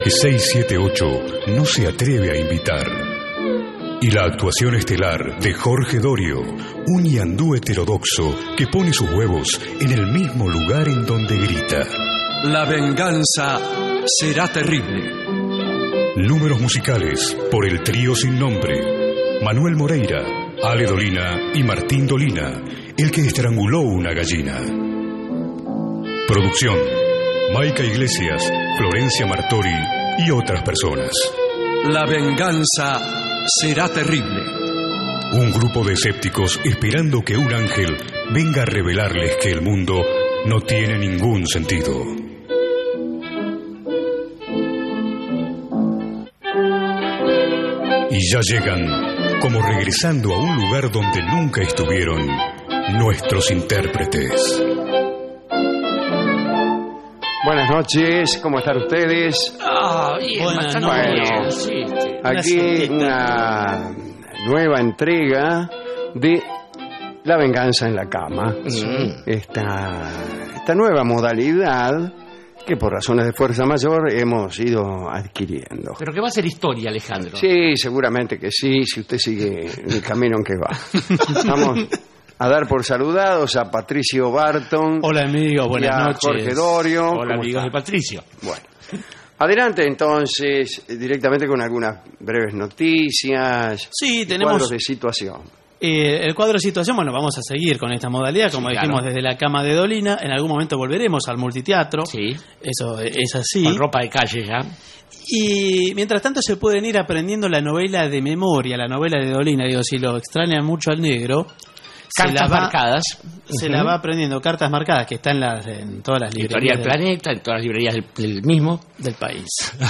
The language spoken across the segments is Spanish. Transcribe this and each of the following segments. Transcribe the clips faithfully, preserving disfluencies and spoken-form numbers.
que seiscientos setenta y ocho no se atreve a invitar. Y la actuación estelar de Jorge Dorio, un ñandú heterodoxo que pone sus huevos en el mismo lugar en donde grita: la venganza será terrible. Números musicales por el trío sin nombre: Manuel Moreira, Ale Dolina y Martín Dolina, el que estranguló una gallina. Producción: Maica Iglesias, Florencia Martori y otras personas. La venganza será terrible. Un grupo de escépticos esperando que un ángel venga a revelarles que el mundo no tiene ningún sentido. Y ya llegan, como regresando a un lugar donde nunca estuvieron, nuestros intérpretes. Buenas noches, ¿cómo están ustedes? Ah, bien, Buenas noches. Bueno, aquí una nueva entrega de La venganza en la cama. Mm. Esta, esta nueva modalidad que por razones de fuerza mayor hemos ido adquiriendo. Pero que va a ser historia, Alejandro. Sí, seguramente que sí, si usted sigue el camino en que va. Vamos a dar por saludados a Patricio Barton. Hola amigos, buenas y a noches. Jorge Dorio. Hola amigos está? de Patricio. Bueno, adelante entonces directamente con algunas breves noticias. Sí, y tenemos cuadros de situación. eh, el cuadro de situación. Bueno, vamos a seguir con esta modalidad, como Sí, dijimos, claro. desde la cama de Dolina. En algún momento volveremos al multiteatro. Sí. Eso es así. Con ropa de calle ya. Y mientras tanto se pueden ir aprendiendo la novela de memoria, la novela de Dolina. Digo, si lo extrañan mucho al negro, se Cartas la va, marcadas. se Ujú. la va aprendiendo, cartas marcadas, que están en, las, en todas las Librería librerías del del, Planeta, en todas las librerías del, del mismo. del país.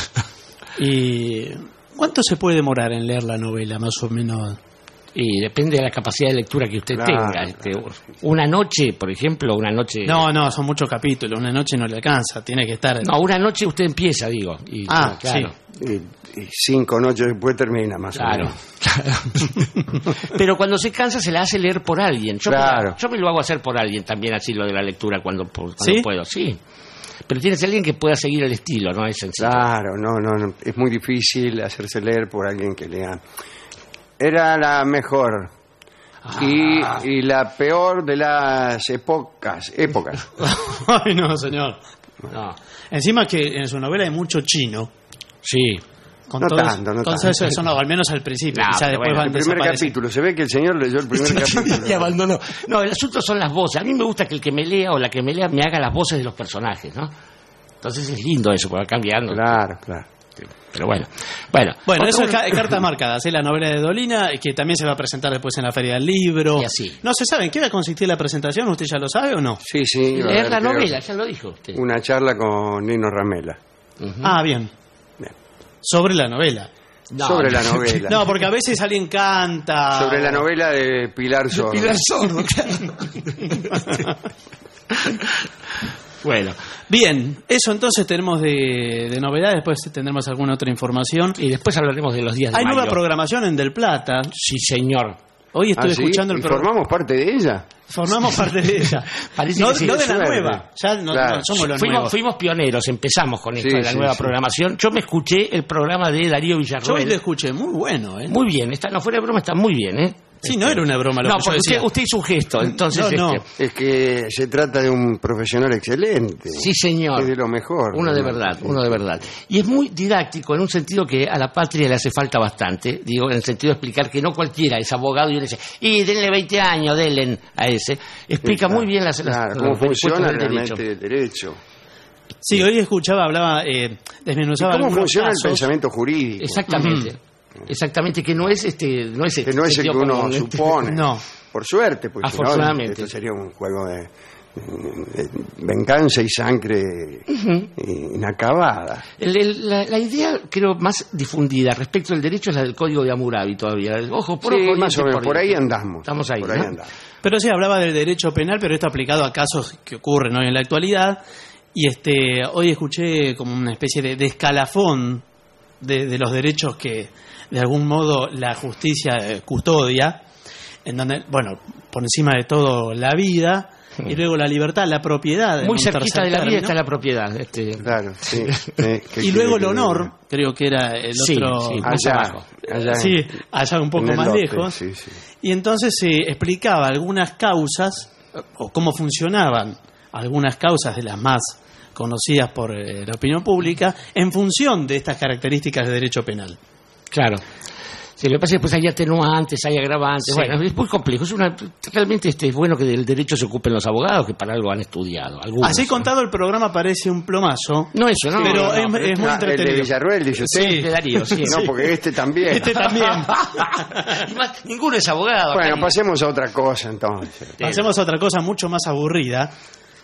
¿Y cuánto se puede demorar en leer la novela, más o menos? Y depende de la capacidad de lectura que usted Claro, tenga. Este, una noche, por ejemplo, una noche... No, no, son muchos capítulos. Una noche no le alcanza. Tiene que estar... No, una noche usted empieza, digo. Y, Ah, claro. Y, y cinco noches después termina más Claro, o menos. claro. Pero cuando se cansa se la hace leer por alguien. Yo, Claro. me, yo me lo hago hacer por alguien también, así lo de la lectura cuando, cuando ¿Sí? puedo. Sí. Pero tiene que ser alguien que pueda seguir el estilo, no es sencillo. Claro, no, no, no, es muy difícil hacerse leer por alguien que lea. Era la mejor y, Ah. y la peor de las épocas, épocas. Ay, no, señor. No. Encima que en su novela hay mucho chino. Sí. Con No todo tanto, no entonces tanto. eso no, al menos al principio. No, Quizá pero después bueno, van El primer desapareciendo. capítulo, se ve que el señor leyó el primer capítulo. Y abandonó. No, el asunto son las voces. A mí me gusta que el que me lea o la que me lea me haga las voces de los personajes, ¿no? Entonces es lindo eso, porque va cambiando. Claro, claro. Pero bueno. Bueno, Bueno, otra- eso es ca- cartas marcadas, ¿eh? La novela de Dolina, que también se va a presentar después en la Feria del Libro. Y así. No se sabe en qué va a consistir la presentación, ¿usted ya lo sabe o no? Sí, sí. va a leer haber, la creo, novela, ya lo dijo usted. Una charla con Nino Ramela. Ujú. Ah, bien. Bien. Sobre la novela. No, sobre la no. novela. No, porque a veces alguien canta. Sobre la novela de Pilar Sordo. Pilar Sordo, claro. Bueno, Bien, eso entonces tenemos de, de novedades, después tendremos alguna otra información. y después hablaremos de los días de Hay mayo. nueva programación en Del Plata. Sí, señor. Hoy estoy ¿Ah, sí? escuchando el ¿Y programa. formamos parte de ella? Formamos parte de ella. Parece no, que sí, no de la suerte. nueva. Ya no, Claro. no somos los Fuimos, nuevos. fuimos pioneros, empezamos con esto Sí, de la sí, nueva sí. programación. Yo me escuché el programa de Darío Yo hoy Villarroel. lo escuché, muy bueno, ¿eh? Muy bien, está, no fuera de broma, está muy bien, ¿eh? Sí, no era una broma lo No, que yo porque usted, decía. usted hizo un gesto, entonces... No, no. este, Es que se trata de un profesional excelente. sí, señor. Es de lo mejor. Uno de ¿no? verdad, uno de verdad. Y es muy didáctico en un sentido que a la patria le hace falta bastante, digo, en el sentido de explicar que no cualquiera es abogado y uno dice, y denle veinte años, denle a ese. Explica Claro, muy bien las, las- claro, los cómo beneficios funciona del derecho. realmente el derecho. Sí, hoy escuchaba, hablaba, eh, ¿Y desmenuzaba cómo algunos funciona casos. el pensamiento jurídico? Exactamente. Exactamente, que no es este, no es Que no es el que sentido uno común. supone. No. Por suerte, porque si no, Afortunadamente. esto sería un juego de, de venganza y sangre inacabada. El- el- la, la idea, creo, más difundida respecto al derecho es la del Código de Hammurabi todavía. El ojo por Sí, ojo, más diente o menos, por ahí diente. andamos. Estamos ahí, Por ahí ¿no? andamos. Pero sí, hablaba del derecho penal, pero esto aplicado a casos que ocurren hoy en la actualidad. Y este hoy escuché como una especie de, de escalafón de, de los derechos que, de algún modo, la justicia eh, custodia, en donde, bueno, por encima de todo, la vida. y luego la libertad, la propiedad. Muy en un cerquita tercer de la vida término. está la propiedad. Este, Claro, sí. Eh, ¿qué Y luego el quiere que honor, diga? creo que era el Sí, otro... sí, más Allá, abajo. allá en- Sí, allá un poco en el más lote, lejos. sí, sí. Y entonces se explicaba algunas causas, o cómo funcionaban algunas causas de las más conocidas por eh, la opinión pública, en función de estas características de derecho penal. Claro. Sí, lo que pasa es que después hay atenuantes, hay agravantes. Sí. Bueno, es muy complejo. Es una, realmente este, es bueno que del derecho se ocupen los abogados, que para algo han estudiado. Algunos, Así ¿no? contado el programa parece un plomazo. No eso, no. Pero no, no, es- pero es muy Ah, el de entretenido. Villarruel, dice usted. Sí, de Darío, sí. No, porque este también. Este también. Y más, ninguno es abogado. Bueno, acá. pasemos a otra cosa entonces. Hacemos otra cosa mucho más aburrida.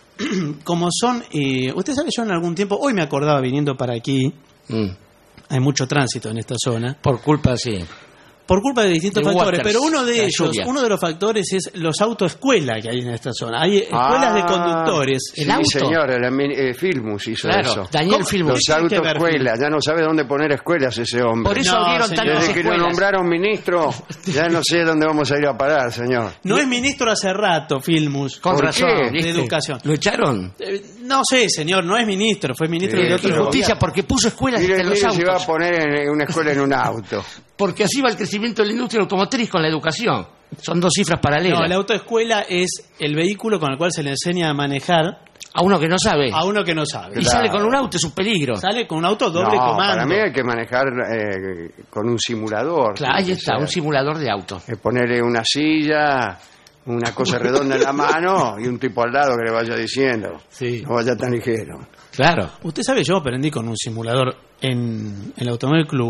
Como son, eh, usted sabe, yo en algún tiempo, hoy me acordaba viniendo para aquí, Mm. hay mucho tránsito en esta zona, Por culpa, sí. por culpa de distintos De factores, waters, pero uno de la ellos, lluvia. uno de los factores es los autoescuela que hay en esta zona. Hay escuelas de Ah, conductores. El sí, auto. señor, el, ami- eh, Filmus hizo Claro, eso. Daniel ¿Cómo? Filmus. Los ¿Qué tiene que ver, autoescuelas, ya no sabe dónde poner escuelas ese hombre. Por eso No, abrieron señor. tantas Desde que lo escuelas. nombraron ministro, ya no sé dónde vamos a ir a parar, señor. No es ministro hace rato, Filmus. Con ¿Por razón. qué? ¿viste? De educación. ¿Lo echaron? Eh, no sé, señor, no es ministro, fue ministro Sí, de otro pero- Justicia, porque puso escuelas Mire, en los mire si va a autos. poner en una escuela en un auto. Porque así va el crecimiento de la industria automotriz con la educación. Son dos cifras paralelas. No, la autoescuela es el vehículo con el cual se le enseña a manejar A uno que no sabe. a uno que no sabe. Y Claro. sale con un auto, es un peligro. Sale con un auto doble No, comando. para mí hay que manejar eh, con un simulador. Claro, ahí tiene que está, ser. un simulador de auto. Eh, ponerle una silla, una cosa redonda en la mano y un tipo al lado que le vaya diciendo. Sí. No vaya tan ligero. Claro. Usted sabe, yo aprendí con un simulador en, en el Automóvil Club.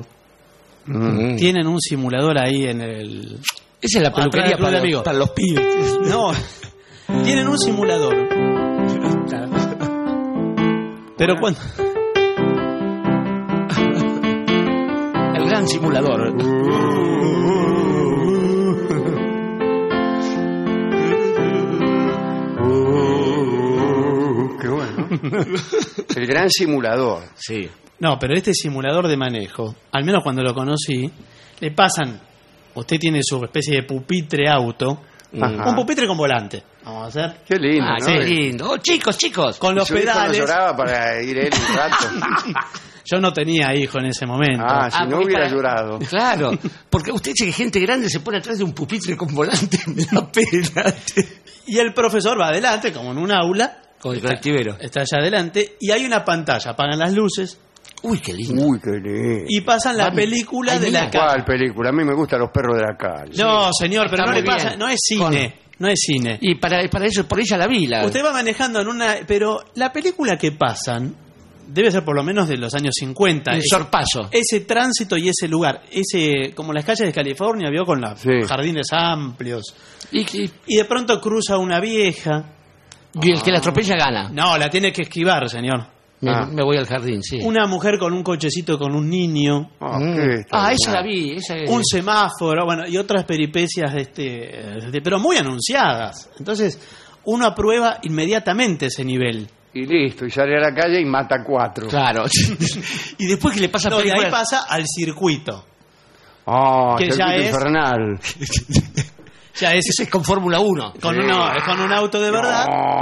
Mm. Tienen un simulador ahí en el... Esa es la Atrás del peluquería club para, de los- amigos. para los pibes. No, tienen un simulador. Pero cuando... El gran simulador. Uh, qué bueno. El gran simulador. Sí. No, pero este simulador de manejo, al menos cuando lo conocí, le pasan... Usted tiene su especie de pupitre auto. Ajá. Un pupitre con volante. Vamos a hacer. Qué lindo, Ah, ¿no? qué lindo. Oh, chicos, chicos. Con ¿Y los su hijo no pedales. lloraba para ir él un rato? Yo no tenía hijo en ese momento. Ah, si Ah, no porque hubiera para- llorado. Claro, porque usted dice que gente grande se pone atrás de un pupitre con volante, me da pena. Y el profesor va adelante, como en un aula. Con el colectivero. Está allá adelante. Y hay una pantalla. Apagan las luces. Uy, qué lindo. Uy, qué lindo. Y pasan la Ay, película ay, de la mira. calle. ¿Cuál película? A mí me gustan los perros de la calle. No, señor, pero Está no le muy pasa. bien. No es cine. No es cine. Y para, para eso, por ella la vi. La... Usted va manejando en una... Pero la película que pasan debe ser por lo menos de los años cincuenta. El Ese- sorpaso. Ese tránsito y ese lugar, ese como las calles de California, vio con los Sí. jardines amplios. Y, que- Y de pronto cruza una vieja. y el que la atropella gana. No, la tiene que esquivar, señor. Me, Ah. me voy al jardín, sí. Una mujer con un cochecito con un niño. Ah, Mm. qué Ah, esa la extraordinario. vi. Esa es- Un semáforo, bueno, y otras peripecias de este, de- pero muy anunciadas. Entonces, uno aprueba inmediatamente ese nivel. Y listo, y sale a la calle y mata a cuatro. Claro. Y después que le pasa No, y ahí películas- pasa al circuito. Ah, Que ya circuito es- infernal. Ya es Ese es con Fórmula uno. con, uno, con un auto de verdad.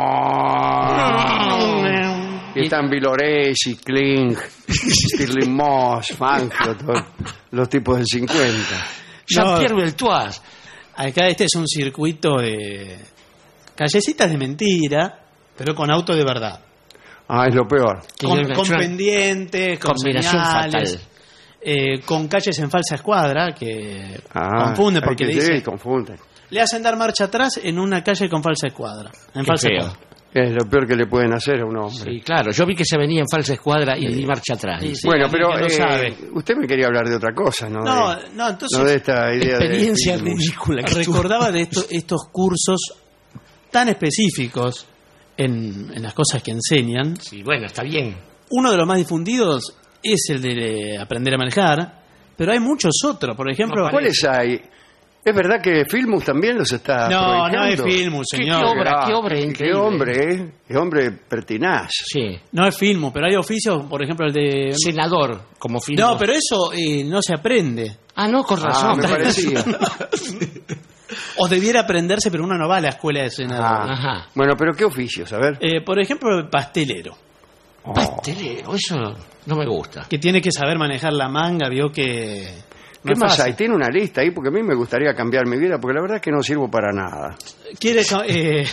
Ah. Y están Viloresi, Kling, Stirling Moss, Fangio, todos los tipos del cincuenta. Jean-Pierre Beltoise. Acá este es un circuito de callecitas de mentira, pero con auto de verdad. Ah, es lo peor. Que Con, yo- con yo- pendientes, con Combinación señales, fatal. eh, con calles en falsa escuadra, que Ah, confunde hay porque que- le sí, dice, confunde. le hacen dar marcha atrás en una calle con falsa escuadra. En Qué falsa feo. escuadra. Es lo peor que le pueden hacer a un hombre. Sí, claro. Yo vi que se venía en falsa escuadra y di marcha atrás. Sí, dice. sí. Bueno, alguien pero que no eh, sabe. usted me quería hablar de otra cosa, ¿no? No, de, no, entonces no de esta idea Experiencia de... ridícula. que recordaba de esto- estos cursos tan específicos en, en las cosas que enseñan. tuvo. Sí, bueno, está bien. Uno de los más difundidos es el de aprender a manejar, pero hay muchos otros. Por ejemplo, ¿Cuáles hay? ¿Es verdad que Filmus también los está no, no es aprovechando? Filmus, ¿Qué- señor. qué obra? Ah, obra qué increíble. hombre, ¿eh? Qué hombre pertinaz. Sí. No es Filmus, pero hay oficios, por ejemplo, el de... Senador, como film. No, pero eso eh, no se aprende. Ah, no, con razón. Ah, me parecía. O debiera aprenderse, pero uno no va a la escuela de senador. Ah. Ajá. Bueno, pero ¿qué oficios? A ver. Eh, por ejemplo, el pastelero, Oh. Pastelero, eso no me gusta. que tiene que saber manejar la manga, vio que... no ¿Qué es más fácil. hay? Tiene una lista ahí, porque a mí me gustaría cambiar mi vida, porque la verdad es que no sirvo para nada. ¿Quiere, eh,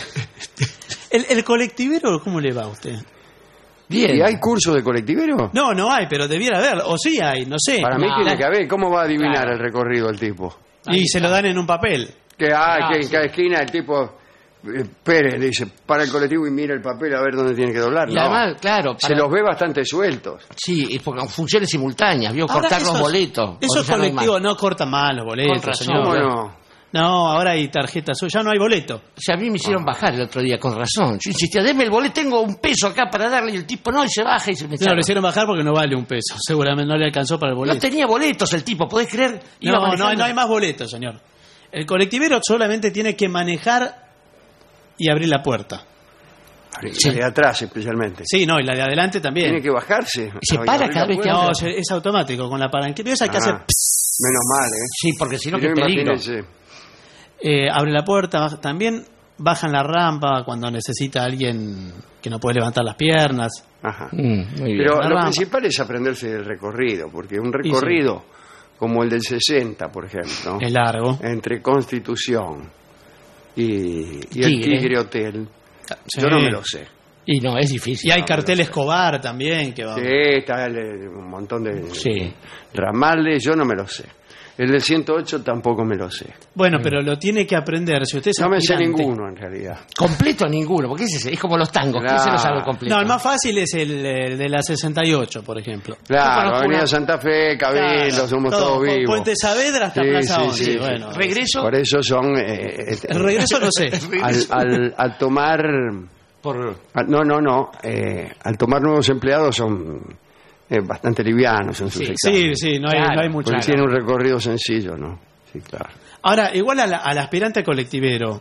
el, el colectivero, ¿cómo le va a usted? Bien. ¿Y hay curso de colectivero? No, no hay, pero debiera haber, o sí hay, no sé. Para mí No, tiene la- que haber. ¿Cómo va a adivinar Claro. el recorrido el tipo? Y se lo dan en un papel. Que, ah, Ah, que en sí. cada esquina el tipo... eh, Pérez le dice, para el colectivo y mira el papel a ver dónde tiene que doblar. Y No. además, claro, Se para- los ve bastante sueltos. sí, y por funciones simultáneas, vio, Ahora, cortar los esos- boletos. Esos porque ya no hay colectivos más. no cortan mal los boletos, Con razón. señor. ¿Cómo no? No, ahora hay tarjetas, ya no hay boleto. O sea, a mí me hicieron bajar el otro día, con razón. Yo insistía, deme el boleto, tengo un peso acá para darle, y el tipo no, y se baja y se me No, echaron. lo hicieron bajar porque no vale un peso. Seguramente no le alcanzó para el No boleto. tenía boletos el tipo, ¿podés creer? Iba No, no, manejando. no hay más boletos, señor. El colectivero solamente tiene que manejar y abrir la puerta. La de atrás especialmente. Sí, no, y la de adelante también. Tiene que bajarse. Se Ay, para abrir cada la vez que puerta. No, se- es automático, con la palanqueta. Esa que Ah, hace... Menos mal, ¿eh? Sí, porque si no, Pero qué peligro. imagínese. Eh, abre la puerta, baja- también bajan la rampa cuando necesita alguien que no puede levantar las piernas. Ajá. Mm, muy bien. Pero La lo rampa. principal es aprenderse del recorrido, porque un recorrido como el del sesenta, por ejemplo, Es largo. entre Constitución y, y el Tigre. Tigre Hotel, Sí. yo no me lo sé. Y no, es difícil. Y hay No, cartel no sé. Escobar también que va. Sí, está el- un montón de Sí. ramales, yo no me lo sé. El del ciento ocho tampoco me lo sé. Bueno, pero lo tiene que aprender. Si usted es No me sé aspirante- ninguno, en realidad. Completo ninguno, porque es, ese, es como los tangos, ¿quién se lo sabe Claro. completo? No, el más fácil es el, el de la sesenta y ocho, por ejemplo. Claro, conozco Avenida una- Santa Fe, Cabildo, Claro, somos todo, todos con vivos. Puente Saavedra hasta Sí, Plaza sí, once. sí, sí. Bueno, Regreso Por eso son... eh, eh, el regreso no sé. al, al, al tomar... por... al- no, no, no. eh, al tomar nuevos empleados son eh, bastante livianos en sus Sí, exámenes. Sí, sí, no hay, Claro, no hay mucho. Porque tiene un recorrido sencillo, ¿no? Sí, claro. Ahora, igual a la- al aspirante colectivero,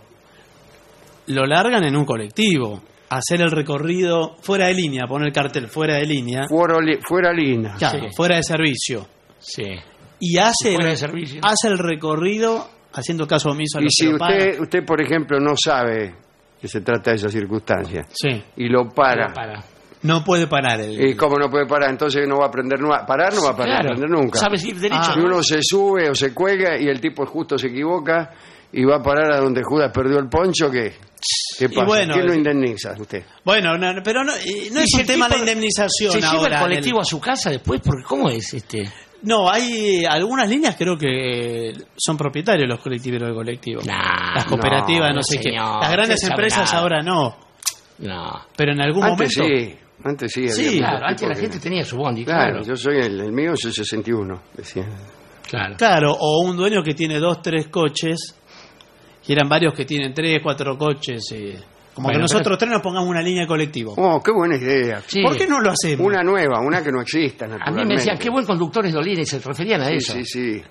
lo largan en un colectivo. Hacer el recorrido fuera de línea, poner el cartel fuera de línea, Fuera, li- fuera Lina. claro, Sí. fuera de servicio. Sí. Y hace, Fuera el, de servicio. hace el recorrido haciendo caso omiso a Y los si que lo pagan. usted, usted, por ejemplo, no sabe que se trata de esa circunstancia Sí, y lo para, Para. no puede parar el... ¿y cómo no puede parar? Entonces no va a aprender nunca. Parar no va a parar, Claro. aprender nunca. Sabes ir derecho. Ah. Si uno se sube o se cuelga y el tipo justo se equivoca y va a parar a donde Judas perdió el poncho, ¿qué? ¿Qué pasa? bueno, ¿Quién lo eh, indemniza usted? Bueno, no, no, pero no, eh, no Y es si un el tema tipo la indemnización ¿Se lleva ahora. el colectivo del- a su casa después? Porque ¿cómo es este? No, hay algunas líneas creo que son propietarios los colectiveros de colectivo. Nah, Las cooperativas, no, no, sé qué. señor, Las grandes usted sabe empresas nada. ahora no. No. Pero en algún Antes momento... sí, antes sí. Sí, había Claro, muchos antes tipos la que- gente tenía su bondi, Claro, claro. yo soy el, el mío es el sesenta y uno, decía. Claro. Claro, o un dueño que tiene dos, tres coches, y eran varios que tienen tres, cuatro coches. y- como Bueno, que nosotros pero- tres nos pongamos una línea de colectivo. Oh, qué buena idea. Sí. ¿Por qué no lo hacemos? Una nueva, una que no exista, A mí naturalmente. me decían, qué buen conductor es Dolina, y se referían a Sí, eso. sí, sí.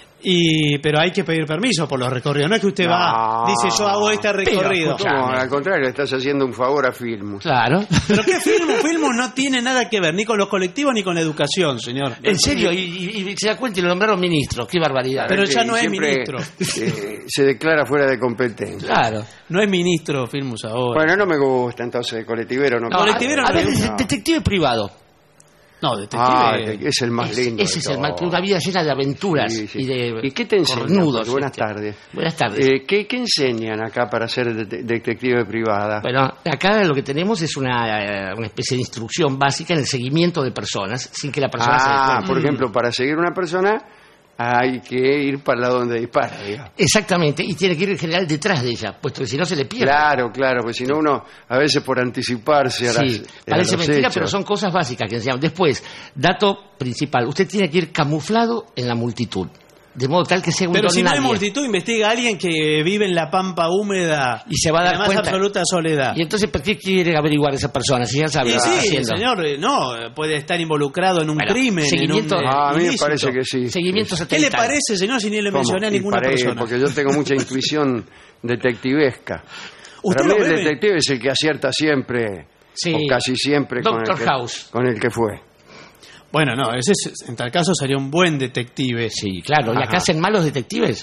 Y, pero hay que pedir permiso por los recorridos. No es que usted No. va, dice yo hago este recorrido. Pero, No, al contrario, le estás haciendo un favor a Filmus. Claro. Pero qué Filmus, Filmus no tiene nada que ver ni con los colectivos ni con la educación, señor. En serio, y, y- y se da cuenta y lo nombraron ministro. Qué barbaridad. Pero Que ya no es siempre, ministro. eh, se declara fuera de competencia. Claro. No es ministro Filmus ahora. Bueno, no me gusta entonces el colectivero. No, No, colectivero a, a no ver, me gusta. de- detective privado. No, detective. Ah, es el más Es- lindo. Ese de es el todos. mal, una vida llena de aventuras Sí, sí. y de ¿Y qué te enseñan? cornudos, Buenas este. tardes. Buenas tardes. Eh, ¿qué, ¿Qué enseñan acá para ser de- detective privada? Bueno, acá lo que tenemos es una, eh, una especie de instrucción básica en el seguimiento de personas sin que la persona se dé Ah, cuenta. por ejemplo, para seguir una persona hay que ir para el lado donde dispara, digamos. Exactamente, y tiene que ir en general detrás de ella, puesto que si no se le pierde. Claro, claro, porque si no uno a veces por anticiparse a las, Sí, a parece los mentira, hechos. pero son cosas básicas que enseñamos. Después, dato principal, usted tiene que ir camuflado en la multitud, de modo tal que sea un Pero don si no hay nadie. multitud, investiga a alguien que vive en la pampa húmeda Y se va a dar además cuenta. absoluta soledad. Y entonces, ¿por qué quiere averiguar esa persona? Si ya sabe Y lo que está sí, haciendo. señor, eh, no, eh, puede estar involucrado en un Bueno, crimen. seguimiento- en un, eh, Ah, a mí me ilícito. parece que sí. Seguimiento ¿Qué le satelital. parece, señor, si ni le ¿Cómo? mencioné a Y ninguna para- persona? Porque yo tengo mucha intuición detectivesca. ¿Usted Para mí lo el ve? detective es el que acierta siempre, Sí. o casi siempre, con el, Doctor que, House. con el que fue. Bueno, no, ese es- en tal caso sería un buen detective. Sí, claro. ¿Y Ajá. acá hacen malos detectives?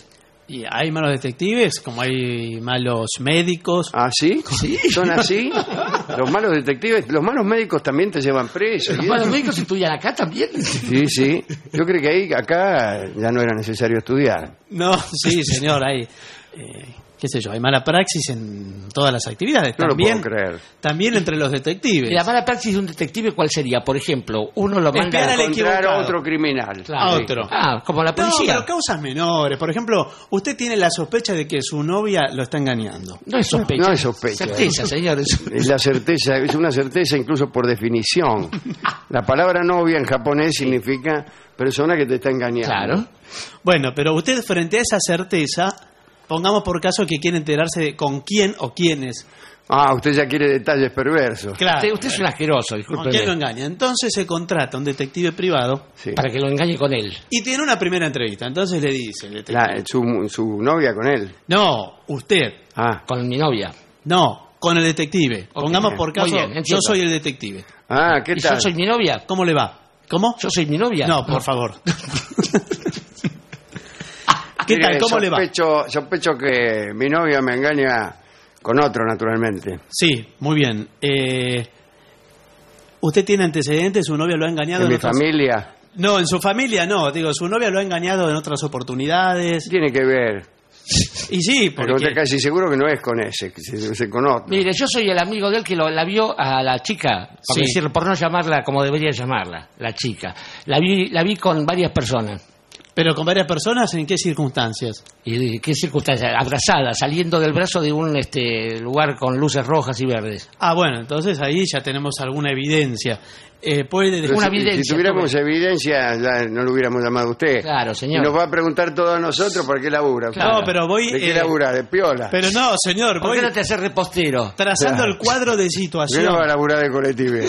Y hay malos detectives, como hay malos médicos. ¿Ah, sí? ¿Son así? Los malos detectives, los malos médicos también te llevan preso. ¿Los ¿y malos eso? médicos estudian acá también? Sí, sí. Yo creo que ahí, acá ya no era necesario estudiar. No, sí, señor, hay, eh, qué sé yo, hay mala praxis en todas las actividades. No También, lo puedo creer. también entre los detectives. ¿Y la mala praxis de un detective cuál sería? Por ejemplo, uno lo manda Espiar al Encontrar equivocado. a otro criminal. Claro. A otro. Ah, como la No, policía. pero causas menores. Por ejemplo, usted tiene la sospecha de que su novia lo está engañando. No es sospecha. No es sospecha. Certeza, señores. Es la certeza, es una certeza incluso por definición. La palabra novia en japonés significa persona que te está engañando. Claro. Bueno, pero usted frente a esa certeza, pongamos por caso que quiere enterarse de con quién o quiénes. Ah, usted ya quiere detalles perversos. Claro. Usted, usted es un asqueroso, ¿Con discúlpeme. quién lo engaña? Entonces se contrata a un detective privado Sí. Para que lo engañe con él. y tiene una primera entrevista. Entonces le dice el detective, La- su, su novia con él. no, usted, Ah, Con mi novia. no, con el detective. Ok, Pongamos por muy caso, bien, yo entiendo. soy el detective. ah, ¿qué ¿Y tal? yo soy mi novia? ¿Cómo le va? ¿Cómo? ¿Yo soy mi novia? No, por favor. ¿Qué Mire, tal? ¿Cómo le va? sospecho, Sospecho que mi novia me engaña con otro, naturalmente. Sí, muy bien. Eh, ¿Usted tiene antecedentes? ¿Su novia lo ha engañado En mi otras- familia No, en su familia no. Digo, su novia lo ha engañado en otras oportunidades. tiene que ver. Y sí, Pero porque... estoy casi seguro que no es con ese, que se, se con otro. Mire, yo soy el amigo de él que lo- la vio a la chica, por, Sí. decirlo, por no llamarla como debería llamarla, la chica. La vi, la vi con varias personas. Pero con varias personas, ¿en qué circunstancias? ¿Y qué circunstancias? Abrazada, saliendo del brazo de un este, lugar con luces rojas y verdes. Ah, bueno, entonces ahí ya tenemos alguna evidencia. Eh, puede Pero una si, evidencia, si tuviéramos tuve. evidencia, ya no lo hubiéramos llamado a usted. Claro, señor. Y nos va a preguntar todo a nosotros por qué labura. Claro. No, pero voy... ¿De qué eh, labura? ¿De piola? Pero no, señor, ¿Por voy qué no te haces repostero? trazando Claro. el cuadro de ¿Por qué situación. no va a laburar de colectivería?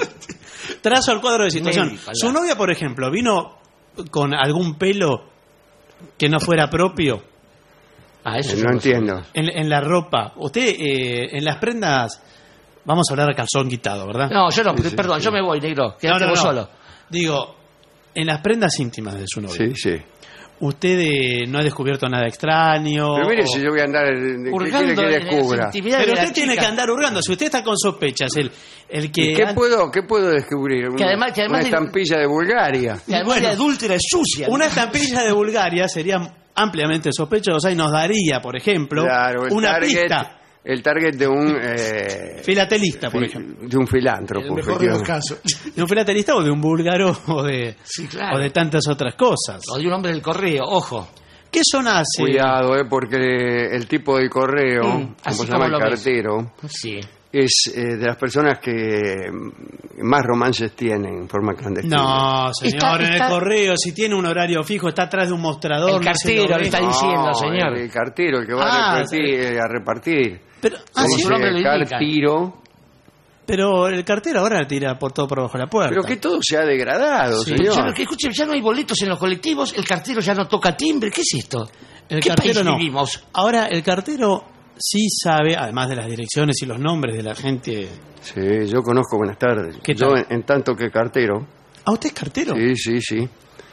Trazo el cuadro de situación. Médico, Su la- novia, por ejemplo, vino con algún pelo que no fuera propio Ah, eso no yo sé. entiendo. en, en la ropa. Usted, eh, en las prendas, vamos a hablar a calzón quitado, ¿verdad? No, yo no, Sí, sí, perdón, sí. yo me voy, negro. No, Quédate no, vos no. solo. Digo, en las prendas íntimas de su novia. Sí, sí. ¿Usted eh, no ha descubierto nada extraño? Pero mire o- si yo voy a andar... ¿Qué Hurgando quiere que en las descubra? intimidades Pero de la usted tiene chica. que andar hurgando. Si usted está con sospechas, el, el que... ¿Y qué an- puedo, qué puedo descubrir? Que además- que además Una de- estampilla de Bulgaria. Y además Bueno. de adúltera es sucia. Una estampilla de Bulgaria sería ampliamente sospechosa y nos daría, por ejemplo, Claro, el una target, pista. El target de un... eh, Filatelista, por fi- ejemplo. De un filántropo. El mejor de los efectivamente. casos. De un filatelista o de un búlgaro o de, Sí, claro. o de tantas otras cosas. O de un hombre del correo, ojo. ¿Qué son hace? Cuidado, eh, porque el tipo del correo, Mm, como así se llama como el lo ves. cartero, Sí. es eh, de las personas que mm, más romances tienen en forma clandestina. No, señor, Está- en el está- correo, si tiene un horario fijo, está atrás de un mostrador. El no se cartero lo le ve. está diciendo, No, señor. El, el cartero, el que va Ah, a, repartir, eh, a repartir. Pero, ah, Como sí, su nombre lo indica. cartiro. pero el cartero ahora tira por todo por abajo de la puerta. Pero que todo se ha degradado, Sí, Pero señor. ya no- que escuche, ya no hay boletos en los colectivos, el cartero ya no toca timbre, ¿qué es esto? El ¿Qué cartero país no. vivimos? Ahora, el cartero sí sabe, además de las direcciones y los nombres de la gente. Sí, yo conozco, buenas tardes. ¿Qué Yo, tal? en, en tanto que cartero, ¿Ah, usted es cartero? sí, sí, sí.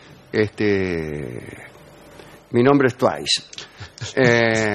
Este, mi nombre es Twice. Eh,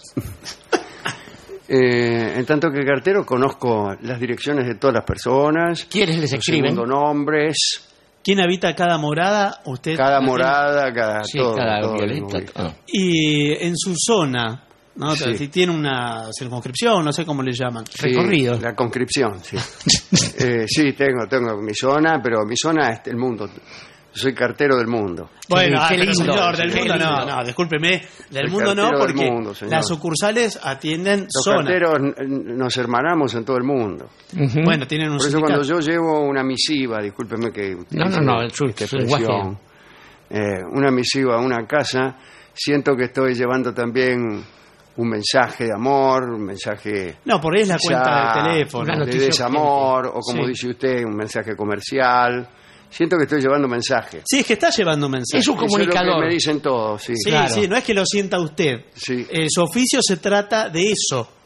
eh, en tanto que cartero, conozco las direcciones de todas las personas, ¿Quiénes les los escriben? segundos nombres, ¿Quién habita cada morada? Usted. cada usted- morada, cada Sí, todo, cada todo, violeta. ¿no? ah. Y en su zona, ¿no? Sí. Si tiene una circunscripción, no sé cómo le llaman. Sí, Recorrido. la conscripción, sí. eh, sí, tengo, tengo mi zona, pero mi zona es el mundo. Yo soy cartero del mundo. Bueno, ah, qué pero lindo, señor, del qué mundo no, lindo. no, discúlpeme, del El mundo no, cartero del porque mundo, señor. las sucursales atienden Los zonas. carteros n- nos hermanamos en todo el mundo. Ujú. Bueno, tienen un Por eso sindicato. cuando yo llevo una misiva, discúlpeme que utilice No, no, no, el su- esta su lenguaje. expresión, eh, una misiva a una casa, siento que estoy llevando también un mensaje de amor, un mensaje No, por ahí es la quizá cuenta de teléfono. Una de noticia desamor, o como Sí. dice usted, un mensaje comercial. Siento que estoy llevando mensaje. Sí, es que está llevando un mensaje. Es un Eso es lo que comunicador. me dicen todos, sí. Sí, Claro. sí, no es que lo sienta usted. Sí. Eh, su oficio se trata de eso.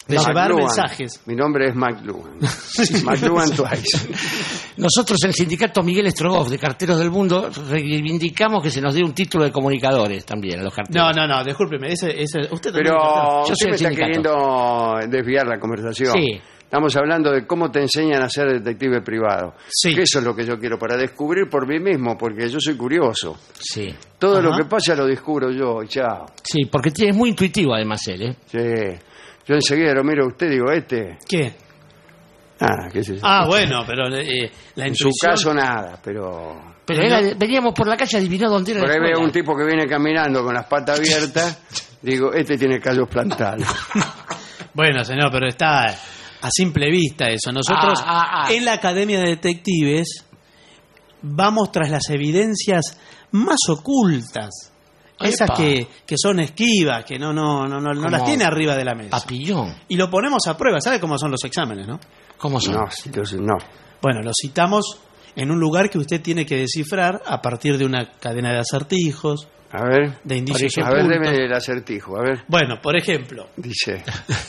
de llevar McLuhan. mensajes. Mi nombre es McLuhan. McLuhan Twice. Nosotros, el sindicato Miguel Strogoff de Carteros del Mundo, reivindicamos que se nos dé un título de comunicadores también a los carteros. No, no, no, discúlpeme. Ese, ese, usted también Pero Yo usted soy me el está sindicato. queriendo desviar la conversación. Sí. Estamos hablando de cómo te enseñan a ser detective privado. Sí. Que eso es lo que yo quiero, para descubrir por mí mismo, porque yo soy curioso. Sí, Todo Ajá. lo que pasa lo descubro yo, y chao. sí, porque es muy intuitivo además él, ¿eh? Sí. Yo enseguida lo miro a usted y digo, este... ¿Qué? Ah, qué sé yo. Ah, bueno, pero eh, la en su intuición... caso nada, pero... Pero era- veníamos por la calle, adivinó dónde era Por la ahí veo escuela. un tipo que viene caminando con las patas abiertas, digo, este tiene callos plantados. Bueno, señor, pero está a simple vista eso. Nosotros, Ah, ah, ah. en la Academia de Detectives, vamos tras las evidencias más ocultas. Esas Epa. que, que son esquivas, que no, no, no, no, no Como las tiene arriba de la mesa. Papillón. Y lo ponemos a prueba. ¿Sabe cómo son los exámenes, no? ¿Cómo son? No, entonces no. Bueno, lo citamos en un lugar que usted tiene que descifrar a partir de una cadena de acertijos, A ver, de indicios a ver, ocultos. deme el acertijo, a ver, Bueno, por ejemplo, dice.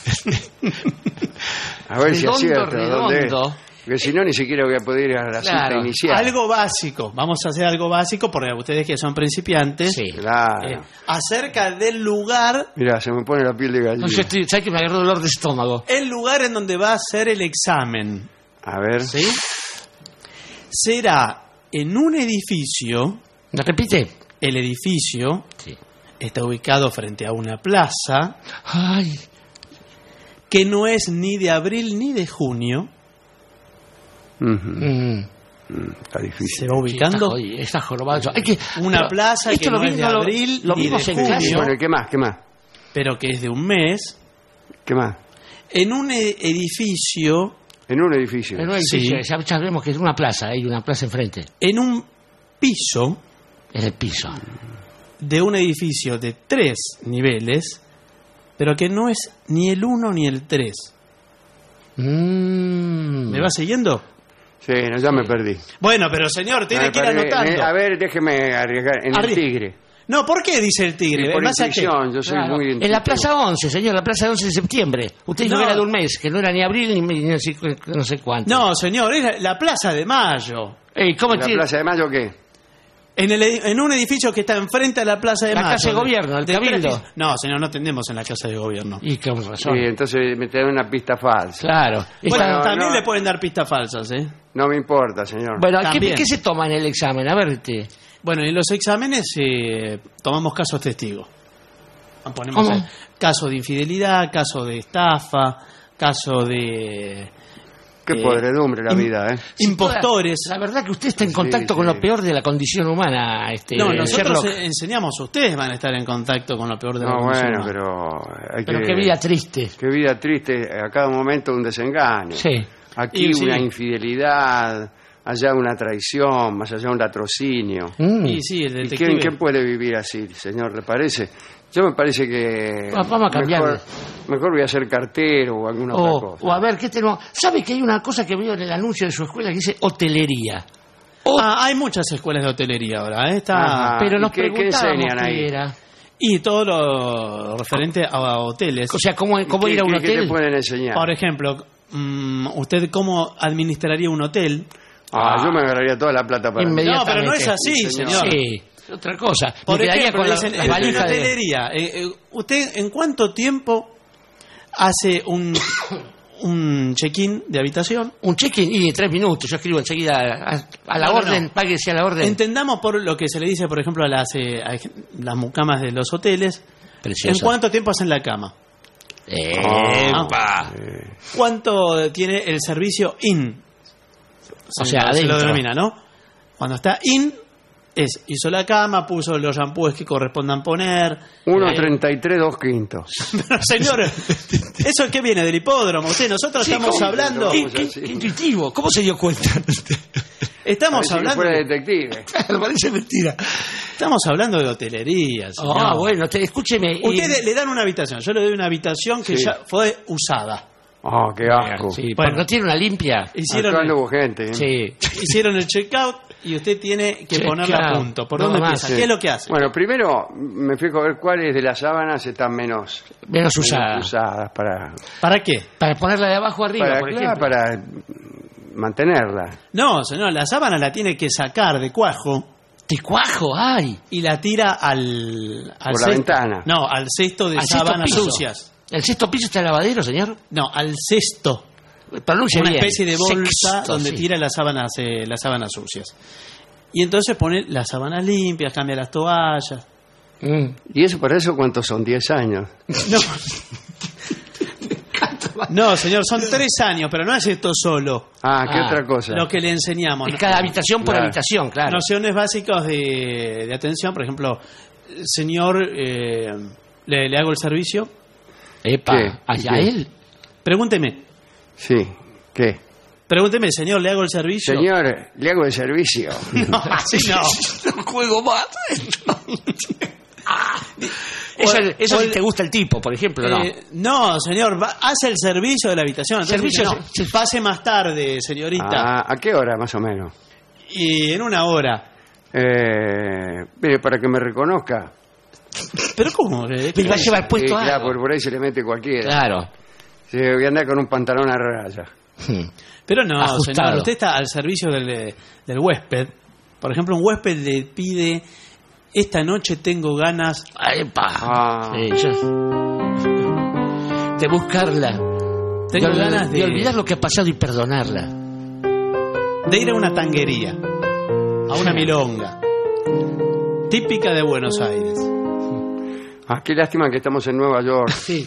A ver si Redondo, acierto, ¿dónde es? redondo. Porque si no, ni siquiera voy a poder ir a la cita Claro. inicial. algo básico. Vamos a hacer algo básico porque ustedes que son principiantes. Sí. Claro. eh, acerca del lugar, Mira, se me pone la piel de gallina. No, yo estoy, ¿sabes que me agarró dolor de estómago? el lugar en donde va a ser el examen. A ver, ¿Sí? Será en un edificio. ¿Me repite? El edificio Sí. está ubicado frente a una plaza Ay, que no es ni de abril ni de junio. Ujú, mm, mm, está difícil. Se va ubicando. Está, jodido, está jorobado. Hay que, Una pero plaza esto que lo no es vimos- de lo- abril lo ni vimos de en junio. clase. Bueno, ¿y qué más? ¿Qué más? Pero que es de un mes, ¿Qué más? en un e- edificio, En un edificio. En un edificio, Sí. ya sabemos que es una plaza, hay una plaza enfrente, en un piso en el piso. de un edificio de tres niveles, pero que no es ni el uno ni el tres. Mm. ¿Me va siguiendo? Sí, no, ya me perdí. Bueno, pero señor, tiene Me que ir perdí. anotando. Me- a ver, déjeme arriesgar. En Arrie- el Tigre. No, ¿por qué dice el tigre? Y por Más a qué. intuición, yo soy Claro. muy En la intuitivo. Plaza once, señor, la Plaza once de septiembre. Usted dijo No. que era de un mes, que no era ni abril ni, ni no, sé, no sé cuánto. No, señor, es la, la Plaza de Mayo. Ey, ¿cómo ¿En la tiene- Plaza de Mayo qué? En, el, edi- en un edificio que está enfrente a la Plaza de La Mayo. Casa de Gobierno, el De tres Cabildo. pisos. No, señor, no atendemos en la Casa de Gobierno. Y con Sí, razón. entonces me te dan una pista falsa. Claro. Bueno, Está- también no. le pueden dar pistas falsas, ¿eh? No me importa, señor. Bueno, ¿qué, También. qué se toma en el examen? A ver, este, Bueno, en los exámenes eh, tomamos casos testigos. Ponemos ¿Cómo? eh, caso de infidelidad, caso de estafa, caso de Qué eh, podredumbre la im- vida, ¿eh? impostores. La verdad que usted está en Sí, contacto sí. con lo peor de la condición humana, este, No, eh, nosotros Sherlock. eh, enseñamos, ustedes van a estar en contacto con lo peor de la No, condición bueno, humana. pero hay Pero que... qué vida triste. Qué vida triste, a cada momento un desengaño. Sí. Aquí Y sí. una infidelidad, allá una traición, más allá un latrocinio. Mm. Y sí, el ¿Y detective. quién, quién puede vivir así, señor? ¿Le parece? Yo me parece que... Va- vamos a cambiarle. Mejor, mejor voy a ser cartero o alguna O, otra cosa. o a ver, ¿qué tenemos? ¿Sabe que hay una cosa que veo en el anuncio de su escuela que dice hotelería? O- Ah, hay muchas escuelas de hotelería ahora, ¿eh? Está... Ajá. pero ¿y nos qué- qué preguntábamos enseñan ahí? qué era. Y todo lo referente a hoteles. O sea, ¿cómo, cómo ¿Qué- ir a un qué- ¿Qué hotel? te pueden enseñar? Por ejemplo, mm, ¿usted cómo administraría un hotel? Ah, yo me agarraría toda la plata para mí. Inmediatamente. No, pero no es así, Sí, señor. Sí, otra cosa. Por Me quedaría ejemplo, con la, dicen, las en, en valijas de... hotelería, eh, eh, ¿usted en cuánto tiempo hace un, un check-in de habitación? Un check-in y en tres minutos. Yo escribo enseguida a, a la No, no, orden, no. páguese a la orden. Entendamos por lo que se le dice, por ejemplo, a las, eh, a las mucamas de los hoteles. Preciosa. ¿En cuánto tiempo hacen la cama? Epa. ¿Cuánto tiene el servicio in? O Se- sea, se adentro. lo denomina, ¿no? Cuando está in, es hizo la cama, puso los shampoos que correspondan poner. uno Eh, treinta y tres, dos quintos. Pero, señor, ¿eso qué viene del hipódromo? Usted, nosotros Sí, estamos ¿cómo? hablando. Vamos ¿Qué, qué- así. qué intuitivo. ¿Cómo se dio cuenta? Estamos Parece que hablando. fuera detective. Claro, parece mentira. Estamos hablando de hotelería, señor. Ah, bueno, te- escúcheme. y- Ustedes le dan una habitación. Yo le doy una habitación que Sí. ya fue usada. Oh, qué asco. Sí, Bueno. cuando tiene una limpia. Hicieron Acá el, hubo gente. ¿eh? Sí. hicieron el check-out y usted tiene que Check ponerla a out. punto. ¿Por No dónde más, empieza? Sí. ¿Qué es lo que hace? Bueno, primero me fijo a ver cuáles de las sábanas están menos, Menos menos usada. usadas para, ¿Para qué? Para ponerla de abajo arriba, para, por claro, ejemplo. para mantenerla. No, señor, la sábana la tiene que sacar de cuajo ¡Te cuajo! ¡Ay! y la tira al, al Por la cesto. ventana. No, al cesto de Al sexto sábanas piso. sucias. ¿El sexto piso está el lavadero, señor? No, al cesto. Pronuncia Una bien. especie de bolsa Sexto, donde sí. tira las sábanas, eh, las sábanas sucias. Y entonces pone las sábanas limpias, cambia las toallas. Mm. ¿Y eso para eso cuántos son? ¿diez años? No. No, señor, son tres años, pero no es esto solo. Ah, ¿qué Ah, otra cosa? Lo que le enseñamos. Es ¿no? cada habitación por Claro. habitación, claro. Nociones básicas de, de atención, por ejemplo, señor, eh, le, le hago el servicio. Epa, ¿Qué? ¿hacia ¿Qué? él? Pregúnteme, Sí, ¿qué? pregúnteme, señor, le hago el servicio. Señor, le hago el servicio. No, así no. No juego más. Eso, O- eso o si el- te gusta el tipo, por ejemplo, ¿no? Eh, no, señor, va- hace el servicio de la habitación. Entonces Servicio, dice, no, sí. pase más tarde, señorita. Ah, ¿a qué hora más o menos? Y en una hora. Eh, mire, para que me reconozca. ¿Pero cómo? Eh, Me va a llevar puesto Sí, algo. claro, por, por ahí se le mete cualquiera. Claro. Sí, voy a andar con un pantalón a raya. Hmm. Pero no, Ajustado. señor, usted está al servicio del, del huésped. Por ejemplo, un huésped le pide, esta noche tengo ganas. Epa. Ah. Sí, yo- de buscarla. Tengo de, ganas de, de olvidar lo que ha pasado y perdonarla. de ir a una tanguería, a una milonga, típica de Buenos Aires. Ah, qué lástima que estamos en Nueva York. Sí.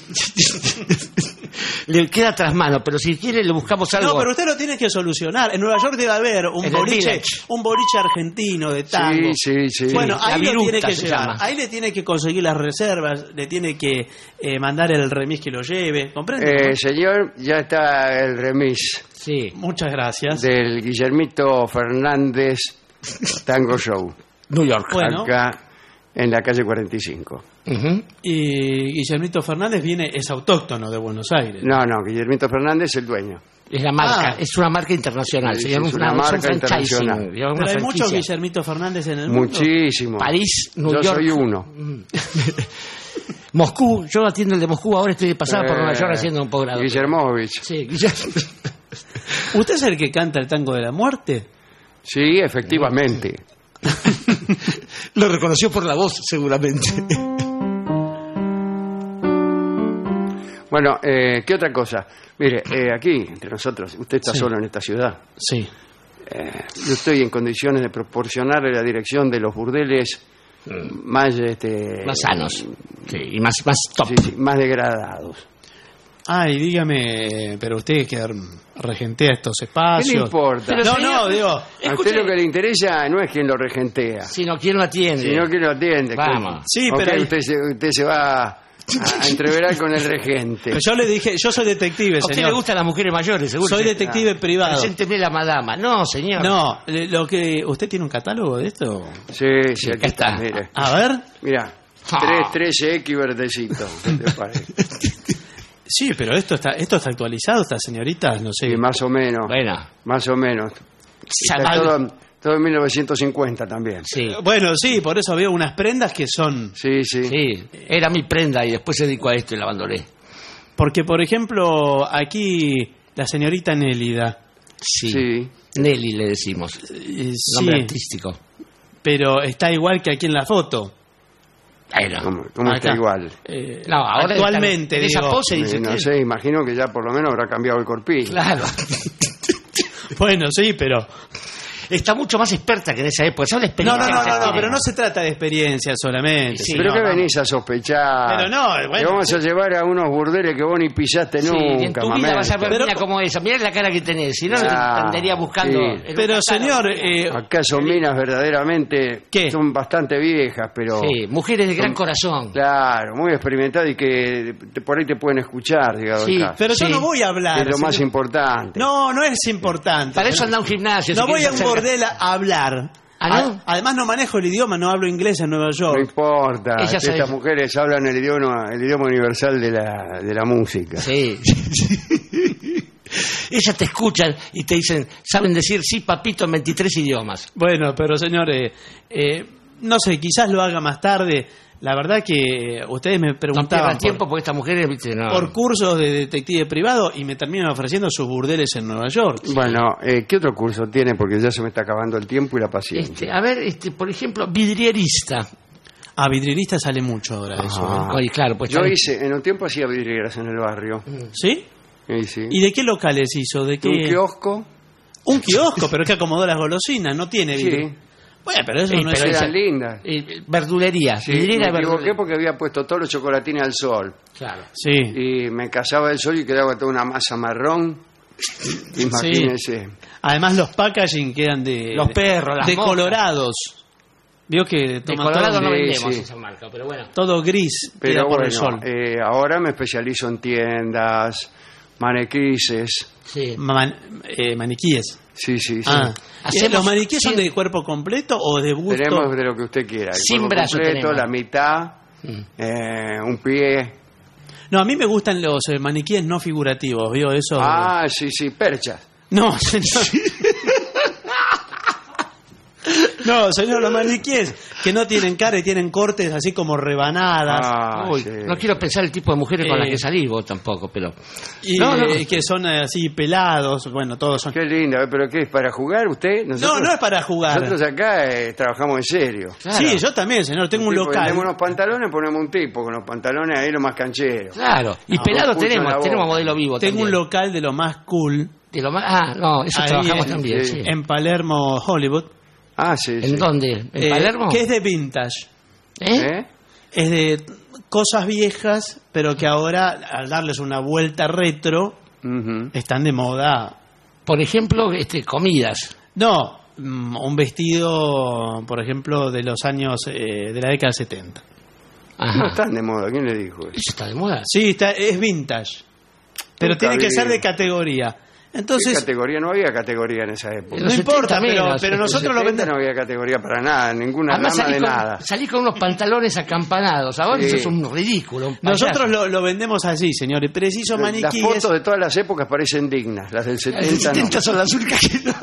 Le queda tras mano, pero si quiere le buscamos algo. No, pero usted lo tiene que solucionar. En Nueva York debe haber un En el boliche, Village. un boliche argentino de tango. Sí, sí, sí. Bueno, La ahí lo viruta tiene que se llevar. llama. Ahí le tiene que conseguir las reservas, le tiene que eh, mandar el remis que lo lleve. ¿Comprende? Eh, señor, ya está el remis Sí. Muchas gracias. del Guillermito Fernández Tango Show. New York. Bueno. Acá en la calle cuarenta y cinco. Ujú. Y Guillermito Fernández viene, es autóctono de Buenos Aires. No, no, Guillermito Fernández es el dueño. Es la marca, Ah. es una marca internacional, Sí, señor. sí, es una marca Ah, un franchising, internacional. digamos, Pero una hay muchos franquicia. Guillermito Fernández en el mundo. Muchísimo. París, New Yo York. soy uno. Moscú, yo atiendo el de Moscú, ahora estoy de pasada por Eh, Nueva York haciendo un posgrado. Guillermovich. Sí, Guillermo. ¿Usted es el que canta el tango de la muerte? Sí, efectivamente. Lo reconoció por la voz, seguramente. Bueno, eh, ¿qué otra cosa? Mire, eh, aquí, entre nosotros, usted está Sí. solo en esta ciudad. Sí. Eh, yo estoy en condiciones de proporcionarle la dirección de los burdeles más, este, Más sanos. Sí, y más, más top. sí, sí, más degradados. Ay, dígame, pero usted que regentea estos ¿Qué espacios. le importa? Pero, no, señor, no, digo, A escuche, usted lo que le interesa no es quien lo regentea, sino quién lo atiende. sino quién lo atiende. Vamos. sí, Ok, pero hay- usted, se, usted se va a, a entreverar con el regente. pero yo le dije, yo soy detective, A usted señor. le gustan las mujeres mayores, seguro. Soy Sí. detective privado. Presénteme la madama. No, señor. No, le- lo que usted tiene un catálogo de esto. Sí, sí, aquí acá está. está. Mire, A ver. mira, Ah. tres, trece X verdecito. ¿Qué te parece? Sí, pero esto está, esto está actualizado, esta señorita, no sé. Sí, más o menos. Bueno, Más o menos. Está Salvador- todo, todo en mil novecientos cincuenta también. sí. Bueno, sí, por eso veo unas prendas que son. Sí, sí. Sí, era mi prenda y después se dedicó a esto y la abandoné. Porque, por ejemplo, aquí la señorita Nélida. Sí. Sí. Nelly le decimos. eh, Nombre sí, artístico. pero está igual que aquí en la foto. Bueno. ¿Cómo, cómo está Acá. igual? Eh, No, ahora actualmente, en esa digo. pose dice Eh, no usted. sé, imagino que ya por lo menos habrá cambiado el corpillo. Claro. Bueno, sí, pero. Está mucho más experta que en esa época. ¿Sabe la No, no, experiencia no, que no, no, tiene? pero no se trata de experiencia solamente. Sí, ¿Pero señor, qué vamos. venís a sospechar? Pero no, bueno. Te vamos a llevar a unos burdeles que vos ni pisaste Sí, y en nunca, tu vida vas a ver Pero- mina como esa. Mirá la cara que tenés. Si no, Ah, te andaría buscando. sí. en un Pero, catálogo. señor, eh, Acá son minas verdaderamente... ¿Qué? Son bastante viejas, pero... Sí, mujeres de gran Son- corazón. Claro, muy experimentadas y que te- por ahí te pueden escuchar, digamos. Sí, acá. pero yo Sí. no voy a hablar. Es lo más señor. importante. No, no es importante. Para eso anda a un gimnasio. No si voy a quieres un hacer- bordel a hablar. ¿Ah, no? A- Además no manejo el idioma, no hablo inglés en Nueva No York. importa, Ella que sabe- estas mujeres hablan el idioma, el idioma universal de la, de la música. Sí. Ellas te escuchan y te dicen, saben decir sí, papito, en veintitrés idiomas. Bueno, pero señores, eh, no sé, quizás lo haga más tarde. La verdad que ustedes me No preguntaban pierdan tiempo por, porque estas mujeres, viste, no. por cursos de detective privado y me terminan ofreciendo sus burdeles en Nueva York. Bueno, eh, ¿qué otro curso tiene? Porque ya se me está acabando el tiempo y la Este, paciencia. a ver, este, por ejemplo, vidrierista. A vidrierista sale mucho ahora eso. Ah. ¿eh? Oye, claro, pues Yo está- hice, en un tiempo hacía vidrieras en el barrio. ¿Sí? Sí, sí. ¿Y de qué locales hizo? ¿De qué? Un kiosco. Un kiosco, pero es que acomodó las golosinas, no tiene vidrio. Sí. Bueno, pero eso Sí, no pero es... Eran esa- lindas. Eh, verdulería, Sí, vidriera me de equivoqué verdulería. porque había puesto todos los chocolatines al sol. Claro. Sí. Y me casaba el sol y quedaba toda una masa marrón. Imagínense. Además los packaging quedan de... Los perros, las de moscas. colorados. Vio que De toman Colorado todo, no sí, vendemos sí. esa marca, pero bueno. todo gris, queda Pero por bueno, el sol. eh, ahora me especializo en tiendas, manequises. Sí. Man- eh, maniquíes. Sí, sí, sí. Ah. Hacemos- ¿Los maniquíes son sí. de cuerpo completo o de busto? Tenemos de lo que usted quiera. El Sin cuerpo brazo completo, tenemos. la mitad, Mm. eh, un pie. No, a mí me gustan los eh, maniquíes no figurativos, ¿vio eso? Ah, sí, sí, perchas. No, señor. No, señor, los maniquíes que no tienen cara y tienen cortes así como rebanadas. Ah, Uy, sí. no quiero pensar el tipo de mujeres con Eh. las que salís vos tampoco, pero... Y No, no. eh, que son eh, así pelados, bueno, todos son... Qué lindo, ¿eh? ¿Pero qué es? ¿Para jugar usted? No, no es para jugar. Nosotros acá eh, trabajamos en serio. Claro. Sí, yo también, señor, tengo un tipo, local. Vendemos unos pantalones, ponemos un tipo con los pantalones ahí lo más canchero. Claro, y Ah, pelado un pulso en la tenemos, boca. tenemos modelo vivo Tengo un también. local de lo más cool De lo más- Ah, no, eso Ahí trabajamos en- también, sí. sí. en Palermo, Hollywood. Ah, sí, sí. ¿En dónde? ¿En eh, Palermo? Que es de vintage. ¿Eh? ¿Eh? Es de cosas viejas, pero que ahora, al darles una vuelta retro, Ujú. están de moda. Por ejemplo, este, comidas. No, mm, un vestido, por ejemplo, de los años eh, de la década del setenta. Ajá. No están de moda, ¿quién le dijo eso? Eso está de moda. Sí, está, es vintage. Pero Nunca tiene que vi. ser de categoría. ¿Qué Entonces, categoría? No había categoría en esa época. En no los importa, setenta pero, menos. pero En los nosotros lo setenta vendemos. no había categoría para nada, ninguna Además rama salí de con, nada. salí con unos pantalones acampanados. Ahora Sí. eso es un ridículo. un Nosotros payaso. lo, lo vendemos así, señores. Preciso Las maniquíes. fotos de todas las épocas parecen dignas, las del Las setenta del setenta no. son las únicas que no.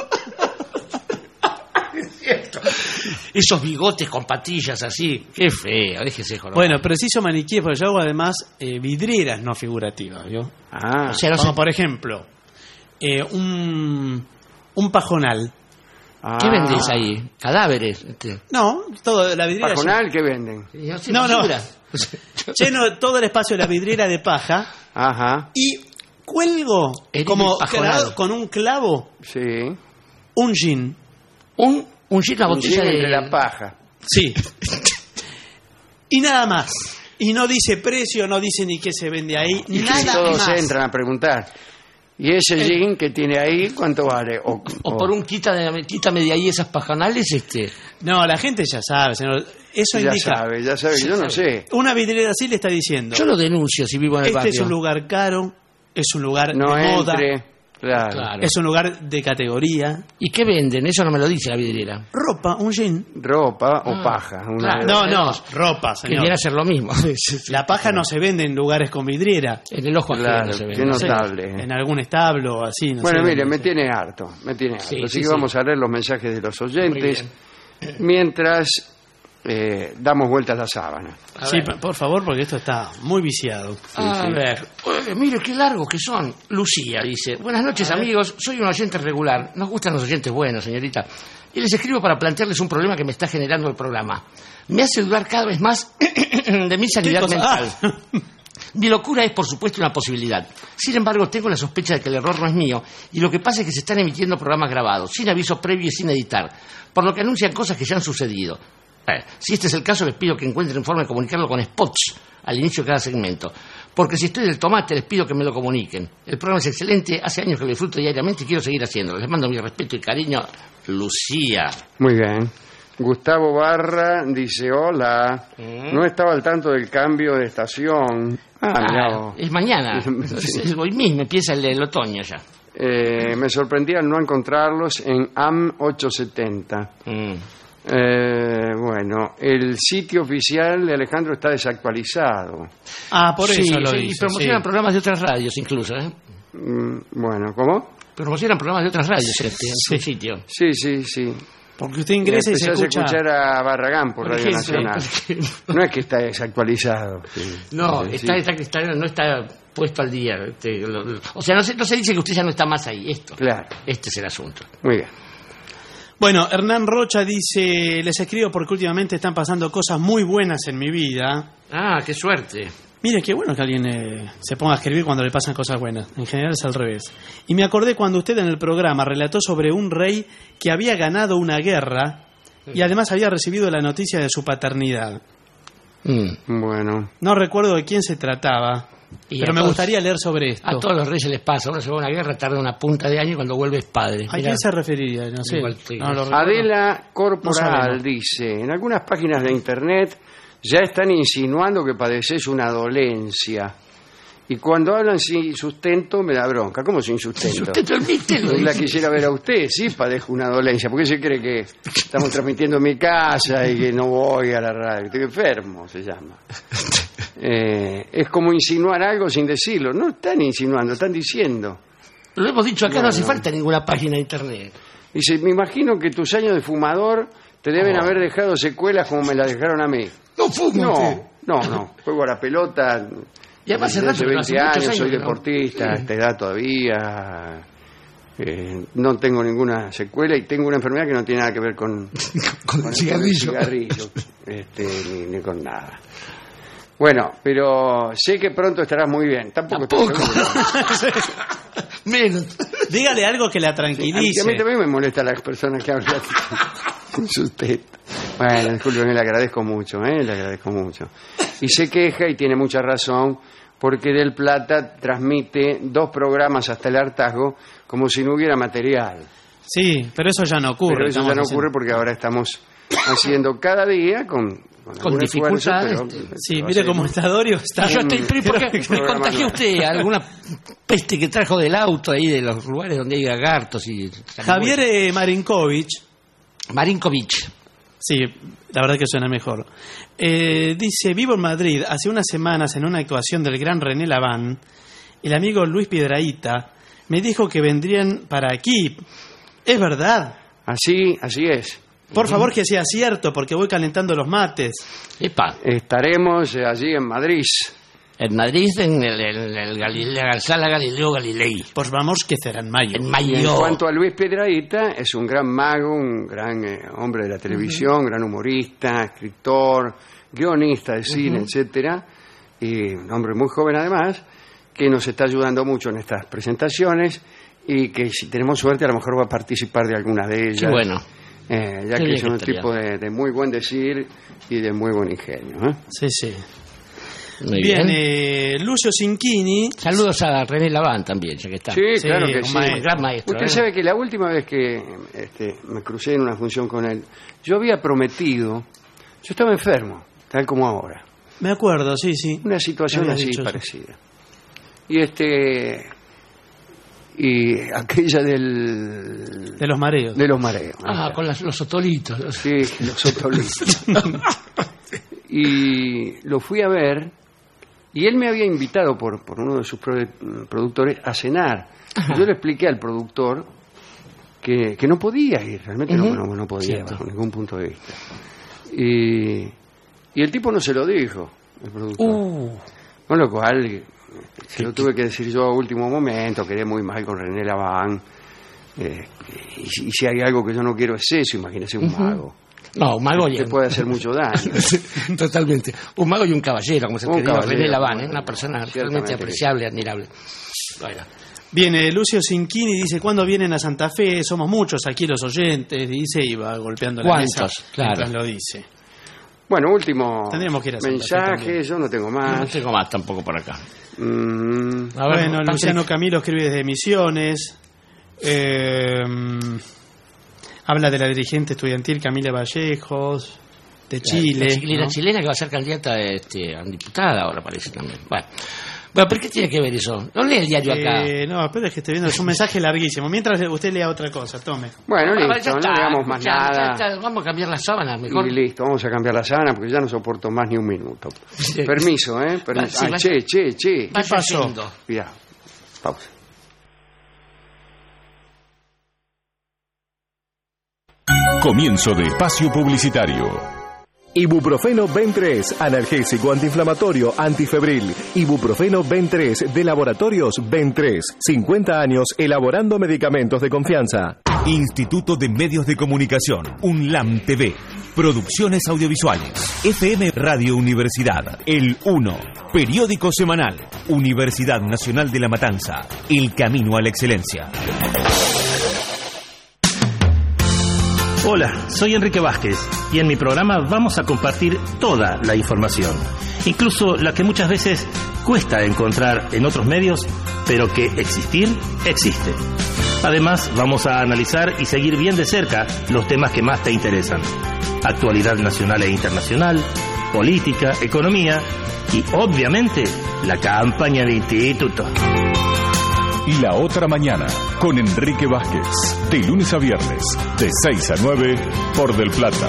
Es cierto. Esos bigotes con patillas así. Qué feo, déjese joder. Bueno, preciso maniquíes, porque yo hago además eh, vidrieras no figurativas, ¿vio? Ah, O sea, no Como sé, por ejemplo, eh, un, un pajonal. ah. ¿qué vendés ahí? Cadáveres. Este. No, todo la vidriera ¿Pajonal qué venden? No, sé, No, no. basura. lleno todo el espacio de la vidriera de paja Ajá, y cuelgo Eres como empajonado. clavado con un clavo sí. un jean. Un, un jean, una Un botella jean de... entre la paja. Sí. Y nada más. Y no dice precio, no dice ni qué se vende ahí, Y nada todos más. entran a preguntar. ¿Y ese jean que tiene ahí cuánto vale? O, O por un quítame, quítame de ahí esas pajonales, este... No, la gente ya sabe, señor. Eso ya indica. sabe, ya sabe, yo no sé. Una vidriera así le está diciendo. Yo lo denuncio si vivo en el Este barrio. es un lugar caro, es un lugar No de moda, entre, claro. Claro. es un lugar de categoría. ¿Y qué venden? Eso no me lo dice la vidriera. Ropa, un jean. Ropa o Ah, paja. Una claro. de No, las- no, ropa, Que señor. viene a ser lo mismo. La paja no se vende en lugares con vidriera. En el ojo ajeno Claro, se ve. qué no sé. notable. En algún establo o así. No Bueno, sé mire, dónde me sea. tiene harto, me tiene harto. Sí, Así sí, que sí. vamos a leer los mensajes de los oyentes mientras eh, damos vueltas a la sábana. A Sí, ver. p- por favor, porque esto está muy viciado. A sí. ver, Oye, mire qué largos que son. Lucía dice, buenas noches amigos, soy un oyente regular. Nos gustan los oyentes buenos, señorita. Y les escribo para plantearles un problema que me está generando el programa. Me hace dudar cada vez más de mi sanidad cosa? mental. Ah. Mi locura es, por supuesto, una posibilidad. Sin embargo, tengo la sospecha de que el error no es mío y lo que pasa es que se están emitiendo programas grabados, sin aviso previo y sin editar, por lo que anuncian cosas que ya han sucedido. Eh, si este es el caso, les pido que encuentren forma de comunicarlo con spots al inicio de cada segmento. Porque si estoy del tomate, les pido que me lo comuniquen. El programa es excelente, hace años que lo disfruto diariamente y quiero seguir haciéndolo. Les mando mi respeto y cariño, Lucía. Muy bien. Gustavo Barra dice, hola, Mm. no estaba al tanto del cambio de estación. Ah, mirá Ah, vos. es mañana. Sí. Es hoy mismo empieza el, el otoño ya. Eh, me sorprendía no encontrarlos en A M ochocientos setenta. Mm. Eh, bueno, el sitio oficial de Alejandro está desactualizado. Ah, por Sí, eso lo sí, y dice. promocionan sí. programas de otras radios incluso, ¿eh? Mm, bueno, ¿cómo? Promocionan programas de otras radios en este en Sí. su sitio. Sí, sí, sí. Porque usted ingresa y se Empezás a escucha... escuchar a Barragán por, Por Radio ejemplo, Nacional. por ejemplo. No es que está desactualizado. sí. No, Sí, está, sí. está, está- no está puesto al día. este, lo- lo- o sea, no se, no se dice que usted ya no está más ahí. Esto. Claro, Este es el asunto. muy bien. Bueno, Hernán Rocha dice, les escribo porque últimamente están pasando cosas muy buenas en mi vida. Ah, qué suerte. Mire, qué bueno que alguien eh, se ponga a escribir cuando le pasan cosas buenas. En general es al revés. Y me acordé cuando usted en el programa relató sobre un rey que había ganado una guerra y además había recibido la noticia de su paternidad. Mm. Bueno, No recuerdo de quién se trataba, Y pero a me todos- gustaría leer sobre esto. A todos los reyes les pasa. Uno se va a una guerra, tarda una punta de año y cuando vuelve es padre. ¿A Mirá. quién se referiría? No sé. Igual te- No lo recuerdo. Adela No Corporal sabemos. dice, en algunas páginas de internet ya están insinuando que padeces una dolencia. Y cuando hablan sin sustento me da bronca. ¿Cómo sin sustento? Usted permite lo La dice. quisiera ver a usted, sí padezco una dolencia. ¿Por qué se cree que estamos transmitiendo en mi casa y que no voy a la radio? Estoy enfermo, se llama. Eh, es como insinuar algo sin decirlo. No están insinuando, están diciendo. Lo hemos dicho acá, no, No, hace no. falta ninguna página de internet. Dice, me imagino que tus años de fumador te deben Oh. haber dejado secuelas como me las dejaron a mí. No fuma usted. No, no, no. Juego a la pelota. Y además hace desde rato hace que no hace veinte muchos años, soy años que no. deportista, a Sí. esta edad todavía. Eh, no tengo ninguna secuela y tengo una enfermedad que no tiene nada que ver con, Con con el cigarrillo. cigarrillo, este, ni, ni con nada. Bueno, pero sé que pronto estarás muy bien. Tampoco, estoy Tampoco. seguro. Menos. Dígale algo que la A mí, tranquilice. a mí también me molesta las personas que hablan con usted. Bueno, disculpen, le agradezco mucho, ¿eh? le agradezco mucho. Y se queja y tiene mucha razón porque Del Plata transmite dos programas hasta el hartazgo como si no hubiera material. Sí, pero eso ya no ocurre. Pero eso ya estamos no haciendo- ocurre porque ahora estamos haciendo cada día con, con, Con algún esfuerzo, dificultades, pero- este. Sí, pero mire hacemos. cómo está Dorio. Está... Y yo estoy, pero ¿por qué? Un ¿Me programa contagió nuevo. usted alguna peste que trajo del auto ahí, de los lugares donde hay lagartos y... Javier eh, Marinkovic, Marinkovic. sí, la verdad que suena mejor, eh, dice, vivo en Madrid, hace unas semanas en una actuación del gran René Laván, el amigo Luis Piedrahíta me dijo que vendrían para aquí. ¿Es verdad? Así, así es. Por favor que sea cierto, porque voy calentando los mates. Epa, Estaremos eh, allí en Madrid. en Madrid, en el, el, el Galileo, la sala Galileo Galilei. Pues vamos que será en mayo. En Y en mayo. cuanto a Luis Piedrahíta, es un gran mago, un gran eh, hombre de la televisión, gran humorista, escritor, guionista de cine, etcétera, y un hombre muy joven además, que nos está ayudando mucho en estas presentaciones y que si tenemos suerte a lo mejor va a participar de alguna de ellas. Qué bueno. Eh, ya Qué que bien es que un estaría. tipo de, de muy buen decir y de muy buen ingenio. ¿eh? Sí, sí. Muy Bien, bien. eh, Lucio Cinquini, Saludos a René Laván también, ya que está. Sí, Sí, claro que un sí. maestro, gran maestro, Usted ¿eh? sabe que la última vez que este, me crucé en una función con él, yo había prometido, yo estaba enfermo, tal como ahora, me acuerdo, sí, sí. una situación Había así dicho eso. parecida. Y este y aquella del De los mareos. de los mareos. ahí Ah, está. con las- los otolitos. los- Sí, los otolitos. Y lo fui a ver y él me había invitado por, por uno de sus pro- productores a cenar. Yo le expliqué al productor que, que no podía ir, realmente no- Ujú. no, no podía Cierto. bajo ningún punto de vista. Y, y el tipo no se lo dijo, el productor. Uh, Con lo cual eh, se lo tuve que decir yo a último momento, quedé muy mal con René Laván. Eh, y, si- y si hay algo que yo no quiero es eso, imagínese un mago. no, un mago y Que puede hacer mucho daño. Totalmente. Un mago y un caballero, como se Un querido caballero, René Laván, bueno, ¿eh? Una persona ciertamente realmente que apreciable, admirable. Bueno, Viene Lucio Cinquini, dice, ¿cuándo vienen a Santa Fe? Somos muchos aquí los oyentes, dice, y va golpeando la ¿Cuántos? mesa Claro. mientras lo dice. Bueno, último Tendríamos que ir a Santa Fe mensaje, también. yo no tengo no más. tengo más tampoco por acá. Mm, A ver, Bueno, Patrick. Luciano Camilo escribe desde Misiones. Eh, habla de la dirigente estudiantil Camila Vallejos, de Chile. La chilena, ¿no? chilena que va a ser candidata este, a diputada ahora, parece también. Bueno. Bueno, ¿pero qué tiene que ver eso? No lee el diario acá. Eh, no, espera, es que estoy viendo, es un mensaje larguísimo. Mientras usted lea otra cosa, tome. bueno, Ah, listo, ya no está, digamos más ya- ya nada. está, vamos a cambiar las sábanas, mejor. Y listo, vamos a cambiar la sábana porque ya no soporto más ni un minuto. Sí. Permiso, ¿eh? Permiso. Sí, Ay, vaya- che, che, che. Vaya pasó? haciendo. Cuidado. Pausa. Comienzo de espacio publicitario. Ibuprofeno Ben tres, analgésico, antiinflamatorio, antifebril. Ibuprofeno Ben tres, de Laboratorios Ben tres. cincuenta años elaborando medicamentos de confianza. Instituto de Medios de Comunicación, UNLAM T V. Producciones audiovisuales. F M Radio Universidad, El uno. Periódico semanal. Universidad Nacional de La Matanza. El camino a la excelencia. Hola, soy Enrique Vázquez y en mi programa vamos a compartir toda la información, incluso la que muchas veces cuesta encontrar en otros medios, pero que existir existe. Además, vamos a analizar y seguir bien de cerca los temas que más te interesan: actualidad nacional e internacional, política, economía y, obviamente, la campaña de instituto. La otra mañana, con Enrique Vázquez, de lunes a viernes, de seis a nueve, por Del Plata.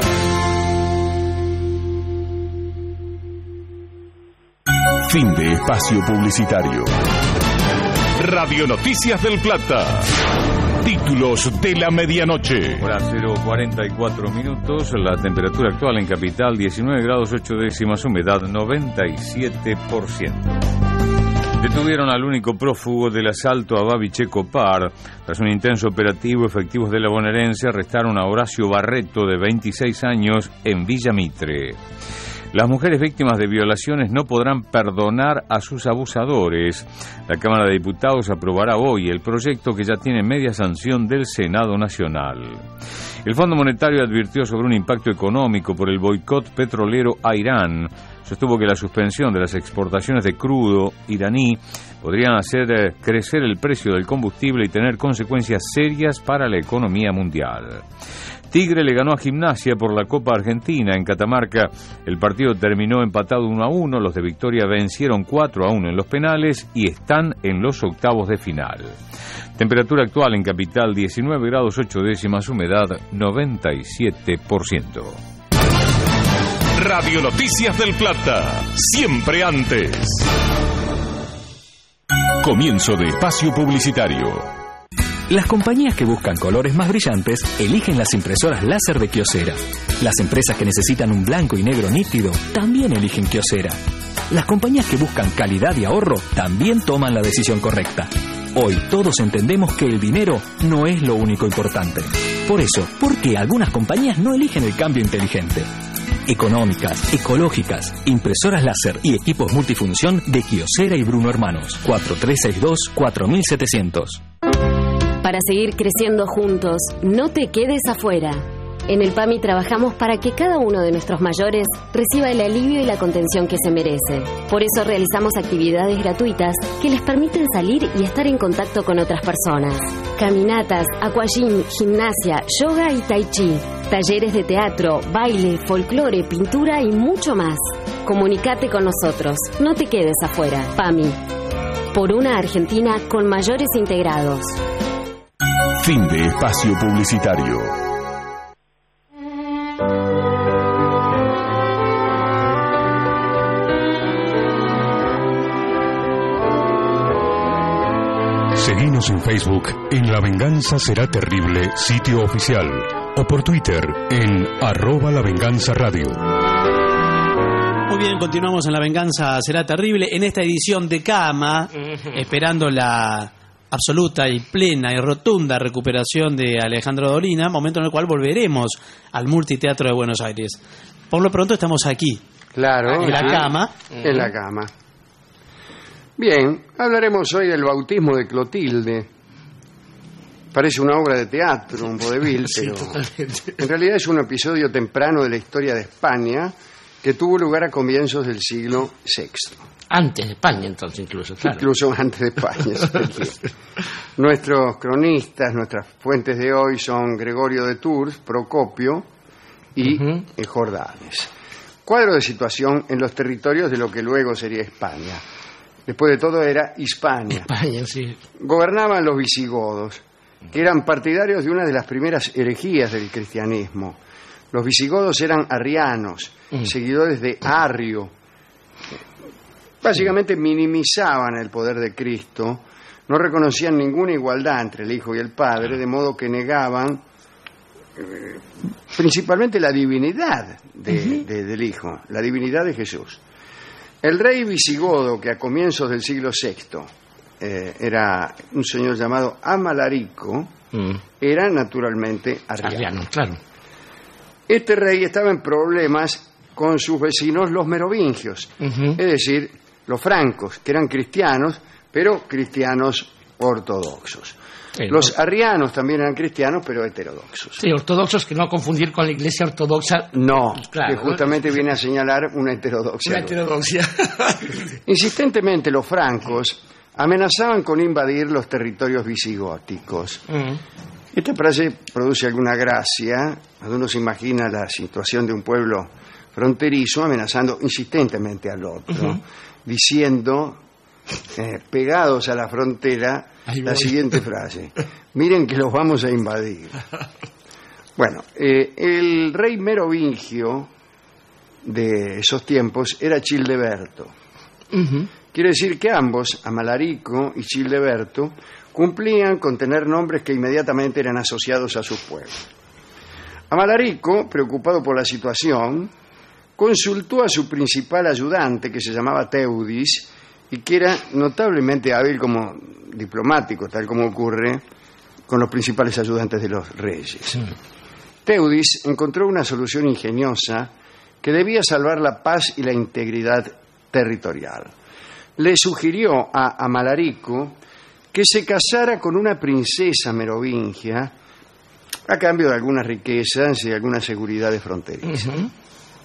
Fin de espacio publicitario. Radio Noticias del Plata. Títulos de la medianoche. Hora cero cuarenta y cuatro minutos. La temperatura actual en Capital diecinueve grados ocho décimas. Humedad noventa y siete por ciento. Detuvieron al único prófugo del asalto a Babi Checopar. Tras un intenso operativo, efectivos de la bonaerense arrestaron a Horacio Barreto, de veintiséis años, en Villa Mitre. Las mujeres víctimas de violaciones no podrán perdonar a sus abusadores. La Cámara de Diputados aprobará hoy el proyecto, que ya tiene media sanción del Senado Nacional. El Fondo Monetario advirtió sobre un impacto económico por el boicot petrolero a Irán. Sostuvo que la suspensión de las exportaciones de crudo iraní podrían hacer crecer el precio del combustible y tener consecuencias serias para la economía mundial. Tigre le ganó a Gimnasia por la Copa Argentina en Catamarca. El partido terminó empatado uno a uno. Los de Victoria vencieron cuatro a uno en los penales y están en los octavos de final. Temperatura actual en Capital diecinueve grados ocho décimas, humedad noventa y siete por ciento. Radio Noticias del Plata, siempre antes. Comienzo de espacio publicitario. Las compañías que buscan colores más brillantes eligen las impresoras láser de Kyocera. Las empresas que necesitan un blanco y negro nítido también eligen Kyocera. Las compañías que buscan calidad y ahorro también toman la decisión correcta. Hoy todos entendemos que el dinero no es lo único importante. Por eso, ¿por qué algunas compañías no eligen el cambio inteligente? Económicas, ecológicas, impresoras láser y equipos multifunción de Kyocera y Bruno Hermanos. cuatro tres seis dos, cuatro setecientos. Para seguir creciendo juntos, no te quedes afuera. En el PAMI trabajamos para que cada uno de nuestros mayores reciba el alivio y la contención que se merece. Por eso realizamos actividades gratuitas que les permiten salir y estar en contacto con otras personas. Caminatas, aquagym, gimnasia, yoga y tai chi. Talleres de teatro, baile, folclore, pintura y mucho más. Comunicate con nosotros. No te quedes afuera. PAMI. Por una Argentina con mayores integrados. Fin de espacio publicitario. Seguinos en Facebook en La Venganza Será Terrible, sitio oficial, o por Twitter en arroba La Venganza Radio. Muy bien, continuamos en La Venganza Será Terrible, en esta edición de Cama, esperando la absoluta y plena y rotunda recuperación de Alejandro Dolina, momento en el cual volveremos al Multiteatro de Buenos Aires. Por lo pronto estamos aquí. Claro. En la sí, cama. En la cama. Bien, hablaremos hoy del bautismo de Clotilde. Parece una obra de teatro, un vodevil, Sí, pero totalmente. en realidad es un episodio temprano de la historia de España que tuvo lugar a comienzos del siglo sexto. Antes de España, entonces, incluso, claro. Incluso antes de España. Sí. Nuestros cronistas, nuestras fuentes de hoy son Gregorio de Tours, Procopio y Ujú. eh, Jordanes. Cuadro de situación en los territorios de lo que luego sería España. Después de todo era Hispania. España, sí. Gobernaban los visigodos, que eran partidarios de una de las primeras herejías del cristianismo. Los visigodos eran arrianos, Mm. seguidores de Arrio. Básicamente minimizaban el poder de Cristo, no reconocían ninguna igualdad entre el Hijo y el Padre, de modo que negaban eh, principalmente la divinidad de, uh-huh. de, del Hijo, la divinidad de Jesús. El rey visigodo, que a comienzos del siglo sexto eh, era un señor llamado Amalarico, uh-huh. era naturalmente arriano. Arriano, claro. Este rey estaba en problemas con sus vecinos los merovingios, uh-huh. es decir, los francos, que eran cristianos, pero cristianos ortodoxos. Sí, los no. arrianos también eran cristianos, pero heterodoxos. Sí, ortodoxos, que no confundir con la iglesia ortodoxa. No, claro, que justamente ¿no? viene a señalar una heterodoxia. Una heterodoxia. Insistentemente los francos amenazaban con invadir los territorios visigóticos. Uh-huh. Esta frase produce alguna gracia, cuando uno se imagina la situación de un pueblo fronterizo amenazando insistentemente al otro, uh-huh. diciendo, eh, pegados a la frontera, la siguiente frase: miren que los vamos a invadir. Bueno, eh, el rey merovingio de esos tiempos era Childeberto. Uh-huh. Quiere decir que ambos, Amalarico y Childeberto, cumplían con tener nombres que inmediatamente eran asociados a sus pueblos. Amalarico, preocupado por la situación, consultó a su principal ayudante, que se llamaba Teudis, y que era notablemente hábil como diplomático, tal como ocurre con los principales ayudantes de los reyes. Sí. Teudis encontró una solución ingeniosa que debía salvar la paz y la integridad territorial. Le sugirió a Amalarico que se casara con una princesa merovingia a cambio de algunas riquezas y algunas seguridades fronterizas. Uh-huh.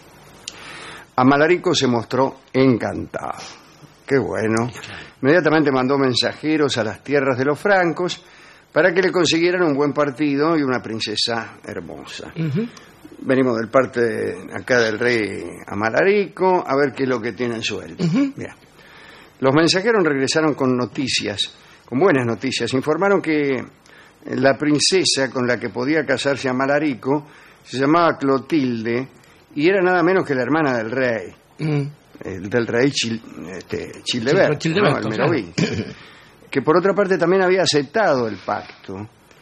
Amalarico se mostró encantado. Qué bueno. Inmediatamente mandó mensajeros a las tierras de los francos para que le consiguieran un buen partido y una princesa hermosa. Uh-huh. Venimos del parte de, acá del rey Amalarico a ver qué es lo que tienen suelto. Uh-huh. Mira. Los mensajeros regresaron con noticias, con buenas noticias. Informaron que la princesa con la que podía casarse Amalarico se llamaba Clotilde y era nada menos que la hermana del rey. Uh-huh. El del rey Chil, este, Childeberto, sí, ¿no? El merovingio, claro. Que por otra parte también había aceptado el pacto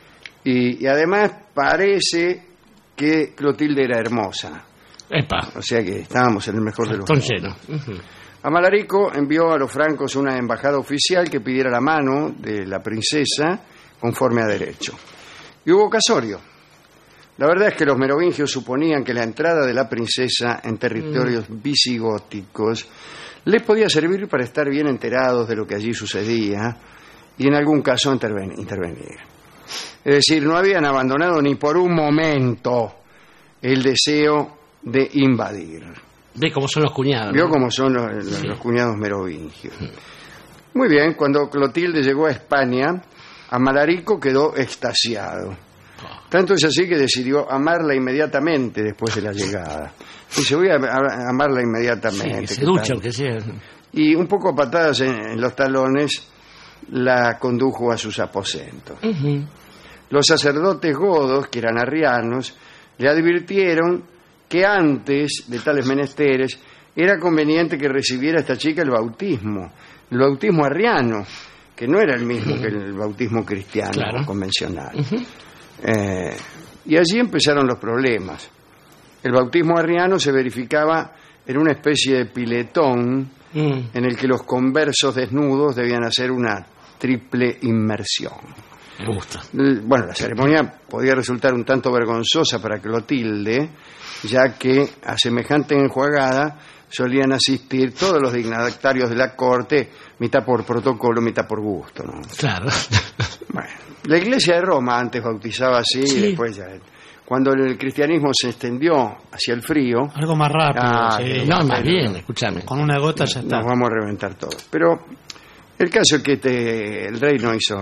y, y además parece que Clotilde era hermosa. Epa. O sea que estábamos en el mejor de los mundos. Uh-huh. Amalarico envió a los francos una embajada oficial que pidiera la mano de la princesa conforme a derecho. Y hubo casorio. La verdad es que los merovingios suponían que la entrada de la princesa en territorios mm. visigóticos les podía servir para estar bien enterados de lo que allí sucedía y en algún caso interven- intervenir. Es decir, no habían abandonado ni por un momento el deseo de invadir. Ve cómo son los cuñados. Vio ¿no? cómo son los, los, sí. los cuñados merovingios. Muy bien, cuando Clotilde llegó a España, Amalarico quedó extasiado. Tanto es así que decidió amarla inmediatamente después de la llegada. Dice, voy a, a amarla inmediatamente. Sí, se ducha, aunque sea. Y un poco a patadas en, en los talones la condujo a sus aposentos. Uh-huh. Los sacerdotes godos, que eran arrianos, le advirtieron que antes de tales menesteres era conveniente que recibiera esta chica el bautismo, el bautismo arriano, que no era el mismo uh-huh. que el bautismo cristiano, claro, convencional. Uh-huh. Eh, y allí empezaron los problemas. El bautismo arriano se verificaba en una especie de piletón mm. en el que los conversos desnudos debían hacer una triple inmersión. Me gusta. Bueno, la ceremonia podía resultar un tanto vergonzosa para Clotilde, ya que a semejante enjuagada solían asistir todos los dignatarios de la corte, mitad por protocolo, mitad por gusto, ¿no? Claro. Bueno, la Iglesia de Roma antes bautizaba así, sí. Y después ya... Cuando el cristianismo se extendió hacia el frío... Algo más rápido. Ah, sí. No, más bien, escúchame. Con una gota ya está. Nos vamos a reventar todo. Pero el caso es que este, el rey no hizo...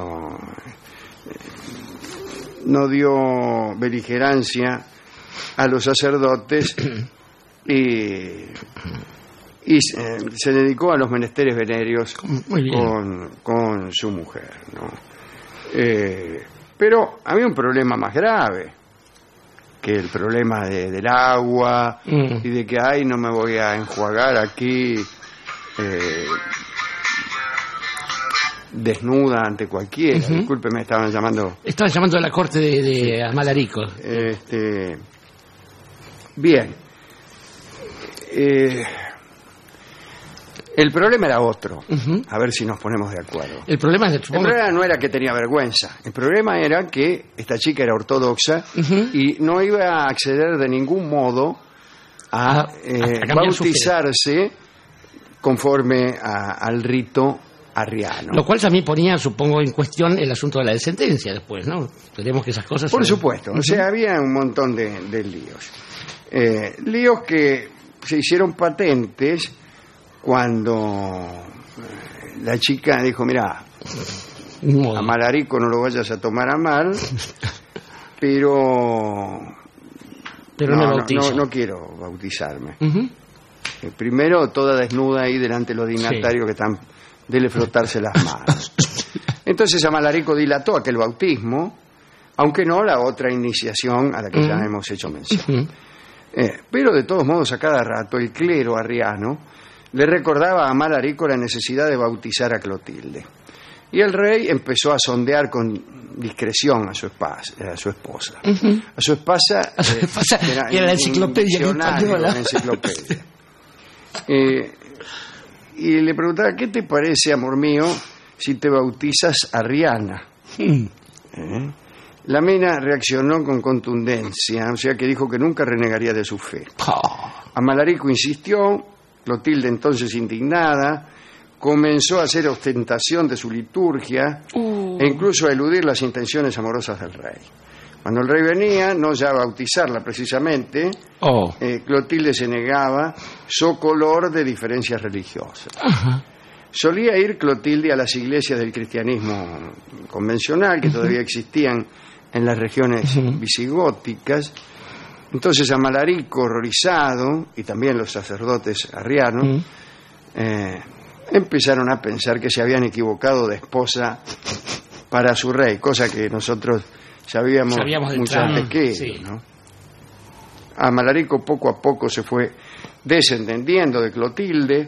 no dio beligerancia a los sacerdotes y, y se, se dedicó a los menesteres venéreos con, con su mujer, ¿no? Eh, pero había un problema más grave que el problema de, del agua mm. y de que, ay, no me voy a enjuagar aquí. Eh, desnuda ante cualquiera. Uh-huh. Disculpe, me estaban llamando. Estaban llamando a la corte de, de Amalarico. Este, bien. Eh, el problema era otro. Uh-huh. A ver si nos ponemos de acuerdo. El problema, es, el problema no era que tenía vergüenza. El problema era que esta chica era ortodoxa uh-huh. y no iba a acceder de ningún modo a, a, eh, a bautizarse conforme a, al rito arriano. Lo cual también ponía, supongo, en cuestión el asunto de la descendencia después, ¿no? Esperemos que esas cosas... Por se... supuesto. Uh-huh. O sea, había un montón de, de líos. Eh, líos que se hicieron patentes cuando la chica dijo, mira, a Malarico no lo vayas a tomar a mal, pero... Pero no, me bautizo. No, no, no quiero bautizarme. Uh-huh. Eh, primero, toda desnuda ahí delante de los dignatarios sí. que están... dele frotarse las manos. Entonces Amalarico dilató aquel bautismo, aunque no la otra iniciación a la que uh-huh. ya hemos hecho mención. Uh-huh. Eh, pero de todos modos, a cada rato el clero arriano le recordaba a Amalarico la necesidad de bautizar a Clotilde. Y el rey empezó a sondear con discreción a su, esposa, a su esposa. Uh-huh. A su esposa, a su esposa eh, era, era la enciclopedia española. La enciclopedia. Eh, y le preguntaba, ¿qué te parece, amor mío, si te bautizas arriana? Mm. ¿Eh? La mina reaccionó con contundencia, o sea que dijo que nunca renegaría de su fe. Oh. Amalarico insistió, Clotilde entonces indignada, comenzó a hacer ostentación de su liturgia uh. e incluso a eludir las intenciones amorosas del rey. Cuando el rey venía, no ya a bautizarla precisamente, oh. eh, Clotilde se negaba, socolor de diferencias religiosas. Uh-huh. Solía ir Clotilde a las iglesias del cristianismo convencional, que uh-huh. todavía existían en las regiones uh-huh. visigóticas. Entonces Amalarico, horrorizado, y también los sacerdotes arrianos, uh-huh. eh, empezaron a pensar que se habían equivocado de esposa para su rey, cosa que nosotros... Sabíamos, Sabíamos mucho antes que ellos, sí. ¿no? Amalarico poco a poco se fue desentendiendo de Clotilde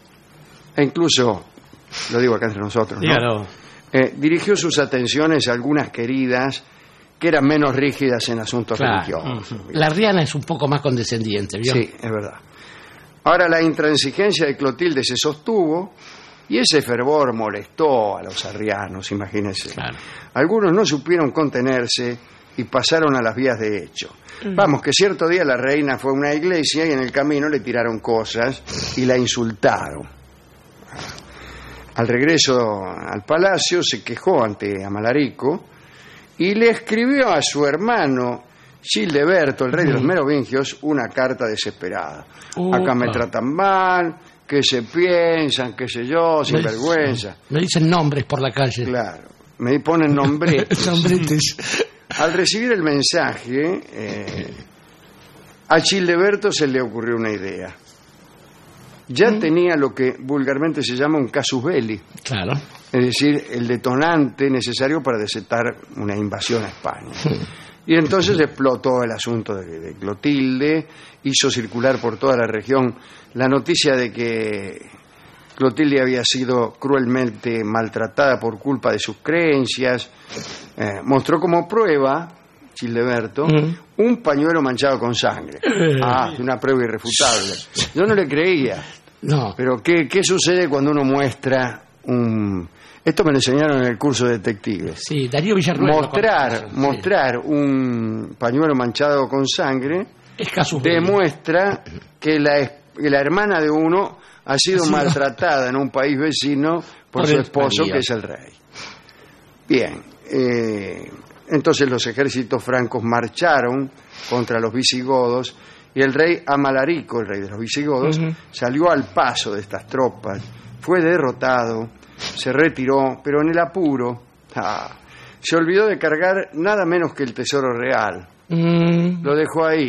e incluso, lo digo acá entre nosotros, ¿no? Claro. Eh, dirigió sus atenciones a algunas queridas que eran menos rígidas en asuntos claro. religiosos. Uh-huh. La arriana es un poco más condescendiente, ¿vio? Sí, es verdad. Ahora la intransigencia de Clotilde se sostuvo y ese fervor molestó a los arrianos, imagínense. Claro. Algunos no supieron contenerse y pasaron a las vías de hecho. Uh-huh. Vamos, que cierto día la reina fue a una iglesia y en el camino le tiraron cosas y la insultaron. Al regreso al palacio se quejó ante Amalarico y le escribió a su hermano Childeberto, el rey uh-huh. de los merovingios, una carta desesperada. Uh-huh. Acá me tratan mal... que se piensan, qué sé yo, sin me vergüenza. Me dicen nombres por la calle. Claro, me ponen nombretes. Nombretes. Al recibir el mensaje, eh, a Childeberto se le ocurrió una idea. Ya mm. tenía lo que vulgarmente se llama un casus belli. Claro. Es decir, el detonante necesario para desatar una invasión a España. Y entonces explotó el asunto de, de Clotilde, hizo circular por toda la región la noticia de que Clotilde había sido cruelmente maltratada por culpa de sus creencias. Eh, mostró como prueba, Childeberto, uh-huh. un pañuelo manchado con sangre. Ah, una prueba irrefutable. Yo no le creía. No. Pero ¿qué, qué sucede cuando uno muestra un... Esto me lo enseñaron en el curso de detectives. Sí, Darío Villarruel. Mostrar, sí. mostrar un pañuelo manchado con sangre es demuestra que la, que la hermana de uno ha sido, ha sido maltratada en un país vecino por, por su esposo, que es el rey. Bien, eh, entonces los ejércitos francos marcharon contra los visigodos y el rey Amalarico, el rey de los visigodos, uh-huh. salió al paso de estas tropas, fue derrotado, se retiró, pero en el apuro ah, se olvidó de cargar nada menos que el tesoro real. Mm. Lo dejó ahí.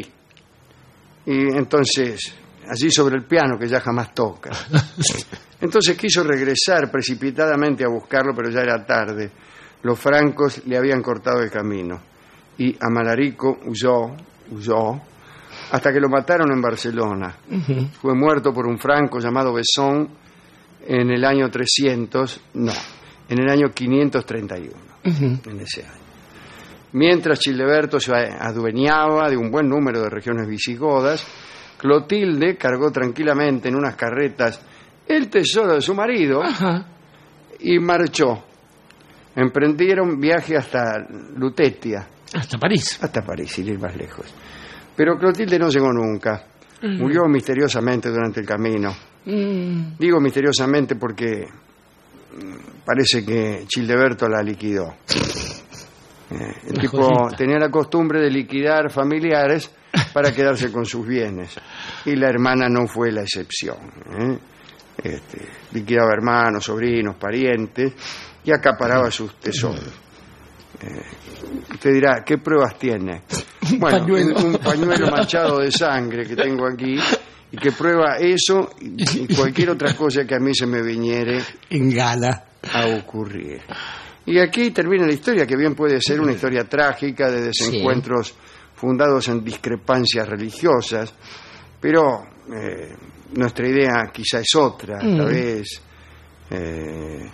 Y entonces, allí sobre el piano, que ya jamás toca. Entonces quiso regresar precipitadamente a buscarlo, pero ya era tarde. Los francos le habían cortado el camino. Y Amalarico huyó, huyó, hasta que lo mataron en Barcelona. Uh-huh. Fue muerto por un franco llamado Besson en el año trescientos, no, en el año quinientos treinta y uno, uh-huh. en ese año. Mientras Childeberto se adueñaba de un buen número de regiones visigodas, Clotilde cargó tranquilamente en unas carretas el tesoro de su marido uh-huh. y marchó. Emprendieron viaje hasta Lutetia. Hasta París. Hasta París, sin ir más lejos. Pero Clotilde no llegó nunca. Mm. Murió misteriosamente durante el camino. Mm. Digo misteriosamente porque parece que Childeberto la liquidó. Eh, el tipo jodita. Tenía la costumbre de liquidar familiares para quedarse con sus bienes. Y la hermana no fue la excepción. ¿eh? Este, liquidaba hermanos, sobrinos, parientes y acaparaba sus tesoros. Eh, usted dirá, ¿qué pruebas tiene? Un bueno, pañuelo. Un, un pañuelo manchado de sangre que tengo aquí y que prueba eso y, y cualquier otra cosa que a mí se me viniere en gala a ocurrir. Y aquí termina la historia, que bien puede ser una historia trágica de desencuentros sí. fundados en discrepancias religiosas, pero eh, nuestra idea quizá es otra, mm. esta vez eh,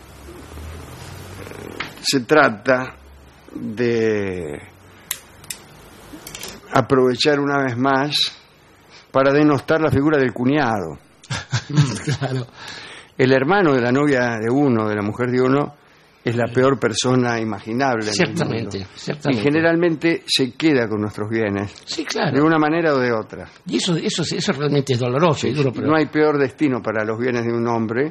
se trata de aprovechar una vez más para denostar la figura del cuñado. Claro. El hermano de la novia de uno, de la mujer de uno, es la peor persona imaginable. Ciertamente, ciertamente. Y generalmente se queda con nuestros bienes. Sí, claro. De una manera o de otra. Y eso, eso, eso realmente es doloroso. Sí, y duro, pero... No hay peor destino para los bienes de un hombre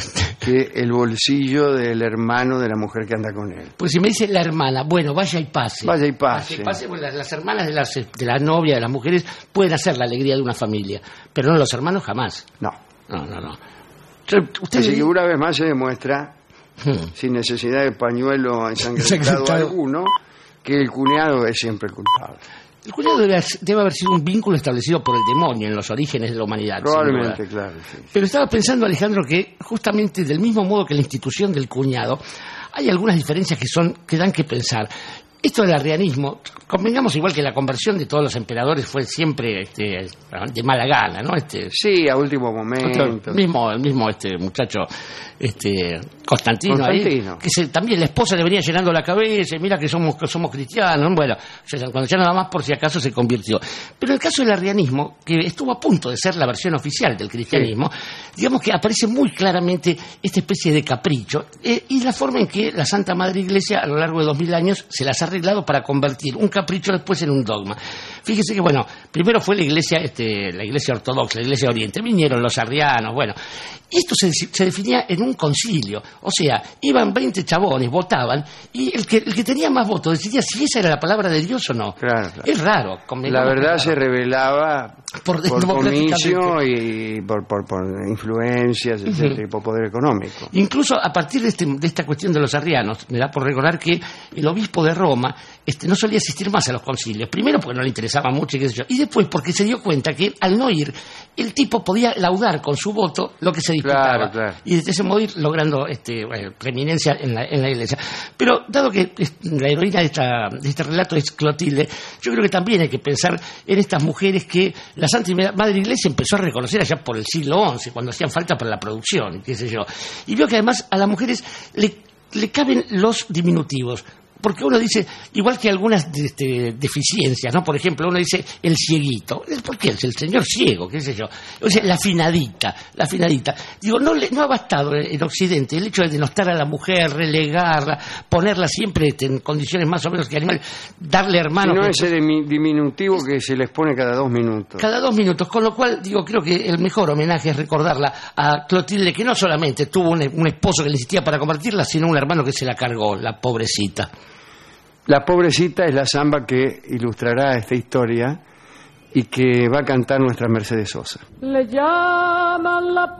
que el bolsillo del hermano de la mujer que anda con él. Pues si me dice la hermana, bueno, vaya y pase. Vaya y pase. Vaya y pase, bueno, las, las hermanas de, las, de la novia, de las mujeres, pueden hacer la alegría de una familia, pero no los hermanos jamás. No. No, no, no. Usted Así que una vez más se demuestra, hmm. sin necesidad de pañuelo ensangrentado alguno, que el cuñado es siempre el culpable. El cuñado debe, debe haber sido un vínculo establecido por el demonio en los orígenes de la humanidad. Probablemente, claro. Sí, sí. Pero estaba pensando, Alejandro, que justamente del mismo modo que la institución del cuñado, hay algunas diferencias que son que dan que pensar. Esto del arrianismo, convengamos igual que la conversión de todos los emperadores fue siempre este, de mala gana, ¿no? Este, sí, a último momento. El mismo, el mismo este muchacho este Constantino, Constantino. Ahí, que se, también la esposa le venía llenando la cabeza, mira que somos que somos cristianos, bueno, cuando ya nada más por si acaso se convirtió. Pero el caso del arrianismo, que estuvo a punto de ser la versión oficial del cristianismo, sí. digamos que aparece muy claramente esta especie de capricho eh, y la forma en que la Santa Madre Iglesia a lo largo de dos mil años se las ha arreglado para convertir un capricho después en un dogma. Fíjese que, bueno, primero fue la iglesia este, la iglesia ortodoxa, la iglesia oriente, vinieron los arrianos, bueno, esto se, se definía en un concilio, o sea, iban veinte chabones, votaban, y el que, el que tenía más votos decidía si esa era la palabra de Dios o no. Claro, claro. Es raro. La verdad se revelaba por, por comicio y por, por, por influencias, etcétera, uh-huh. y por poder económico. Incluso a partir de, este, de esta cuestión de los arrianos, me da por recordar que el obispo de Roma este, no solía asistir más a los concilios. Primero porque no le interesaba mucho, y qué sé yo, y después porque se dio cuenta que al no ir, el tipo podía laudar con su voto lo que se disputaba. Claro, claro. Y de ese modo ir logrando este, bueno, preeminencia en la, en la iglesia. Pero dado que la heroína de, esta, de este relato es Clotilde, yo creo que también hay que pensar en estas mujeres que la Santa Madre Iglesia empezó a reconocer allá por el siglo once, cuando hacían falta para la producción, qué sé yo. Y vio que además a las mujeres le, le caben los diminutivos. Porque uno dice, igual que algunas este, deficiencias, ¿no? Por ejemplo, uno dice el cieguito. ¿Por qué? Es el señor ciego, qué sé yo. O sea, la afinadita, la afinadita. Digo, no, le, no ha bastado en Occidente el hecho de denostar a la mujer, relegarla, ponerla siempre este, en condiciones más o menos que animal, darle hermanos. No ese diminutivo que se les pone cada dos minutos. Cada dos minutos, con lo cual, digo, creo que el mejor homenaje es recordarla a Clotilde, que no solamente tuvo un, un esposo que le insistía para convertirla, sino un hermano que se la cargó, la pobrecita. La pobrecita es la samba que ilustrará esta historia y que va a cantar nuestra Mercedes Sosa. Le llaman la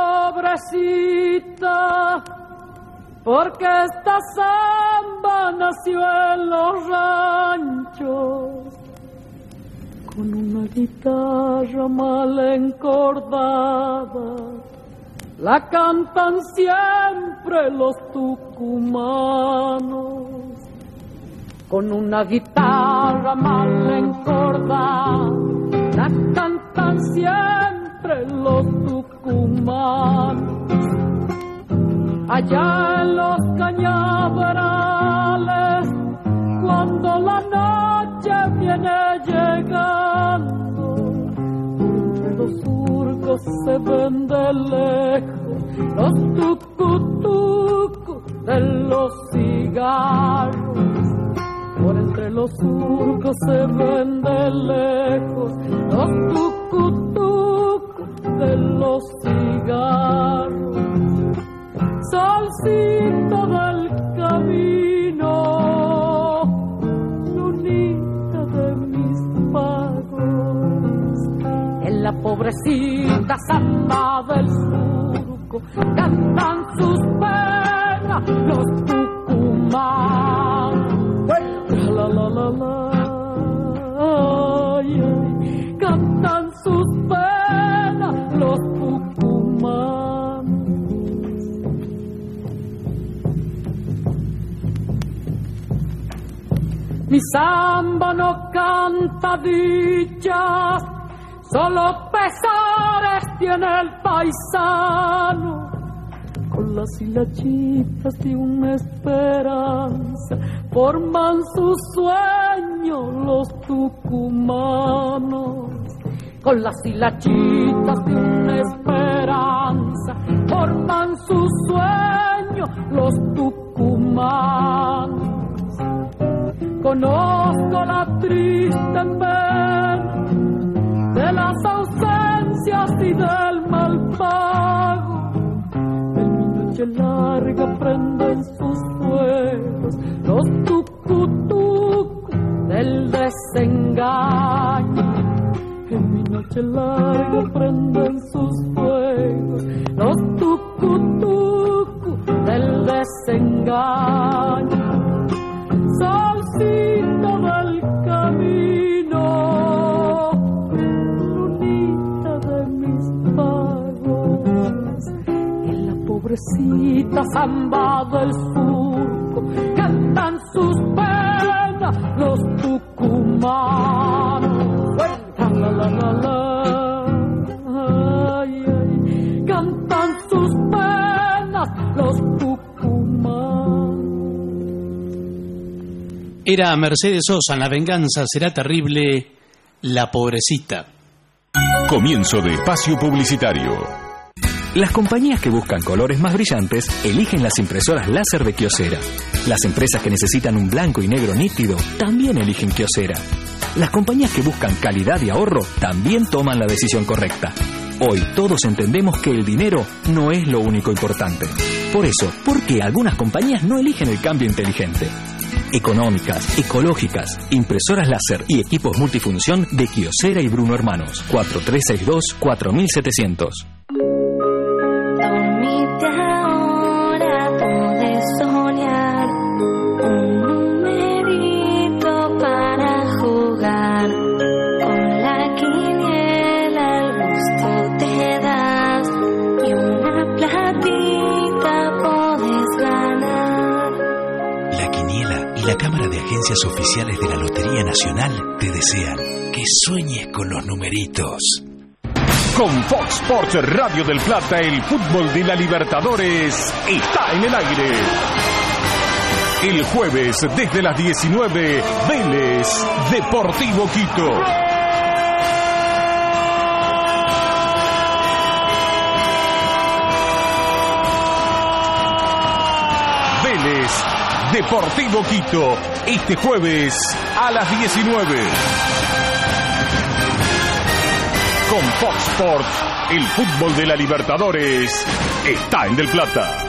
pobrecita porque esta samba nació en los ranchos con una guitarra mal encordada. La cantan siempre los tucumanos. Con una guitarra mal encordada, la cantan siempre los tucumanos. allá en los cañaverales, cuando la noche viene llegando, los surcos se ven de lejos, los tucutucos de los cigarros. Por entre los surcos se ven de lejos los tucutucos de los cigarros. Solcito del camino, lunita de mis pagos, en la pobrecita samba del surco cantan sus penas los tucumanos. La la la la, ay, ay, cantan sus penas los tucumanos. Mi samba no canta dichas, solo pesares tiene el paisano. Con las hilachitas de una esperanza forman su sueño los tucumanos. Con las hilachitas de una esperanza forman su sueño los tucumanos. Conozco la triste pena de las ausencias y del mal pago. Noche larga prenden sus fuegos los tucutucos del desengaño. En mi noche larga prenden sus fuegos los tucutucos del desengaño. Solcito del camino, lunita de mis pagos, pobrecita samba del surco cantan sus penas los tucumanos. La la la la, ay, ay, cantan sus penas los tucumanos. Era Mercedes Sosa en La venganza será terrible, La pobrecita. Comienzo de espacio publicitario. Las compañías que buscan colores más brillantes eligen las impresoras láser de Kyocera. Las empresas que necesitan un blanco y negro nítido también eligen Kyocera. Las compañías que buscan calidad y ahorro también toman la decisión correcta. Hoy todos entendemos que el dinero no es lo único importante. Por eso, ¿por qué algunas compañías no eligen el cambio inteligente? Económicas, ecológicas, impresoras láser y equipos multifunción de Kyocera y Bruno Hermanos. cuatro tres seis dos, cuatro siete cero cero. Dormite ahora, podés soñar un numerito para jugar. Con la quiniela el gusto te das y una platita podés ganar. La quiniela y la Cámara de Agencias Oficiales de la Lotería Nacional te desean que sueñes con los numeritos. Con Fox Sports Radio del Plata, el fútbol de la Libertadores está en el aire. El jueves, desde las diecinueve, Vélez Deportivo Quito. Vélez Deportivo Quito, este jueves a las diecinueve. Con Fox Sports, el fútbol de la Libertadores está en Del Plata.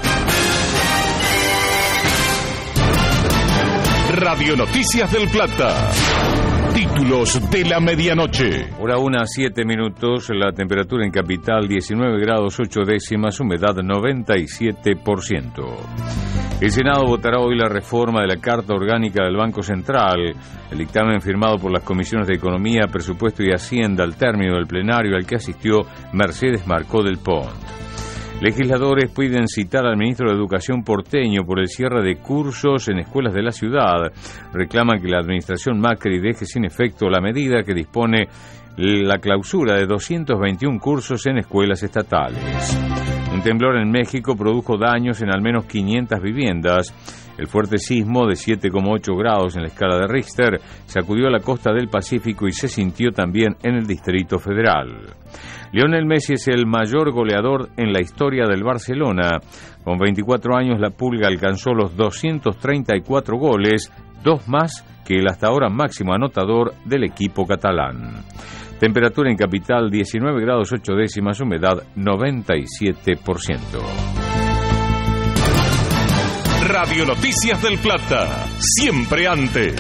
Radio Noticias Del Plata. Títulos de la medianoche. Hora una, siete minutos, la temperatura en capital diecinueve grados ocho décimas, humedad noventa y siete por ciento. El Senado votará hoy la reforma de la Carta Orgánica del Banco Central, el dictamen firmado por las comisiones de Economía, Presupuesto y Hacienda al término del plenario al que asistió Mercedes Marcó del Pont. Legisladores piden citar al ministro de Educación porteño por el cierre de cursos en escuelas de la ciudad. Reclaman que la administración Macri deje sin efecto la medida que dispone la clausura de doscientos veintiún cursos en escuelas estatales. Un temblor en México produjo daños en al menos quinientas viviendas. El fuerte sismo de siete coma ocho grados en la escala de Richter sacudió la costa del Pacífico y se sintió también en el Distrito Federal. Lionel Messi es el mayor goleador en la historia del Barcelona. Con veinticuatro años, la Pulga alcanzó los doscientos treinta y cuatro goles, dos más que el hasta ahora máximo anotador del equipo catalán. Temperatura en capital diecinueve grados ocho décimas, humedad noventa y siete por ciento. Radio Noticias del Plata, siempre antes.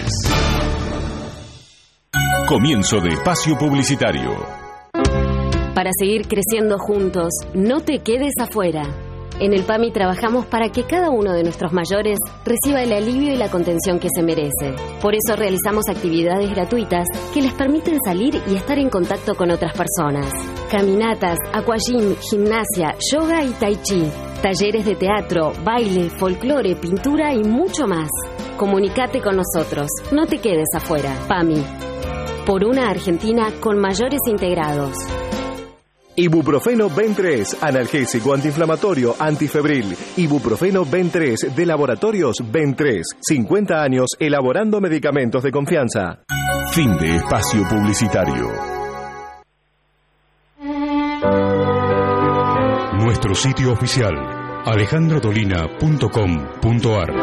Comienzo de espacio publicitario. Para seguir creciendo juntos, no te quedes afuera. En el PAMI trabajamos para que cada uno de nuestros mayores reciba el alivio y la contención que se merece. Por eso realizamos actividades gratuitas que les permiten salir y estar en contacto con otras personas. Caminatas, aquagym, gimnasia, yoga y tai chi. Talleres de teatro, baile, folclore, pintura y mucho más. Comunicate con nosotros. No te quedes afuera. PAMI. Por una Argentina con mayores integrados. Ibuprofeno Ben tres, analgésico, antiinflamatorio, antifebril. Ibuprofeno Ben tres de Laboratorios Ben tres. cincuenta años elaborando medicamentos de confianza. Fin de espacio publicitario. Nuestro sitio oficial, alejandro dolina punto com punto ar.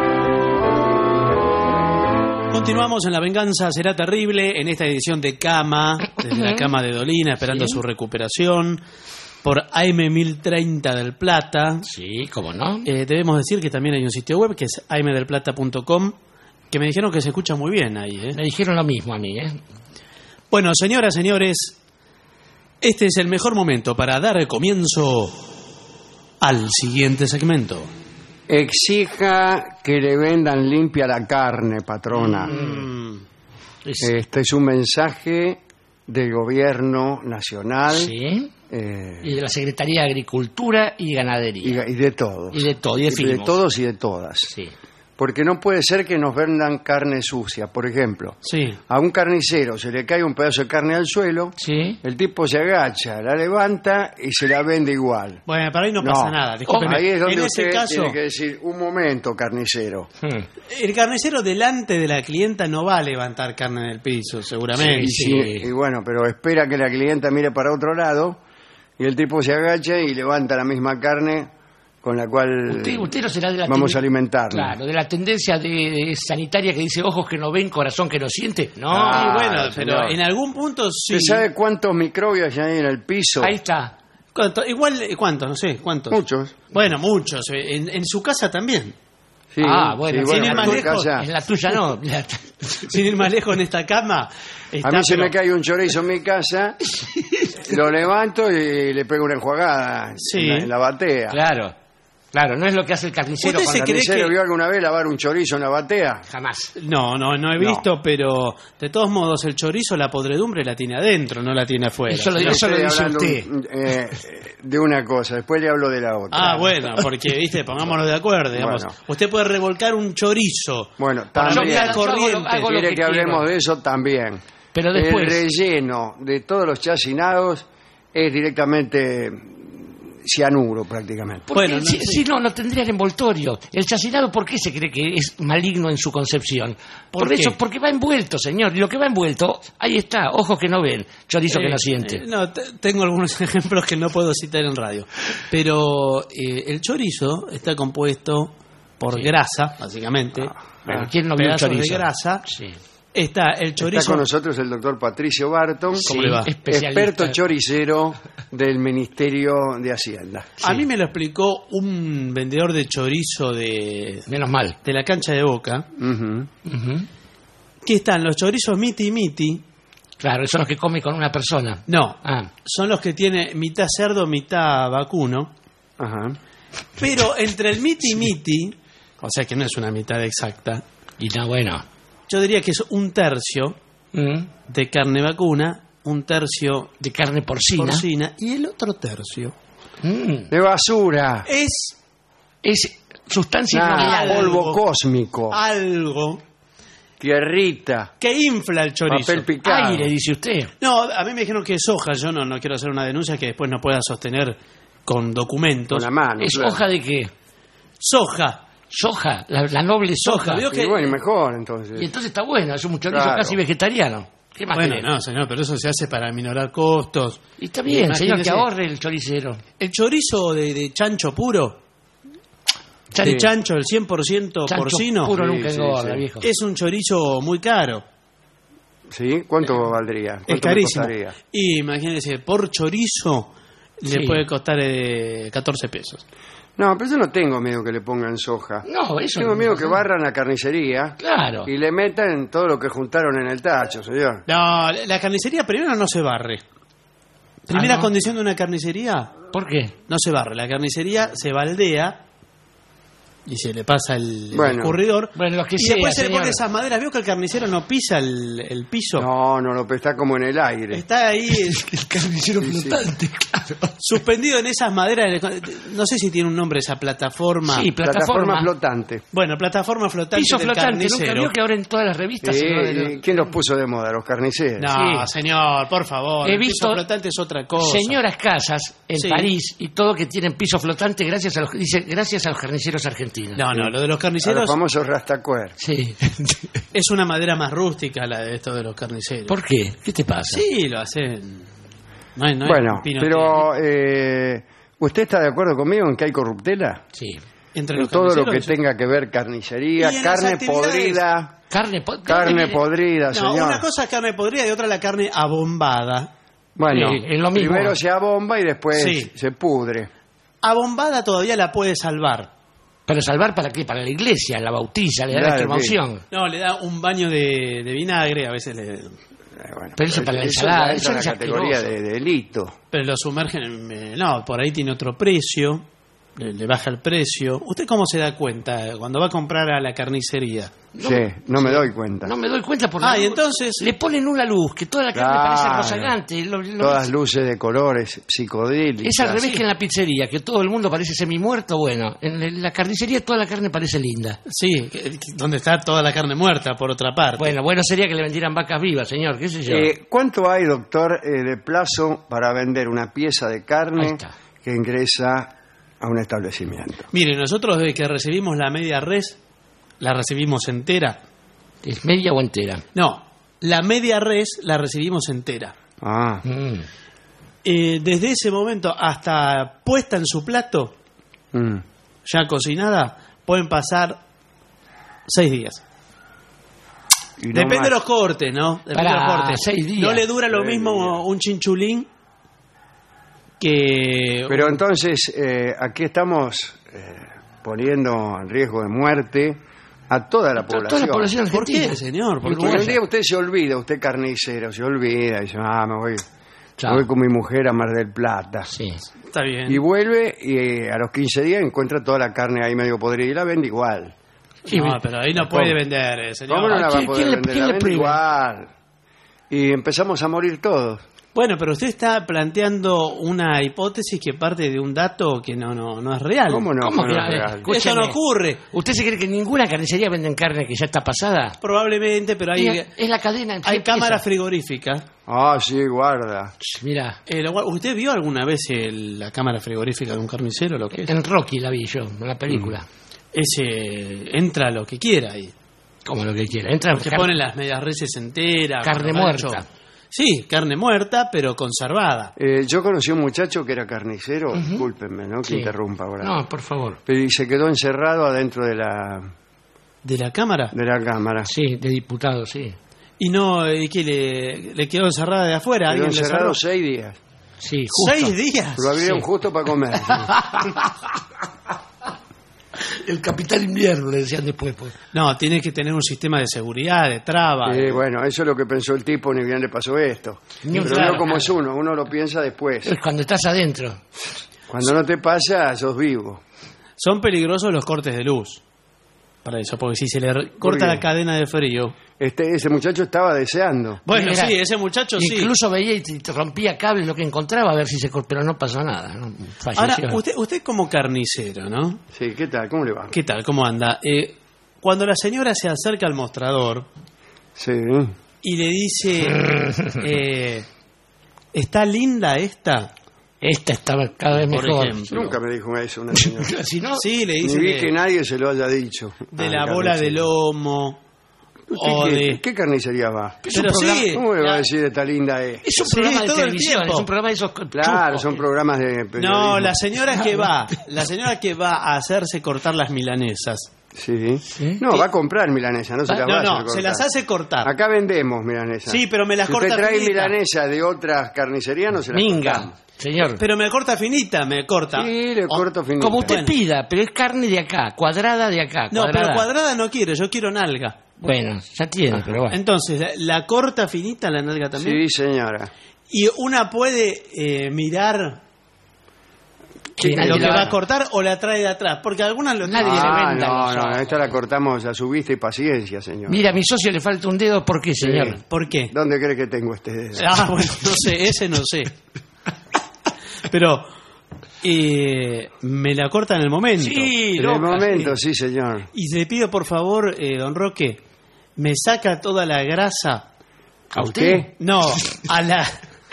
Continuamos en La Venganza Será Terrible, en esta edición de Cama, desde la cama de Dolina, esperando Sí. su recuperación, por A M mil treinta del Plata. Sí, cómo no. Eh, debemos decir que también hay un sitio web que es a m del plata punto com, que me dijeron que se escucha muy bien ahí. ¿eh? Me dijeron lo mismo a mí, ¿eh? Bueno, señoras, señores, este es el mejor momento para dar comienzo al siguiente segmento. Exija que le vendan limpia la carne, patrona. Mm. Este es un mensaje del gobierno nacional. Sí. eh, Y de la Secretaría de Agricultura y Ganadería. y, y de todos. Y de todo, y de de Filmos. todos y de todas. Sí. Porque no puede ser que nos vendan carne sucia. Por ejemplo, Sí. a un carnicero se le cae un pedazo de carne al suelo, Sí. el tipo se agacha, la levanta y se la vende igual. Bueno, para ahí no, pasa nada. Discúlpeme. Ahí es donde en usted ese caso, tiene que decir, un momento, carnicero. el carnicero delante de la clienta no va a levantar carne en el piso, seguramente. Y, sí, y bueno, pero espera que la clienta mire para otro lado y el tipo se agacha y levanta la misma carne con la cual Usted, usted no será de la vamos tenden- a alimentarla. Claro, de la tendencia de, de sanitaria que dice ojos que no ven, corazón que no siente. No, Ah, Y bueno, pero señor. en algún punto sí. ¿Usted sabe cuántos microbios hay en el piso? ahí está. ¿Cuánto? Igual, eh, ¿cuántos? No sé, ¿cuántos? Muchos. Bueno, muchos. eh, En, en su casa también. Sí, Ah, bueno, sí, sin ir más en mi lejos, casa- En la tuya no. La- Sin ir más lejos en esta cama. A está, mí se pero- me cae un chorizo en mi casa, lo levanto y le pego una enjuagada Sí. en, la, en la batea. Claro, claro, no es lo que hace el carnicero ¿Usted cuando... se ¿El cree carnicero que- vio alguna vez lavar un chorizo en la batea? Jamás. No, no, no he No. visto, pero de todos modos el chorizo, la podredumbre la tiene adentro, no la tiene afuera. Eso lo- Yo eso lo estoy dice hablando, usted. eh, de una cosa, después le hablo de la otra. Ah, bueno, porque, viste, pongámonos de acuerdo, digamos. Bueno. Usted puede revolcar un chorizo. Bueno, Para también. no quedar corriente. Hago lo- hago lo Quiere que que hablemos quiero. de eso también. Pero después... El relleno de todos los chacinados es directamente cianuro prácticamente. Porque Bueno, no si, sé. si no, no tendría el envoltorio. El chacinado, ¿por qué se cree que es maligno en su concepción? ¿Por Por, eso, qué? porque va envuelto, señor. Y lo que va envuelto, ahí está, ojos que no ven, chorizo que Eh, no siente. eh, no, te- tengo algunos ejemplos que no puedo citar en radio. Pero eh, el chorizo está compuesto por grasa, básicamente. Bueno, ¿quién no vio el Pedazos chorizo? de grasa. Sí. Está el Está chorizo. con nosotros el doctor Patricio Barton, ¿Cómo le va? Especialista. experto choricero del Ministerio de Hacienda. A mí me lo explicó un vendedor de chorizo de, Menos mal. de la cancha de Boca, Ujú. Ujú. que están los chorizos miti miti. Claro, esos son los que come con una persona. No, Ah, son los que tiene mitad cerdo, mitad vacuno. Ajá. Pero entre el miti miti, o sea que no es una mitad exacta, y no, bueno. yo diría que es un tercio Mm. de carne vacuna, un tercio De carne porcina. porcina y el otro tercio Mm. De basura. es Es sustancia Nah, inoculada. polvo cósmico. algo Tierrita. que infla el chorizo. Papel picado. Aire, dice usted. No, a mí me dijeron que es soja. Yo no, no quiero hacer una denuncia que después no pueda sostener con documentos. Con la mano, ¿Es claro. hoja de qué? Soja. Soja, la, la noble soja. Soja, veo que- Y bueno, mejor entonces. Y entonces está bueno, es un chorizo Claro. casi vegetariano. ¿Qué más Bueno, querés? no, señor, pero eso se hace para minorar costos. Y está bien, señor, que Imagínese, ahorre el choricero. El chorizo de, de chancho puro, Chan- de chancho el cien por ciento Chancho porcino, puro Sí, nunca sí, engorda, sí. viejo. es un chorizo muy caro. ¿Sí? ¿Cuánto valdría? ¿Cuánto Es me carísimo. costaría? Y imagínese, por chorizo Sí. le puede costar eh, catorce pesos. No, pero yo no tengo miedo que le pongan soja. No, eso Tengo no miedo pasa que nada. barran la carnicería Claro. y le metan todo lo que juntaron en el tacho, señor. No, la carnicería primero no se barre. Primera Ah, ¿no? condición de una carnicería, ¿Por qué? no se barre. La carnicería se baldea y se le pasa el, el Bueno. escurridor. Bueno, lo que y sea, después se le señor. pone esas maderas. Veo que el carnicero no pisa el, el piso. No, no, lo está como en el aire. Está ahí El carnicero Sí, sí. flotante, claro. suspendido en esas maderas. No sé si tiene un nombre esa plataforma. Sí, Plataforma plataforma. flotante. Bueno, plataforma flotante Piso del flotante, nunca carnicero. vio que ahora en todas las revistas... Eh, se lo de eh, los- ¿Quién los puso de moda? ¿Los carniceros? No, Sí. señor, por favor. He el visto piso flotante es otra cosa. Señoras casas en Sí. París y todo que tienen piso flotante gracias a los dice gracias a los carniceros argentinos. No, no, lo de los A carniceros los famosos rastacuer. Sí. es una madera más rústica la de esto de los carniceros. ¿Por qué? ¿Qué te pasa? Sí, lo hacen. No hay, no hay Bueno, pino- pero eh, ¿usted está de acuerdo conmigo en que hay corruptela? Sí. entre En los todo lo que carniceros. tenga que ver carnicería, Y en las carne actividades. podrida, Carne, po- carne podrida, No, señor. una cosa es carne podrida y otra la carne abombada. Bueno, Sí, es lo mismo. primero se abomba y después Sí. se pudre. Abombada todavía la puede salvar. ¿Para salvar para qué? Para la iglesia, la bautiza, le da Claro, la extremaunción. No, le da un baño de, de vinagre, a veces le, Eh, bueno, Pero eso para la eso ensalada, ya eso entra en es la categoría asqueroso. de delito. pero lo sumergen en... eh, No, por ahí tiene otro precio, le, le baja el precio. ¿Usted cómo se da cuenta cuando va a comprar a la carnicería? No, sí, no me doy cuenta. No me doy cuenta por Ah, la y luz. entonces... Le ponen una luz, que toda la carne Claro. parece rozagante. Lo- lo- Todas luces de colores psicodélicas. Es al revés que en la pizzería, que todo el mundo parece semi-muerto. Bueno, en la carnicería toda la carne parece linda. Sí, que- que- donde está toda la carne muerta, por otra parte. Bueno, bueno sería que le vendieran vacas vivas, señor, qué sé yo. Eh, ¿Cuánto hay, doctor, eh, de plazo para vender una pieza de Ahí carne está. que ingresa a un establecimiento? Mire, nosotros desde que recibimos la media res, la recibimos entera. ¿Es media o entera? No, la media res la recibimos entera. Ah, Mm. Eh, desde ese momento hasta puesta en su plato, mm. ya cocinada, pueden pasar seis días. Y no Depende más. de los cortes, ¿no? Depende Pará, de los cortes. seis días. No le dura lo Seis mismo días. un chinchulín que... Pero entonces, eh, aquí estamos eh, poniendo en riesgo de muerte a toda la población. Toda la población ¿Por argentina. qué, señor? ¿Por Porque qué? un día usted se olvida, usted carnicero, se olvida y dice, ah, me voy, Chao. me voy con mi mujer a Mar del Plata. Sí. Está bien. Y vuelve y eh, a los quince días encuentra toda la carne ahí medio podrida y la vende igual. Sí, No, pero ahí no puede ¿Cómo? vender, eh, señor. ¿Cómo no la va a ¿quién- poder quién le- vender? quién La le vende prohíbe? igual. Y empezamos a morir todos. Bueno, pero usted está planteando una hipótesis que parte de un dato que no no no es real. ¿Cómo no? ¿Cómo No que es no? real. Eso no Escúcheme. ocurre. ¿Usted se cree que en ninguna carnicería venden carne que ya está pasada? Probablemente, pero hay, Mira, es la cadena. en hay tres cámaras piezas. frigoríficas. Ah, sí, guarda. Mira, Eh, lo cual- ¿Usted vio alguna vez el- la cámara frigorífica de un carnicero? Lo que es? en Rocky la vi yo, en la película. Ese entra lo que quiera ahí. Como lo que quiera. Entra Que car- ponen las medias reses enteras. Carne con rancho. muerta. Sí, carne muerta, pero conservada. Eh, yo conocí a un muchacho que era carnicero, discúlpenme, ¿no? Que Sí. interrumpa ahora. No, por favor. Pero y se quedó encerrado adentro de la, ¿De la cámara? de la cámara. Sí, de diputado, sí. Y no, ¿y qué le, le quedó encerrada de afuera? Quedó ¿Alguien le encerrado cerró? seis días. Sí, justo. ¿Seis días? Lo abrieron Sí. justo para comer. El capitán invierno, le decían después. Pues. No, tiene que tener un sistema de seguridad, de traba. Eh, bueno, eso es lo que pensó el tipo, ni bien le pasó esto. Ni Pero claro, no como claro. es uno, uno lo piensa después. Es cuando estás adentro. Cuando no te pasa, sos vivo. Son peligrosos los cortes de luz. Para eso, porque si se le re- corta qué? la cadena de frío. Este, ese muchacho estaba deseando. Bueno, Mira, sí, ese muchacho sí. Incluso veía y te te rompía cables lo que encontraba a ver si se cor- pero no pasó nada. ¿no? Ahora, Falleció. usted, usted como carnicero, ¿no? Sí, ¿qué tal? ¿Cómo le va? ¿Qué tal? ¿Cómo anda? Eh, cuando la señora se acerca al mostrador Sí. y le dice, eh, ¿está linda esta? Esta está cada vez Por mejor. ejemplo. Nunca me dijo eso una señora. Si no, Sí, le Ni dice vi de, que nadie se lo haya dicho. de Ah, la carnicería. bola de lomo. ¿Usted O qué, de... ¿Qué carnicería va? es un Pero programa, sí, ¿Cómo le va a la- decir de esta linda es? es un Sí, programa de todo el televisión, tiempo. es un programa de esos Claro, chuscos son que- programas de periodismo. No, la señora que va, la señora que va a hacerse cortar las milanesas. Sí. No, va a comprar milanesa, no se Va- las no, va a hacer no, cortar. se las hace cortar. Acá vendemos milanesa. Sí, pero me las si corta usted trae finita. milanesa de otras carnicerías, no se las Minga, cortamos. señor. Pero me corta finita, me corta. Sí, le O- corto finita. Como usted Bueno. pida, pero es carne de acá, cuadrada de acá. No, cuadrada. pero cuadrada no quiero, yo quiero nalga. Bueno, ya tiene, pero bueno. Entonces, la, la corta finita la nalga también. Sí, señora. Y una puede eh, mirar Sí, lo nadie que la va va- a cortar o la trae de atrás, porque algunas lo Nadie le Ah, venda no, los no, ojos. esta la cortamos a su vista y paciencia, señor. Mira, a mi socio le falta un dedo, ¿por qué, señor? Sí. ¿Por qué? ¿Dónde cree que tengo este dedo? Ah, bueno, no sé, ese no sé. Pero eh, me la corta en el momento. Sí, En loca, el momento, sí. sí, señor. Y le pido, por favor, eh, don Roque, me saca toda la grasa. ¿A usted? No, a la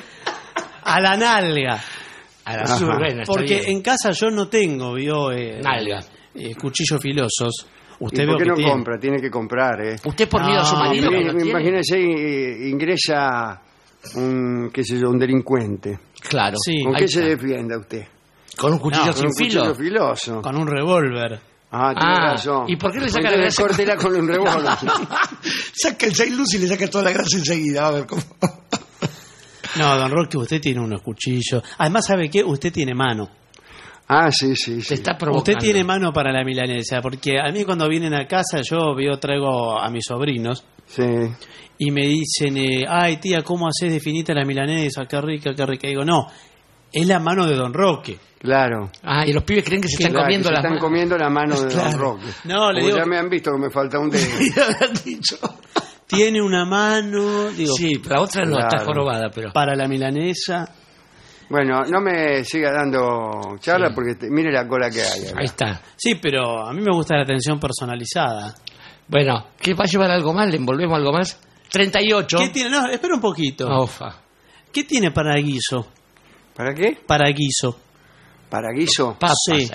a la nalga. A la Ajá. sur, bueno, está Porque bien. en casa yo no tengo, vio, eh, Nalga. eh, cuchillos filosos. Usted ¿Y veo por qué que no tiene. compra? Tiene que comprar, ¿eh? Usted por miedo a su No, marido. Mire, que lo tiene. imagínese, eh, ingresa un, qué sé yo, un delincuente. Claro. Sí. ¿Con ahí qué se está. defienda usted? Con un cuchillo No, Con sin un filo. cuchillo filoso. Con un revólver. Ah, tiene Ah, razón. ¿y por qué le saca la Entonces, grasa? córtela con un revólver. Saca el seis luz y le saca toda la grasa enseguida. A ver cómo. No, don Roque, usted tiene unos cuchillos. Además, ¿sabe qué? Usted tiene mano. Ah, sí, sí, Se sí. está provocando. Usted tiene mano para la milanesa, porque a mí cuando vienen a casa yo veo traigo a mis sobrinos Sí. y me dicen, eh, ay tía, ¿cómo haces de finita la milanesa? Qué rica, qué rica. Y digo, no, es la mano de don Roque. Claro. Ah, y los pibes creen que se están Claro, comiendo que se las están manos. comiendo la mano de Claro. Don Roque. No, le Como digo ya que- me han visto que me falta un dedo. Tiene una mano, digo, Sí, la otra no, está Claro. jorobada, pero. para la milanesa. Bueno, no me siga dando charla Sí. porque te- mire la cola que hay. acá. Ahí está. Sí, pero a mí me gusta la atención personalizada. Bueno, ¿qué va a llevar algo más? ¿Le envolvemos algo más? treinta y ocho. ¿Qué tiene? No, espera un poquito. Ofa. ¿Qué tiene para guiso? ¿Para qué? Para guiso. ¿Para guiso? Papas. Sí.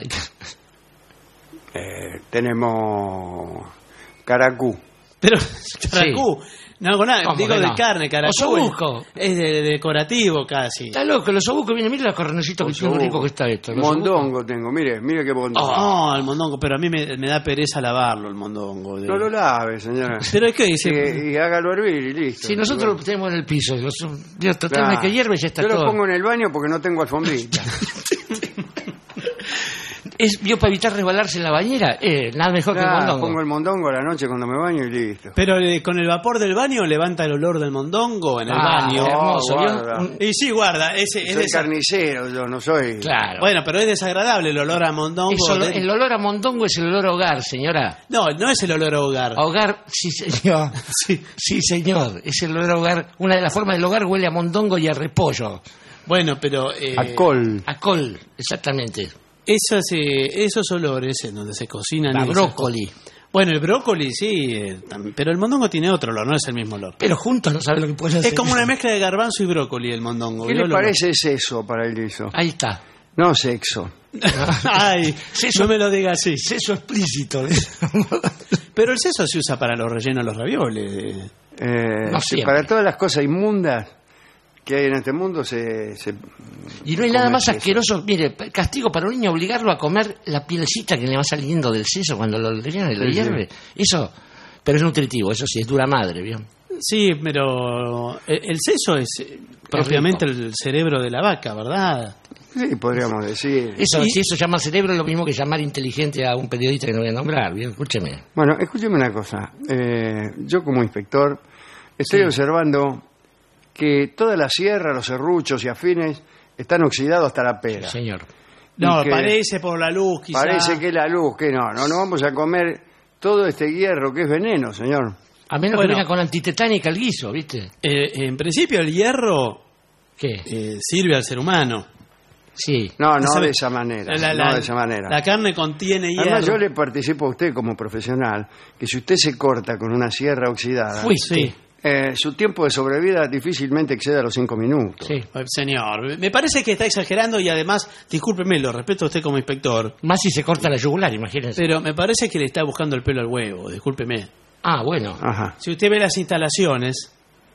Eh, tenemos caracú. Pero, caracú, no hago nada, ¿Cómo digo que de no? carne, caracú. Osobuco. Es de, de decorativo casi. Está loco, los obucos vienen, mire los cornecitos que tiene rico que está esto. los Mondongo tengo, mire, mire qué mondongo. No, el mondongo, pero a mí me, me da pereza lavarlo el mondongo. de- No lo lave, señora. Pero es que dice, Y, y hágalo hervir y listo. Si nosotros lo tenemos en el piso, los, Dios, total, Claro. que hierve y ya está Yo todo. lo pongo en el baño porque no tengo alfombrita. ¿Es vio para evitar resbalarse en la bañera? Eh, nada mejor que el Claro, mondongo. pongo el mondongo a la noche cuando me baño y listo. pero eh, con el vapor del baño levanta el olor del mondongo en el Ah, baño. hermoso, ¿vio? guarda. Un- Y sí, guarda, ese, es Soy desa- carnicero, yo no soy. Claro. Bueno, pero es desagradable el olor a mondongo. Eso, de- el olor a mondongo es el olor a hogar, señora. No, no es el olor a hogar. A hogar, sí señor. Sí, sí señor. Es el olor a hogar. Una de las formas del hogar huele a mondongo y a repollo. Bueno, pero eh, A col. A col, exactamente. esos, eh, esos olores en donde se cocinan... La esas brócoli. cosas- Bueno, el brócoli sí, eh, tam- pero el mondongo tiene otro olor, no es el mismo olor. Pero juntos no sabe lo que puede hacer. Es como una mezcla de garbanzo y brócoli el mondongo. ¿Qué ¿vio le lo- parece eso para el guiso? Ahí está. No sexo. Ay, Seso- no me lo diga así. Seso explícito. Pero el seso se usa para los rellenos de los ravioles. Eh, No sí, siempre. para todas las cosas inmundas que hay en este mundo se... se Y no hay nada come más seso. asqueroso. Mire, castigo para un niño obligarlo a comer la pielecita que le va saliendo del seso cuando lo rellena y lo Sí, sí. hierve. Eso, pero es nutritivo, eso sí, es dura madre, ¿bien? Sí, pero el, el seso es eh, propiamente el cerebro de la vaca, ¿verdad? Sí, podríamos decir. Eso, Y- si eso llama cerebro, es lo mismo que llamar inteligente a un periodista que no voy a nombrar, ¿bien? Escúcheme. Bueno, escúcheme una cosa. Eh, yo como inspector estoy Sí. observando que toda la sierra, los serruchos y afines están oxidados hasta la pera. Señor. No, Y que parece por la luz, quizá. Parece que la luz, que no, no, no vamos a comer todo este hierro que es veneno, señor. A menos Bueno. que venga con antitetánica el guiso, ¿viste? Eh, en principio el hierro ¿Qué? eh, sirve al ser humano. Sí. No, no ¿Sabe? de esa manera. La, la- no de esa manera. la carne contiene hierro. Además, yo le participo a usted como profesional que si usted se corta con una sierra oxidada, Fuiste. Sí. eh, su tiempo de sobrevida difícilmente excede a los cinco minutos. Sí, señor. Me parece que está exagerando y además, discúlpeme, lo respeto a usted como inspector. Más si se corta la yugular, imagínense. Pero me parece que le está buscando el pelo al huevo, discúlpeme. Ah, bueno. Ajá. Si usted ve las instalaciones,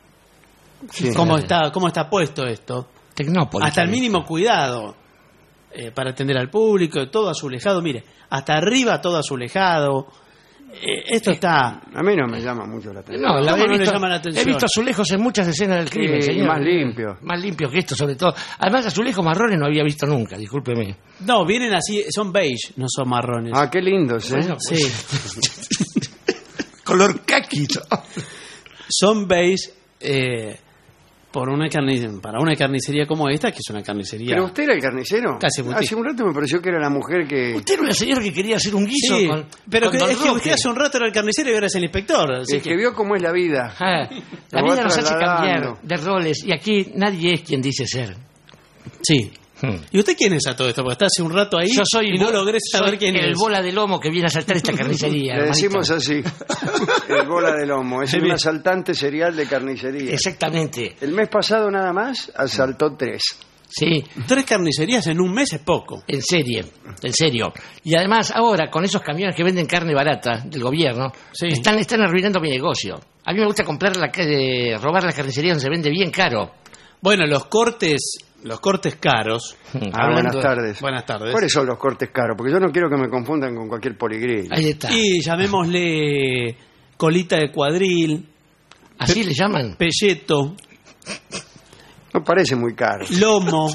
Sí. cómo está, cómo está puesto esto. Tecnópolis. Hasta el mínimo cuidado eh, para atender al público, todo azulejado. Mire, hasta arriba todo azulejado. Eh, esto está... A mí no me llama mucho la atención. No, la ¿Cómo he no le visto, llama la atención? he visto azulejos en muchas escenas del crimen, Sí, señor. más limpio. Más limpio que esto, sobre todo. Además, azulejos marrones no había visto nunca, discúlpeme. No, vienen así, son beige, no son marrones. Ah, qué lindos, ¿eh? Bueno, Sí. Color caqui. Son beige eh, por una carni- para una carnicería como esta, que es una carnicería... ¿Pero usted era el carnicero? Casi boutique. Hace un rato me pareció que era la mujer que... Usted era una señora que quería hacer un guiso Sí, con pero con que, Don es que Roque. usted hace un rato era el carnicero y ahora es el inspector. Así Es que... que vio cómo es la vida. Ah, la Lo va vida nos hace trasladando. cambiar de roles y aquí nadie es quien dice ser. Sí. Hmm. ¿Y usted quién es a todo esto? Porque está hace un rato ahí Yo soy, y no bo- logré soy saber quién el es. bola de lomo que viene a asaltar esta carnicería. Le decimos hermanito. así, el bola de lomo. Es Sí, un bien. asaltante serial de carnicería. Exactamente. El mes pasado nada más asaltó tres. Sí, Tres carnicerías en un mes es poco. en serio, en serio. Y además ahora con esos camiones que venden carne barata del gobierno, Sí. están, están arruinando mi negocio. A mí me gusta comprar la ca- eh, robar las carnicerías donde se vende bien caro. Bueno, los cortes, los cortes caros. Ah, buenas tardes. Buenas tardes. ¿Cuáles son los cortes caros? Porque yo no quiero que me confundan con cualquier poligrillo. Ahí está. Y llamémosle colita de cuadril, ¿Así le llaman? pelleto, No parece muy caro. lomo.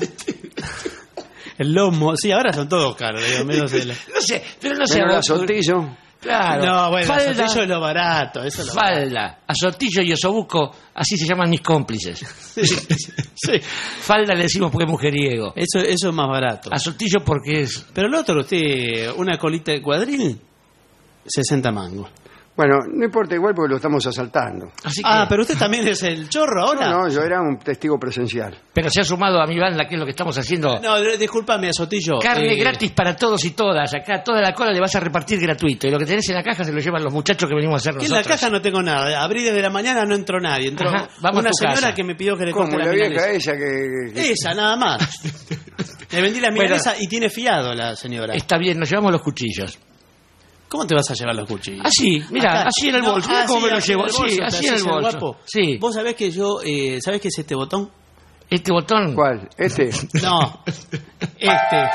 El lomo, sí, ahora son todos caros, digo, menos el... No sé, pero no sé. Pero el vos- azotillo, Claro. No, bueno, falda, el azotillo es lo barato, eso es lo barato. falda, azotillo y osobuco, así se llaman mis cómplices. Sí, Falda le decimos porque es mujeriego. eso, eso es más barato. Azotillo porque es... Pero el otro, usted, una colita de cuadril, sesenta mangos. bueno, no importa igual porque lo estamos asaltando. Así que... Ah, pero usted también es el chorro ahora. No, no, yo era un testigo presencial. Pero se ha sumado a mi banda, que es lo que estamos haciendo. No, eh, discúlpame, Azotillo. Carne eh, gratis para todos y todas. Acá toda la cola le vas a repartir gratuito. Y lo que tenés en la caja se lo llevan los muchachos que venimos a hacer Que en nosotros. la caja no tengo nada. Abrí desde la mañana, no entró nadie. Entró Ajá, vamos una a tu señora casa. que me pidió que le Como corte la la vieja milanesa. esa que... que- Esa, nada más. Le vendí la milanesa y tiene fiado la señora. Está bien, nos llevamos los cuchillos. ¿Cómo te vas a llevar los cuchillos? Así, mira, Acá. así en el No, bolso. Mira ah, cómo sí, me lo así en llevo. el Sí, bolso, te así en el haces bolso. guapo. Sí. Vos sabés que yo, eh, ¿sabés qué es este botón? Este botón. ¿Cuál? ¿Este? No, este.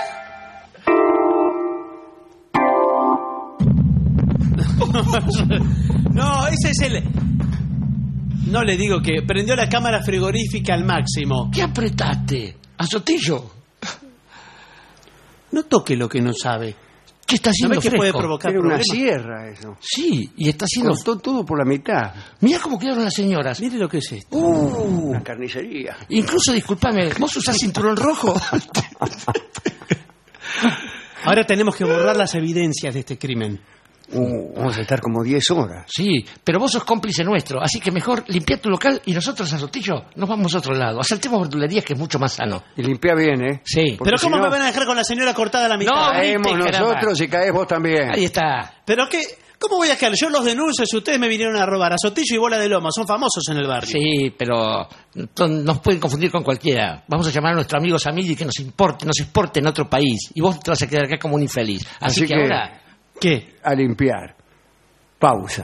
No, ese es el... No le digo que prendió la cámara frigorífica al máximo. ¿Qué apretaste? ¿Azotillo? No toque lo que no sabe. ¿Qué está ¿No haciendo ves que fresco? puede provocar Era una problemas? sierra eso. Sí, y está haciendo... Cortó todo por la mitad. Mira cómo quedaron las señoras. Mire lo que es esto. Uh, una carnicería. Incluso, discúlpame, ¿vos usás cinturón rojo? Ahora tenemos que borrar las evidencias de este crimen. Uh, vamos a estar como diez horas. Sí, pero vos sos cómplice nuestro, así que mejor limpia tu local y nosotros, Azotillo, nos vamos a otro lado. Asaltemos verdulerías, que es mucho más sano. Y limpia bien, ¿eh? Sí. Porque Pero si ¿cómo no, me van a dejar con la señora cortada a la mitad? No, caemos viste, caramba. nosotros y caes vos también. Ahí está. ¿Pero qué? ¿Cómo voy a quedar? Yo los denuncio si ustedes me vinieron a robar. Azotillo y Bola de Loma son famosos en el barrio. Sí, pero to- nos pueden confundir con cualquiera. Vamos a llamar a nuestro amigo Samidi que nos importe, nos exporte en otro país. Y vos te vas a quedar acá como un infeliz. Así, Así que, que- ahora... ¿Qué? A limpiar. Pausa.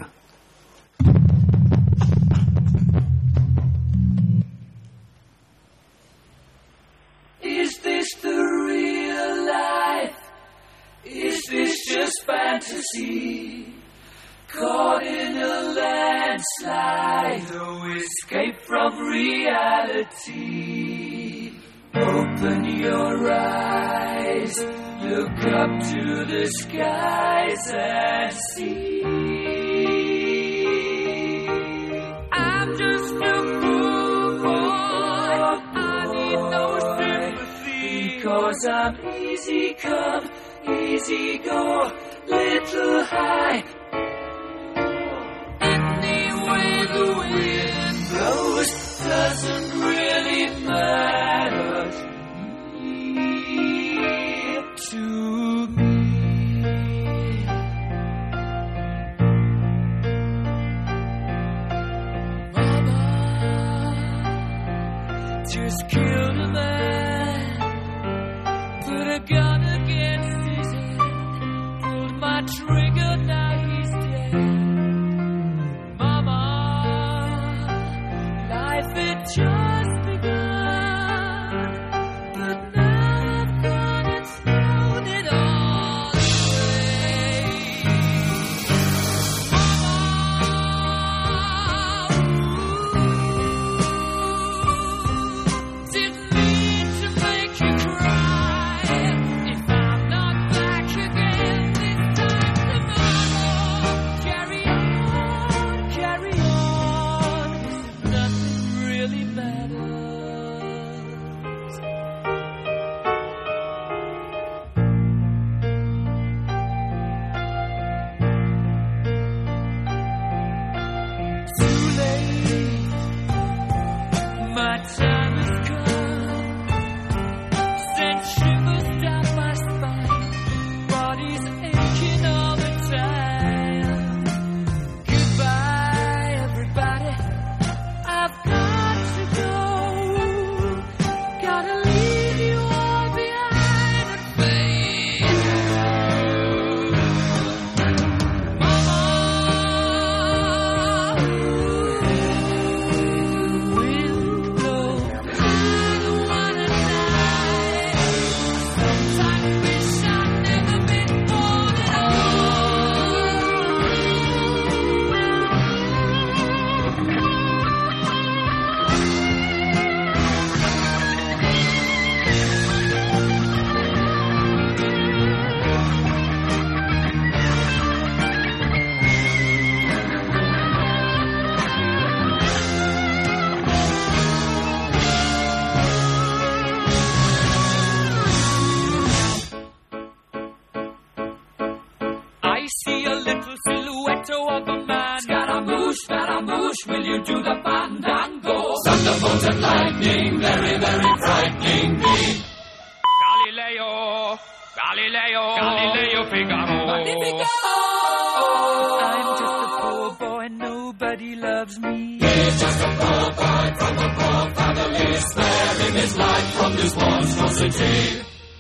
Is this the real life? Is this just fantasy? Caught in a landslide, no escape from reality. Open your eyes, look up to the skies and see. I'm just a fool boy, I need no sympathy, because I'm easy come, easy go, little high. Any way the wind blows doesn't really matter to me. Mama gun against his head, pulled my trigger, now he's dead. Mama, life had just begun, but now I've gone and thrown it all away. Mama, didn't mean to make you cry. If I'm not back again this time tomorrow, carry on, carry on, 'cause nothing really matters. Too late, my time has come. Sent shivers down my spine, body's aching all the time. Goodbye, everybody, I've got to go. Gotta leave you all behind and fade. Mama, will know I don't wanna die. Sometimes wish I'd never been born at all. I see a little silhouette of a man. Scaramouche, Scaramouche, will you do the fandango? Thunderbolt and lightning, very, very frightening me. Galileo, Galileo, Galileo Figaro. Magnifico! I'm just a poor boy, nobody loves me. He's just a poor boy from a poor family, sparing his life from this monstrosity.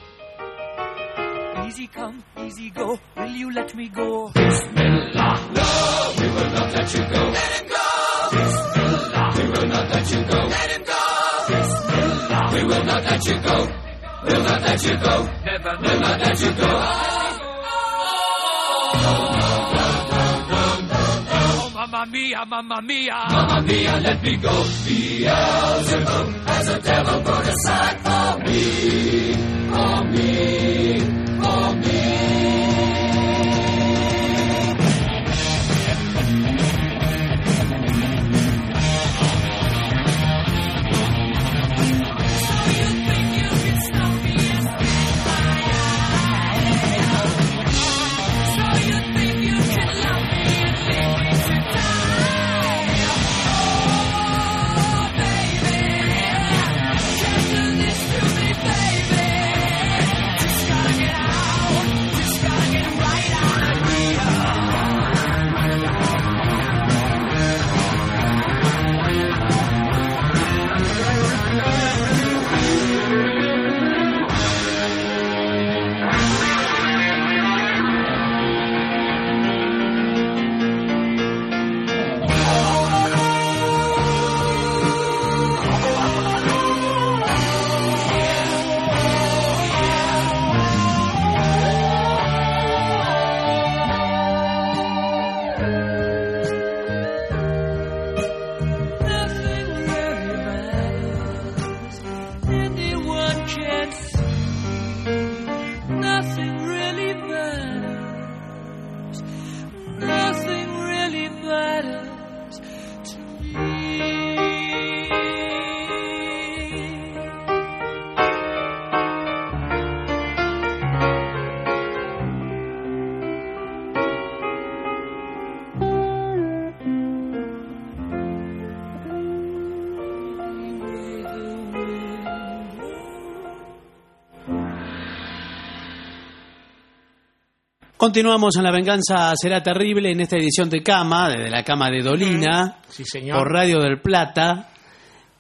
Easy come, easy go, will you let me go? Bismillah, no, we will not let you go. Let him go! Bismillah, we will not let you go. Let him go! Bismillah, we will not let you go. We'll not let you go. Never, we'll not let you go. Oh, mamma mia, mamma mia, mamma mia, let me go. Beelzebub has a devil put aside for me, for me, for me. Continuamos en La Venganza Será Terrible en esta edición de Cama, desde la Cama de Dolina, sí, señor, por Radio del Plata.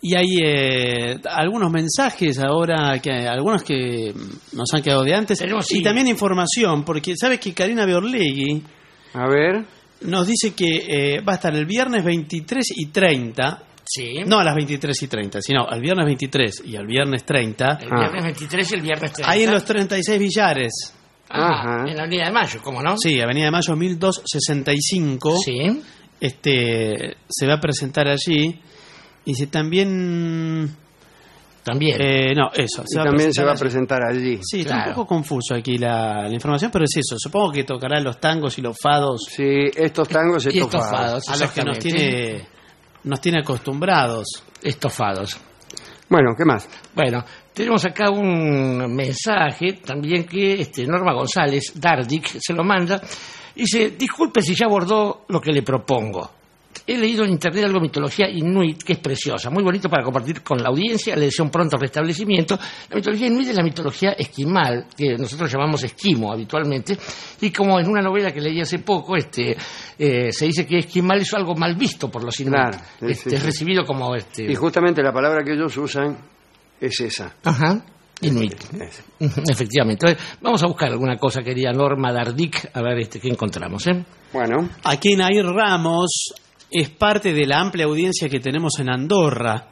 Y hay eh, algunos mensajes ahora, que algunos que nos han quedado de antes. Tenemos, y sí. también información, porque sabes que Karina Beorlegui A ver. nos dice que eh, va a estar el viernes veintitrés y treinta. Sí. No a las veintitrés y treinta, sino al viernes veintitrés y al viernes treinta. El viernes veintitrés y el viernes treinta. Ahí en los treinta y seis Villares. Ajá. En la Avenida de Mayo, ¿cómo no? Sí, Avenida de Mayo mil doscientos sesenta y cinco. Sí. Este, se va a presentar allí. Y si también... También. Eh, no, eso. Y también se va a allí. presentar allí. Sí, está Claro. un poco confuso aquí la, la información, pero es eso. Supongo que tocará los tangos y los fados. Sí, estos tangos y Y estos estos fados. fados, A los que nos exactamente. tiene, nos tiene acostumbrados. Estofados. Bueno, ¿qué más? Bueno, tenemos acá un mensaje también que este, Norma González, Dardic, se lo manda. Dice, disculpe si ya abordó lo que le propongo. He leído en internet algo de mitología inuit que es preciosa, muy bonito para compartir con la audiencia. Le deseo un pronto restablecimiento. La mitología inuit es la mitología esquimal, que nosotros llamamos esquimo habitualmente, y como en una novela que leí hace poco, este, eh, se dice que esquimal es algo mal visto por los inuit. Claro, sí, Este, sí, es sí. recibido como... Este, Y justamente la palabra que ellos usan es esa. Ajá. Inuit. Efectivamente. Entonces, vamos a buscar alguna cosa, querida Norma Dardic, a ver este, qué encontramos, ¿eh? Bueno. Aquí Nair Ramos es parte de la amplia audiencia que tenemos en Andorra.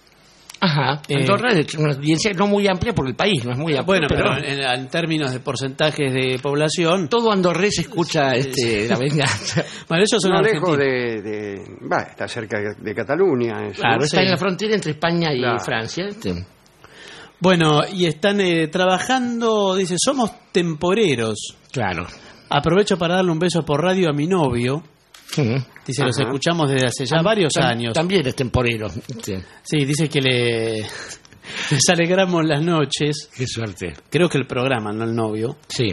Ajá. Eh, Andorra es una audiencia no muy amplia por el país, no es muy amplia. Bueno, pero, en, en términos de porcentajes de población... Todo andorrés escucha este, la venganza. Bueno, ellos son No lejos argentinos. de, de... Va, está cerca de, de Cataluña. Eso. Claro, está Sí. en la frontera entre España y Claro. Francia. Este. Bueno, y están eh, trabajando, dice, somos temporeros. Claro. Aprovecho para darle un beso por radio a mi novio. Sí. Dice, los Ajá. escuchamos desde hace ya Tam- varios tam- años. También es temporero. Sí. Sí, dice que le les alegramos las noches. Qué suerte. Creo que el programa, no el novio. Sí.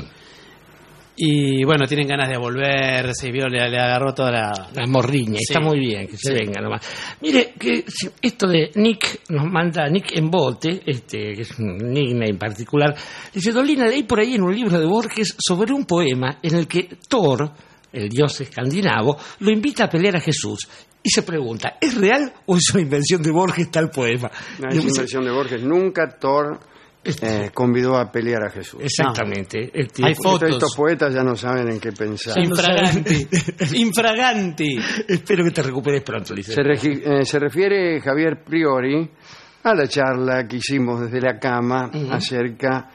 Y bueno, tienen ganas de volver. Se vio, le, le agarró toda la... La morriña, Sí. está muy bien, que se Sí. venga nomás. Mire, que si- esto de Nick, nos manda Nick Embote, este, que es un nickname en particular, dice, Dolina, leí por ahí en un libro de Borges sobre un poema en el que Thor, el dios escandinavo, lo invita a pelear a Jesús. Y se pregunta, ¿es real o es una invención de Borges tal poema? No, Y es dice, inversión de Borges. Nunca Thor eh, convidó a pelear a Jesús. Exactamente. El tipo- Hay Estos- fotos. Estos poetas ya no saben en qué pensar. Infraganti. Infraganti. Espero que te recuperes pronto, dice. Se, regi- eh, se refiere Javier Priori a la charla que hicimos desde la cama Ujú. acerca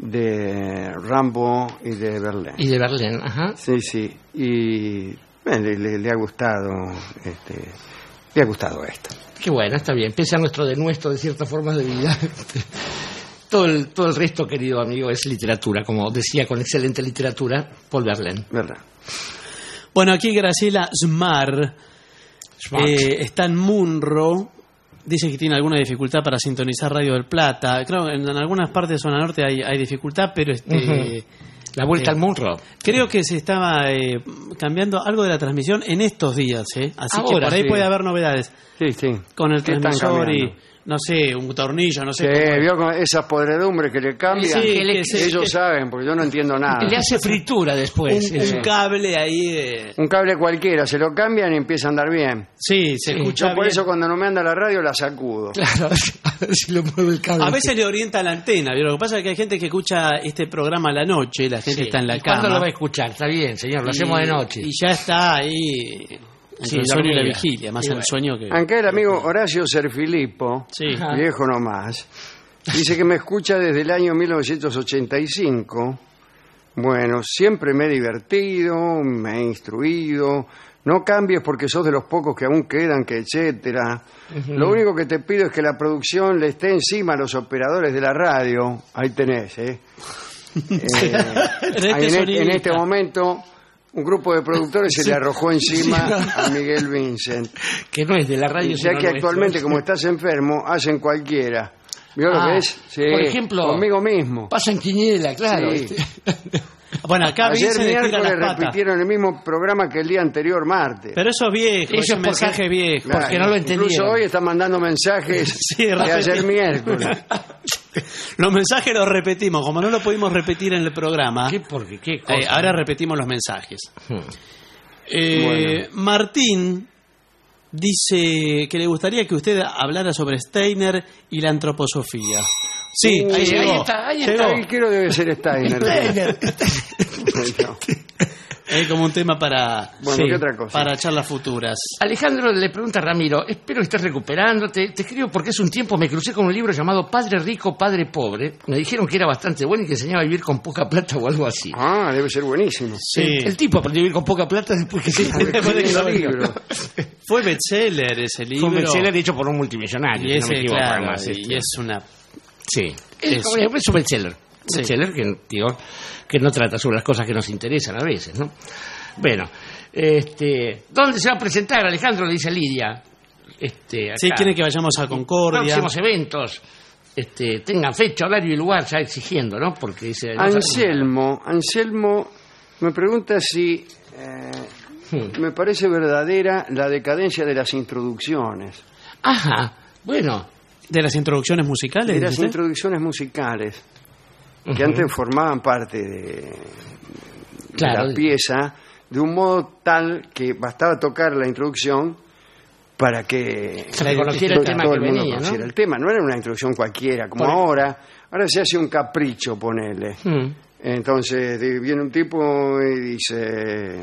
de Rambo y de Berlín. Y de Berlín, ajá. Sí, sí. Y bueno, le, le- le ha gustado, este, le ha gustado esto. Qué bueno, está bien. Pese a nuestro denuesto de ciertas formas de vida. Todo el, todo el resto, querido amigo, es literatura, como decía con excelente literatura Paul Verlaine. ¿Verdad? Bueno, aquí Graciela Smar Smart. eh, está en Munro. Dice que tiene alguna dificultad para sintonizar Radio del Plata. Creo que en, en algunas partes de zona norte hay, hay dificultad, pero este, Ujú. La vuelta eh, al Munro. creo que se estaba eh, cambiando algo de la transmisión en estos días, ¿eh? Así que Ahora, por ahí sí. puede haber novedades Sí, sí. con el ¿Qué están transmisor y cambiando? no sé, un tornillo, no sé. Sí, cómo es. vio con esas podredumbres que le cambian. Sí, que le- que se- Ellos que- saben, porque yo no entiendo nada. Le hace fritura después. un, eso. un cable ahí. eh, Un cable cualquiera, se lo cambian y empieza a andar bien. Sí, se Sí. escucha Yo por bien. eso cuando no me anda la radio la sacudo. Claro, a ver si lo mueve el cable. A veces le orienta la antena, ¿vio? Lo que pasa es que hay gente que escucha este programa a la noche, la gente Sí. está en la ¿Y cama. ¿Cuándo lo va a escuchar? Está bien, señor, lo hacemos de noche. Y ya está ahí entre Sí, el sueño y la dormida. vigilia, más Y el bueno. sueño que... Acá el amigo Horacio Serfilippo, Sí. Ajá. viejo nomás, dice que me escucha desde el año mil novecientos ochenta y cinco. Bueno, siempre me he divertido, me he instruido. No cambies porque sos de los pocos que aún quedan, que etcétera. Lo único que te pido es que la producción le esté encima a los operadores de la radio. Ahí tenés, ¿eh? Eh, Este ahí en, este, sonidista. en este momento, un grupo de productores se Sí. le arrojó encima Sí. a Miguel Vincent. Que no es de la radio, Ya sino que nuestro. actualmente, como estás enfermo, hacen cualquiera. ¿Vio lo Ah, que es? Sí, por ejemplo, conmigo mismo. Pasa en Quiniela, claro. Sí. ¿viste? Bueno, acá Ayer Vincent estira miércoles las patas. repitieron el mismo programa que el día anterior, martes. Pero eso es viejo, Eso ese es porque- mensaje viejo. Claro, porque no lo Incluso entendieron. hoy están mandando mensajes Sí, de repetí. ayer miércoles. Los mensajes los repetimos, como no lo pudimos repetir en el programa, ¿Qué? Porque, ¿qué cosa? eh, ahora repetimos los mensajes. Hmm. Eh, Martín Dice que le gustaría que usted hablara sobre Steiner y la antroposofía. Sí, Uh, ahí llegó. ahí está, ahí Llegó. está. Quiero debe ser Steiner. Steiner. Bueno. Es como un tema para, Bueno, sí, ¿qué otra cosa? para charlas futuras. Alejandro le pregunta a Ramiro, espero que estés recuperando, te, te escribo porque hace un tiempo me crucé con un libro llamado Padre Rico, Padre Pobre. Me dijeron que era bastante bueno y que enseñaba a vivir con poca plata o algo así. Ah, debe ser buenísimo. El, el tipo aprendió a vivir con poca plata después que se después de que lo libro. Fue bestseller ese libro. Fue un bestseller hecho por un multimillonario. Y si ese, no me equivoco, claro, además, y, este. y es una... Sí, es, Es- es un bestseller. Sí. Bestseller que, digo, que no trata sobre las cosas que nos interesan a veces, ¿no? Bueno, este, ¿dónde se va a presentar, Alejandro? Le dice Lidia. Este, acá. Sí, quiere que vayamos a Concordia. Próximos eventos, este, tengan fecha, horario y lugar ya exigiendo, ¿no? Porque dice... no Anselmo, Anselmo me pregunta si eh, me parece verdadera la decadencia de las introducciones. Ajá, bueno. ¿De las introducciones musicales? De las dice usted? introducciones musicales, que Ujú. antes formaban parte de, Claro. de la pieza, de un modo tal que bastaba tocar la introducción para que Se reconociera el todo tema que mundo venía, ¿no? conociera el tema. No era una introducción cualquiera, como Por- ahora. Ahora se hace un capricho, ponele. Hmm. Entonces de- viene un tipo y dice...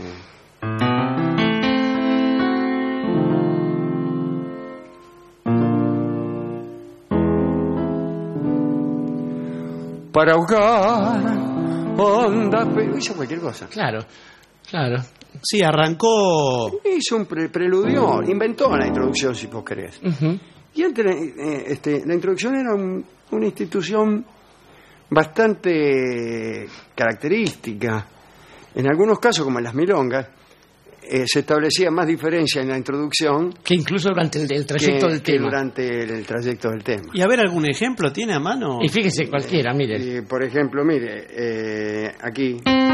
Para ahogar hondas... pe- Hizo cualquier cosa. Claro, claro. Sí, arrancó... Hizo un pre- preludio, inventó la introducción, si vos querés. Ujú. Y antes eh, este, la introducción era un- una institución bastante característica. En algunos casos, como en las milongas, eh, se establecía más diferencia en la introducción Que incluso durante el, el trayecto que, del que tema. durante el trayecto del tema. ¿Y a ver algún ejemplo tiene a mano? Y fíjese cualquiera, mire. Eh, por ejemplo, mire, eh, aquí...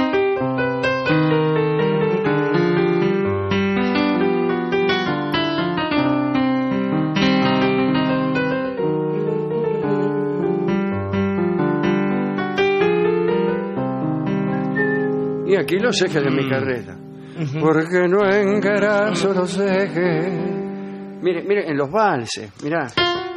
Y aquí los ejes de mi carrera. Porque no engarazo los ejes. Mire, mire, en los valses, mirá.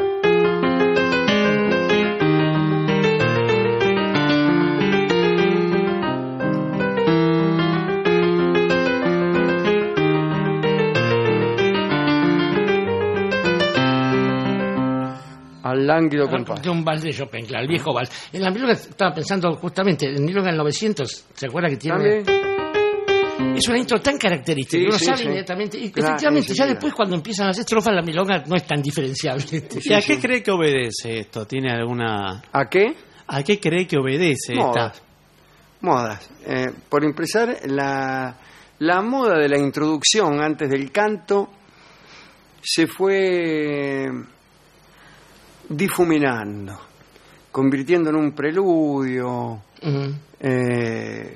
Al lánguido compás. De un vals de Chopin, claro, el viejo vals. En la milonga estaba pensando justamente, en Milonga del novecientos, ¿se acuerda que tiene? También. Es una intro tan característica, Sí, uno sí, sabe sí. inmediatamente. Y Claro, efectivamente, ya enseguida. después cuando empiezan las estrofas, la milonga no es tan diferenciable. ¿Y a qué cree que obedece esto? ¿Tiene alguna...? ¿A qué? ¿A qué cree que obedece Modas. esta? Modas. Eh, por empezar, la, la moda de la introducción antes del canto se fue difuminando, convirtiendo en un preludio, Ujú. eh,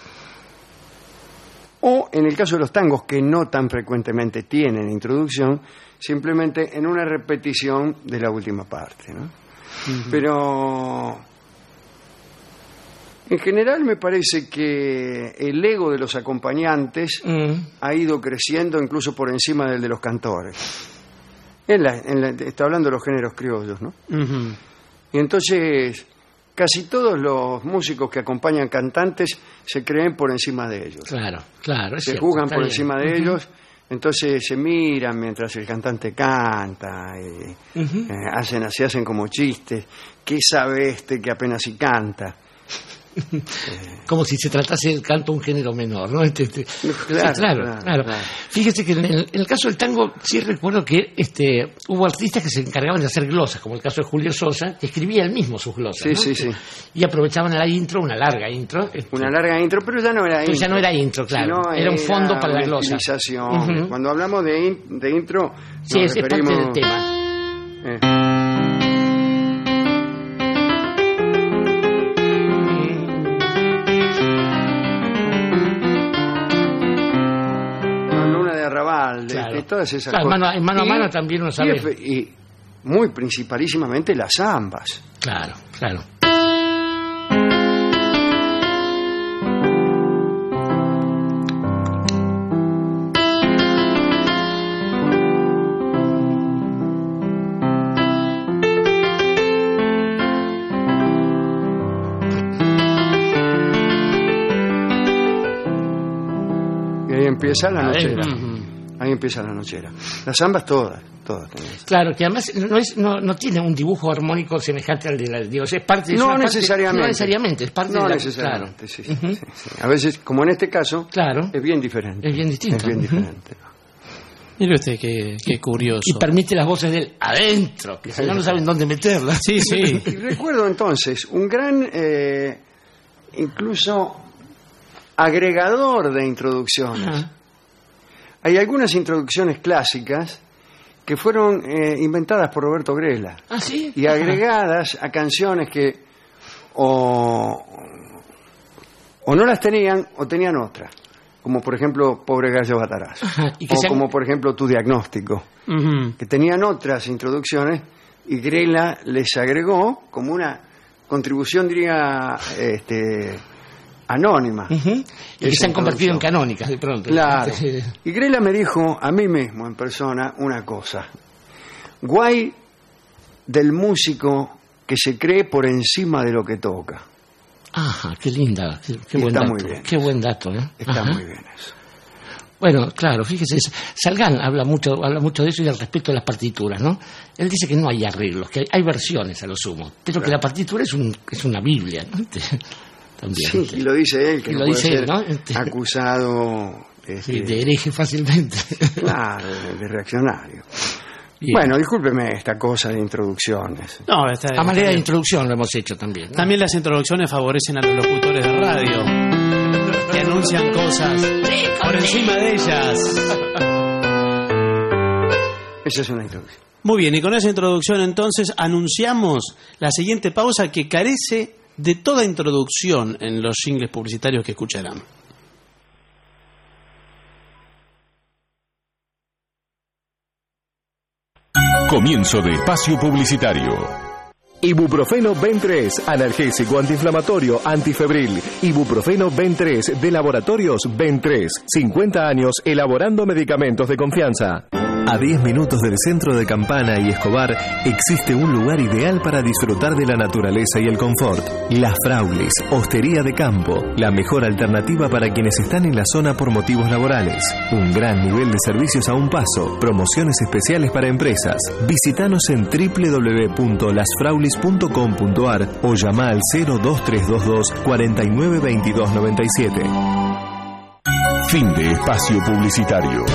o en el caso de los tangos, que no tan frecuentemente tienen introducción, simplemente en una repetición de la última parte, ¿no? Pero en general me parece que el ego de los acompañantes Mm. ha ido creciendo incluso por encima del de los cantores. En la, en la- está hablando de los géneros criollos, ¿no? Ujú. Y entonces casi todos los músicos que acompañan cantantes se creen por encima de ellos. Claro, claro. Es Se cierto, juzgan está por bien. encima de Ujú. ellos, entonces se miran mientras el cantante canta, y, Ujú. eh, hacen, se hacen como chistes. ¿Qué sabe este que apenas si canta? Como si se tratase del canto un género menor, ¿no? Este, este- Claro, Sí, claro, claro, claro. claro. Fíjese que en el, en el caso del tango sí recuerdo que este, hubo artistas que se encargaban de hacer glosas, como el caso de Julio Sosa, que escribía él mismo sus glosas, Sí, ¿no? sí, sí. Y aprovechaban la intro, una larga intro. este, Una larga intro, pero ya no era Pero intro. ya no era intro, claro. sino Era un fondo para la una glosa. estilización. Ujú. Cuando hablamos de, in- de intro, Sí, nos es, es parte referimos... del tema. Eh. La luna de Arrabal, Claro. este, todas esas Claro, cosas. mano a- en mano a Y- mano también uno sabe. Y, efe- y muy principalísimamente las zambas. Claro, claro. empieza la nochera. Ujú. Ahí empieza la nochera. Las zambas todas, todas. Todas. Claro, que además no, es, no, no tiene un dibujo armónico semejante al de la... Digo, es parte, es No una parte- necesariamente. no necesariamente, es parte No de la... necesariamente, claro. sí, sí, sí, sí. A veces, como en este caso, claro. es bien diferente. Es bien distinto. Es bien Ujú. diferente. Mire usted qué, qué curioso. Y permite las voces del adentro, que si no, no saben dónde meterlas. Sí, sí. Y recuerdo entonces un gran, eh, incluso, agregador de introducciones. Ajá. Hay algunas introducciones clásicas que fueron eh, inventadas por Roberto Grela ¿Ah, sí? y agregadas a canciones que o, o no las tenían o tenían otras, como por ejemplo Pobre Gallo Batarazo, Ajá, y que o se han- como por ejemplo Tu Diagnóstico, Ujú. que tenían otras introducciones y Grela les agregó como una contribución, diría, este, anónima. Ujú. Y que Esa se han convertido en introducción. canónicas de pronto. Claro. Sí. Y Grela me dijo a mí mismo en persona una cosa. Guay del músico que se cree por encima de lo que toca. Ajá, qué linda, qué, qué Y buen está dato. muy bien. Qué buen dato, ¿eh? Está Ajá. muy bien eso. Bueno, claro, fíjese, Salgán habla mucho, habla mucho de eso y al respecto de las partituras, ¿no? Él dice que no hay arreglos, que hay, hay versiones a lo sumo, pero que la partitura es, un, es una Biblia, ¿no? También. Sí, y lo dice él, que Y no lo puede dice ser él, ¿no? Este- acusado este, Sí, de hereje fácilmente. claro, de, de reaccionario. Bien. Bueno, discúlpeme esta cosa de introducciones. No, está, A manera de está introducción lo hemos hecho también, ¿no? También las introducciones favorecen a los locutores de radio, que anuncian cosas por encima de ellas. Esa es una introducción. Muy bien, y con esa introducción entonces anunciamos la siguiente pausa que carece de toda introducción en los jingles publicitarios que escucharán. Comienzo de espacio publicitario. Ibuprofeno Ben tres, analgésico antiinflamatorio, antifebril. Ibuprofeno Ben tres de Laboratorios Ben tres. cincuenta años elaborando medicamentos de confianza. A diez minutos del centro de Campana y Escobar existe un lugar ideal para disfrutar de la naturaleza y el confort. Las Fraulis, Hostería de Campo, la mejor alternativa para quienes están en la zona por motivos laborales. Un gran nivel de servicios a un paso, promociones especiales para empresas. Visítanos en doble u doble u doble u punto las fraulis punto com punto a r o llama al cero dos tres dos dos cuatro nueve dos dos nueve siete. Fin de espacio publicitario.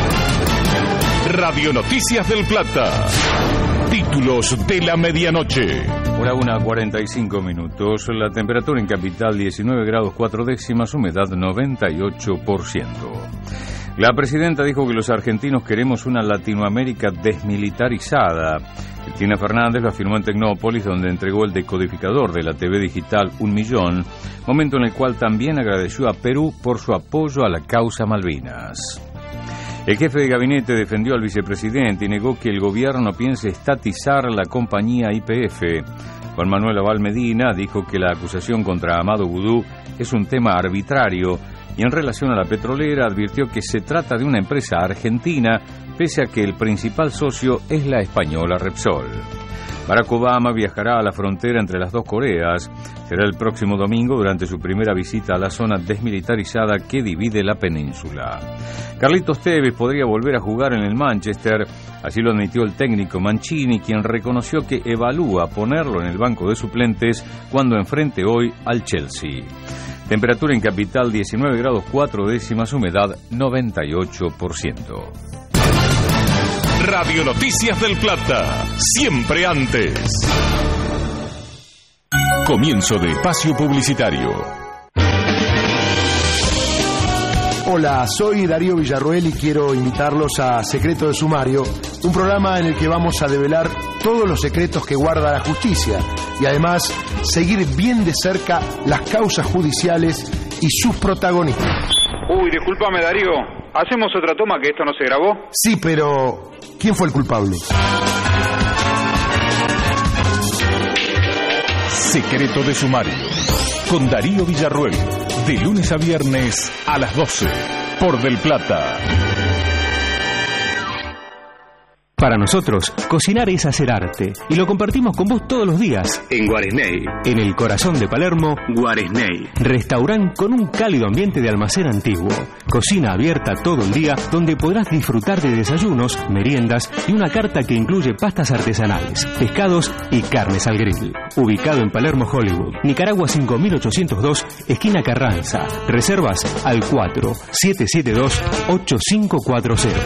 Radio Noticias del Plata. Títulos de la medianoche. Hora una, cuarenta y cinco minutos. La temperatura en capital diecinueve grados cuatro décimas, humedad noventa y ocho por ciento. La presidenta dijo que los argentinos queremos una Latinoamérica desmilitarizada. Cristina Fernández lo afirmó en Tecnópolis, donde entregó el decodificador de la T V digital Un Millón, momento en el cual también agradeció a Perú por su apoyo a la causa Malvinas. El jefe de gabinete defendió al vicepresidente y negó que el gobierno piense estatizar la compañía Y P F. Juan Manuel Aval Medina dijo que la acusación contra Amado Vudú es un tema arbitrario y en relación a la petrolera advirtió que se trata de una empresa argentina, pese a que el principal socio es la española Repsol. Barack Obama viajará a la frontera entre las dos Coreas. Será el próximo domingo durante su primera visita a la zona desmilitarizada que divide la península. Carlitos Tevez podría volver a jugar en el Manchester, así lo admitió el técnico Mancini, quien reconoció que evalúa ponerlo en el banco de suplentes cuando enfrente hoy al Chelsea. Temperatura en capital diecinueve grados cuatro décimas, humedad noventa y ocho por ciento. Radio Noticias del Plata. Siempre antes. Comienzo de espacio publicitario. Hola, soy Darío Villarroel y quiero invitarlos a Secreto de Sumario, un programa en el que vamos a develar todos los secretos que guarda la justicia y además seguir bien de cerca las causas judiciales y sus protagonistas. Uy, discúlpame Darío, ¿hacemos otra toma que esto no se grabó? Sí, pero ¿quién fue el culpable? Secreto de Sumario. Con Darío Villarruel. De lunes a viernes a las doce. Por Del Plata. Para nosotros, cocinar es hacer arte, y lo compartimos con vos todos los días. En Guaresney. En el corazón de Palermo, Guaresney. Restaurante con un cálido ambiente de almacén antiguo. Cocina abierta todo el día, donde podrás disfrutar de desayunos, meriendas y una carta que incluye pastas artesanales, pescados y carnes al grill. Ubicado en Palermo, Hollywood. Nicaragua cinco mil ochocientos dos, esquina Carranza. Reservas al cuatro siete siete dos ocho cinco cuatro cero.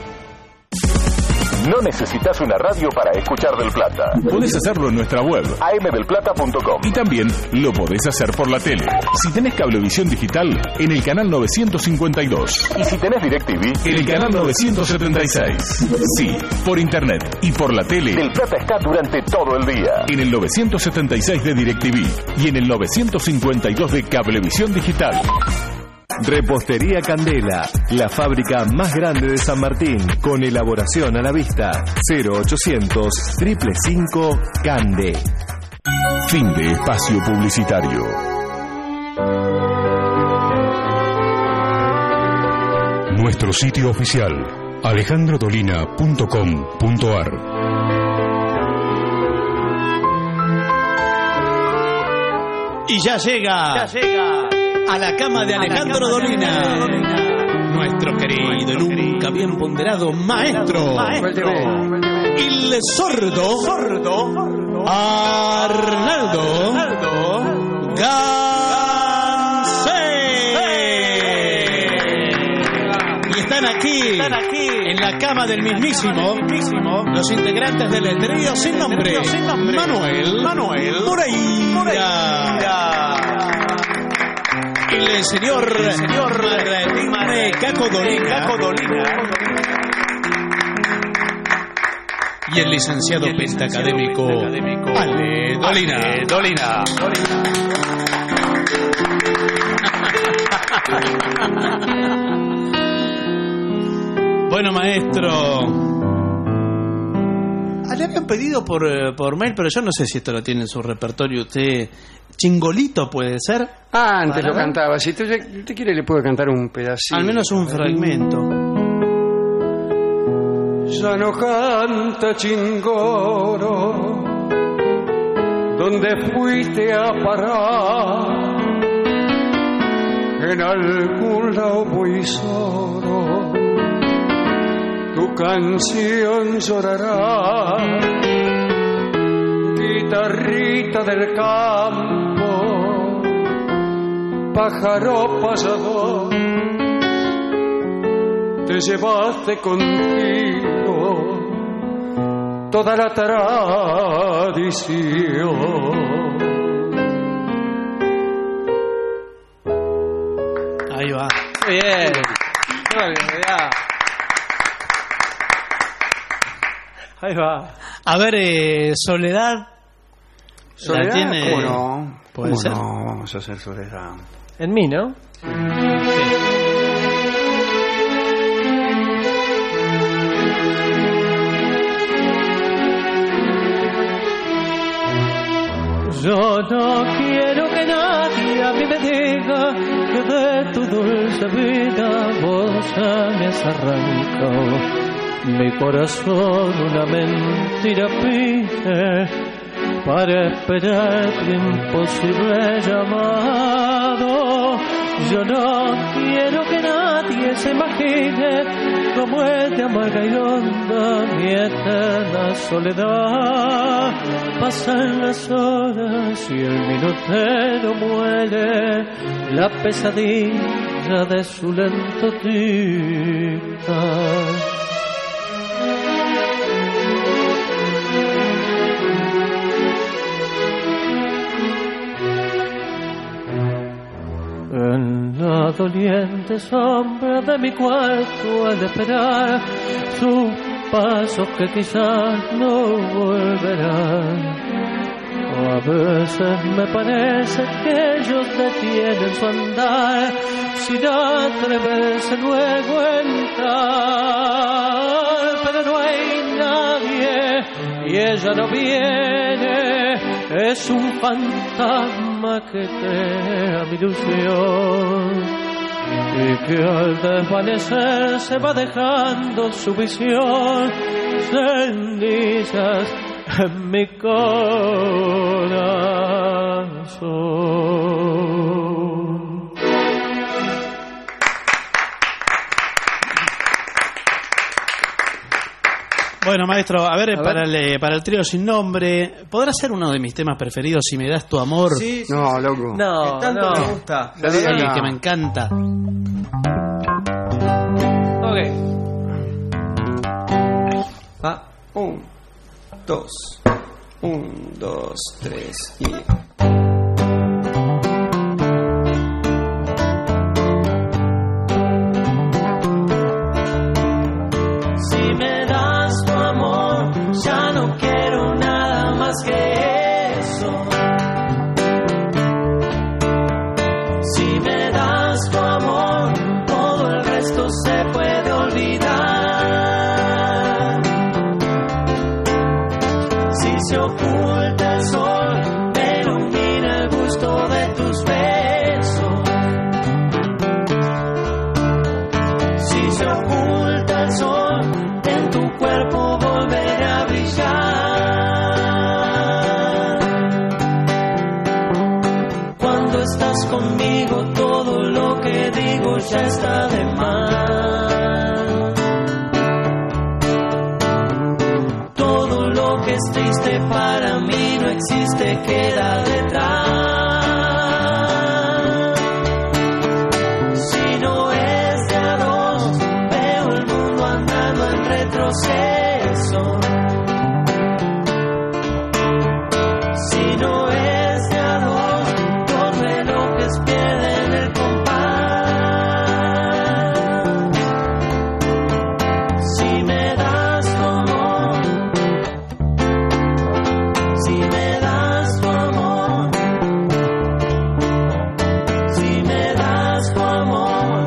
No necesitas una radio para escuchar Del Plata. Podés hacerlo en nuestra web, a m del plata punto com. Y también lo podés hacer por la tele. Si tenés cablevisión digital, en el canal novecientos cincuenta y dos. Y si tenés DirecTV, en el canal novecientos setenta y seis. Sí, por internet y por la tele, Del Plata está durante todo el día. En el novecientos setenta y seis de DirecTV y en el novecientos cincuenta y dos de Cablevisión Digital. Repostería Candela, la fábrica más grande de San Martín, con elaboración a la vista. cero ochocientos, cinco cinco cinco, Cande. Fin de espacio publicitario. Nuestro sitio oficial, alejandro dolina punto com punto a r. Y ya llega, ya llega a la cama de Alejandro Dolina, nuestro querido y nunca bien ponderado maestro, el sordo, sordo Arnaldo Gansé. Y están aquí, están aquí en la cama del mismísimo, los integrantes del trío sin nombre, Manuel, Manuel Moreira. El señor, el señor Martín Caco Dolina, y el licenciado pentacadémico Ale Dolina. Ale Dolina. Bueno, maestro, le habían pedido por, por mail, pero yo no sé si esto lo tiene en su repertorio usted. Chingolito, ¿puede ser? Ah, antes lo cantaba. Si usted, usted quiere, le puedo cantar un pedacito. Al menos un fragmento. Ya no canta Chingoro, donde fuiste a parar, en algún lado muy solo, tu canción llorará. Guitarrita del campo, pájaro pasador, te llevaste contigo toda la tradición. Ahí va. Muy bien. Muy bien, ya. Ahí va. A ver, eh, Soledad. ¿Soledad? ¿La tiene? ¿Cómo no? ¿Puede ¿Cómo ser? no? Vamos a hacer Soledad. En mí, ¿no? Sí. Yo no quiero que nadie a mí me diga que de tu dulce vida vos ya me has arrancado. Mi corazón una mentira pide para esperar tu imposible llamado. Yo no quiero que nadie se imagine cómo es de amarga y honda mi eterna soledad. Pasan las horas y el minutero muere la pesadilla de su lento tic-tac. En la doliente sombra de mi cuarto al esperar sus pasos que quizás no volverán. A veces me parece que ellos detienen su andar sin atreverse luego a entrar. Pero no hay nadie y ella no viene, es un fantasma que crea mi ilusión y que al desvanecer se va dejando su visión cenizas en mi corazón. Bueno, maestro, a ver, A para, ver. El, para el trío sin nombre, ¿podrá ser uno de mis temas preferidos si me das tu amor? Sí, sí, No, sí. loco. No, Que tanto no. me gusta. Sí, que me encanta. Ok. Va. Un, dos. Un, dos, tres y. Si me das tu amor, ya no quiero nada más que eso. Si me das tu amor, todo el resto se puede olvidar. Si se oculta el sol, me ilumina el gusto de tus besos. Si se oculta el sol, en tu cuerpo volveré a brillar. Cuando estás conmigo, todo lo que digo ya está de más. Todo lo que es triste para mí no existe, queda detrás. Si no es de a dos, veo el mundo andando en retroceso. Si no es de a dos, los relojes pierden el compás. Si me das tu amor, si me das tu amor, si me das tu amor.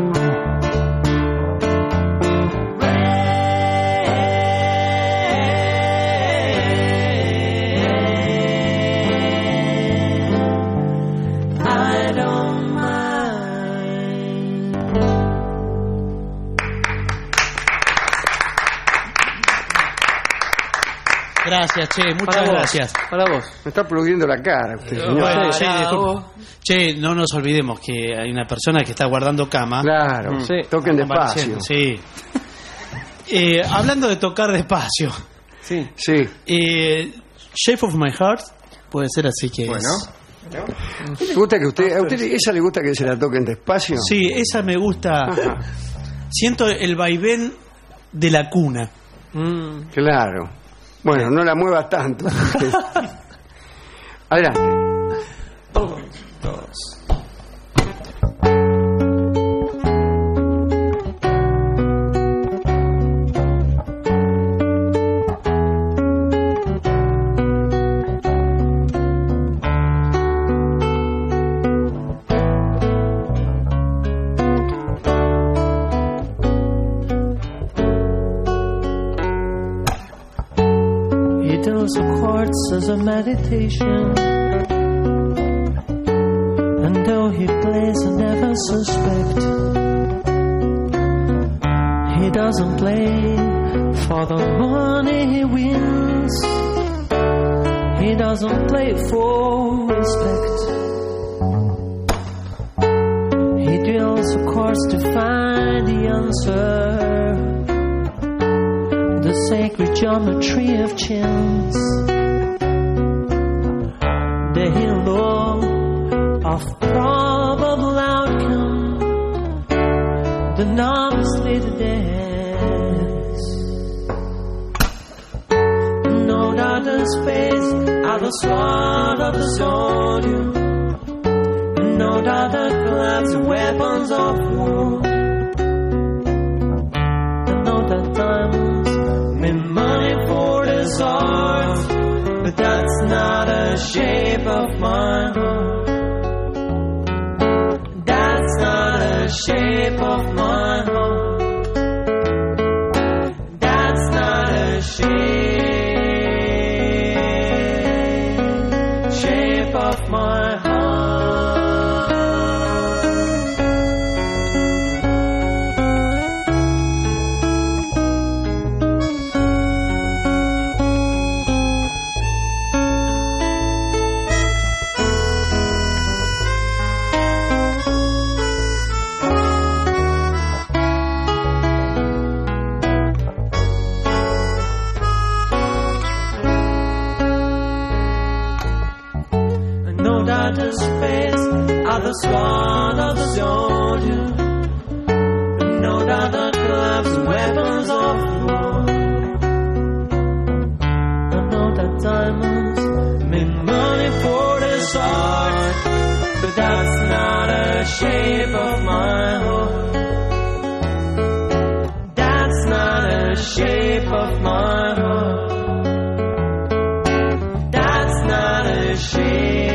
I don't mind. Gracias, che, muchas Para vos, gracias. Para vos. Me está aplaudiendo la cara usted, señor. Bueno, che, Pará, disculpe. vos. Che, no nos olvidemos que hay una persona que está guardando cama. Claro, Sí. toquen despacio. Sí. Eh, hablando de tocar despacio, Sí. Sí. eh, Shape of My Heart puede ser así que Bueno. es. ¿Le gusta que usted, a usted esa le gusta que se la toquen despacio? Sí, esa me gusta. Siento el vaivén de la cuna. Mm. Claro. Bueno, no la muevas tanto. Adelante. Un, dos. He does the chords as a meditation, and though he plays, I never suspect. He doesn't play for the money he wins. He doesn't play for respect. He deals the chords to find the answer, the sacred geometry of chins, the halo of probable outcome, the novice later dance. No other space, other sword of the sodium, no other clubs, weapons of war, and no other diamonds mean money for this art, but that's not a shape of my heart. That's not a shape of my heart. That's not a shape, shape of my heart. the sword of the soldier. No doubt the clubs and weapons of war. I know that diamonds mean money for this art, but that's not a shape of my heart. That's not a shape of my heart. That's not a shape,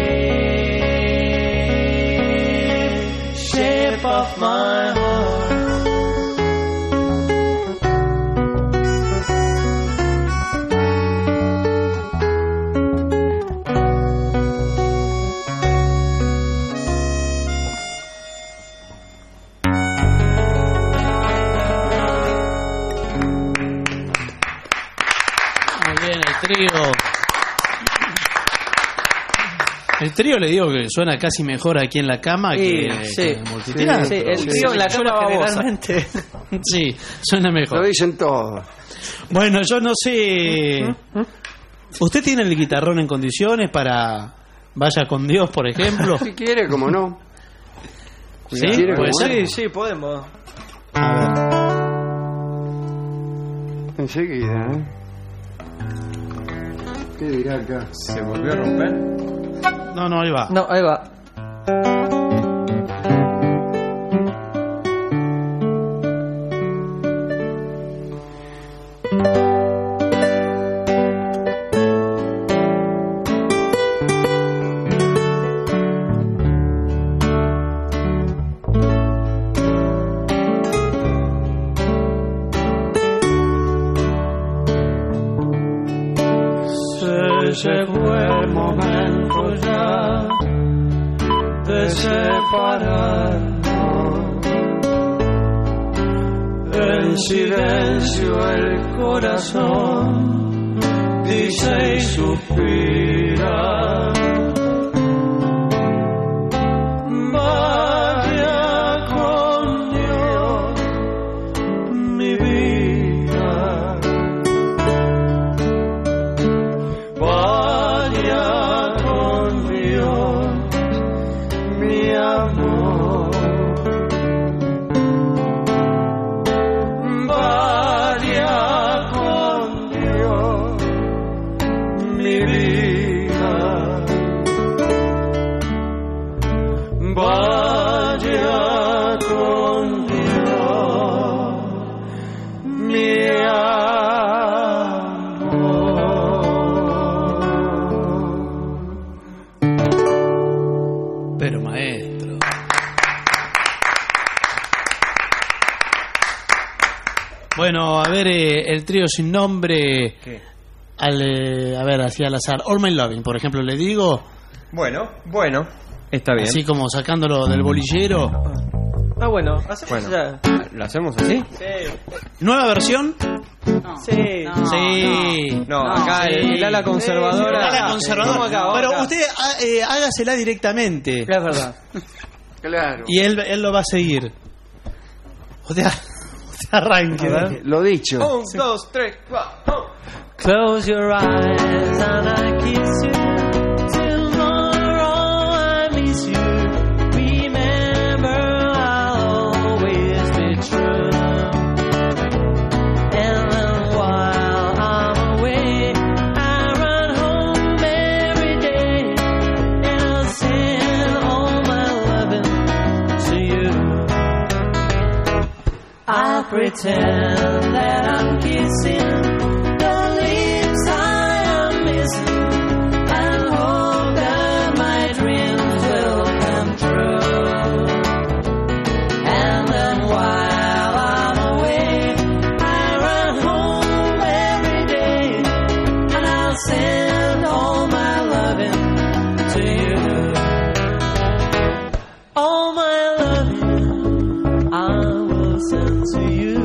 shape of my heart. Trío. El trío le digo que suena casi mejor aquí en la cama que, sí, que en multitirada. Sí, el trío en la cama generalmente. Sí, suena mejor. Lo dicen todos. Bueno, yo no sé. ¿Usted tiene el guitarrón en condiciones para Vaya con Dios, por ejemplo? Si quiere, como no. ¿Sí? ¿Quiere, ¿Puede como ser? no? Sí, sí, podemos. A ver. Enseguida, ¿eh? ¿Qué dirá acá? ¿Se volvió a romper? No, no, ahí va. No, ahí va. Llegó el momento ya de separarnos. En silencio el corazón dice y suspira. Vaya con Dios, mi vida. Vaya con Dios, mi amor. Vaya con Dios, mi vida. Vaya con Dios, mi Pero maestro. Bueno, a ver, eh, el trío sin nombre. ¿Qué? Al, eh, a ver, así al azar. All My Loving, por ejemplo, le digo. Bueno, bueno, está bien. Así como sacándolo del bolillero. Ah, bueno, hacemos Bueno. ya. ¿Lo hacemos así? Sí. ¿Nueva versión? Sí. No, sí. No, acá Sí. el, el ala conservadora. El ala conservadora. Vamos acá, vamos Pero acá. usted ah, eh, hágasela directamente. Es verdad. Claro. Y él, él lo va a seguir. O sea, usted arranque. ¿verdad? Lo dicho. Un, dos, tres, cuatro. Close your eyes and I kiss you. Tomorrow I miss you. Remember I'll always be true. And then while I'm away, I run home every day. And I'll send all my loving to you. I'll pretend that I'm kissing the lips I am missing, and hope that my dreams will come true. And then while I'm away, I run home every day, and I'll send all my loving to you. All my loving I will send to you.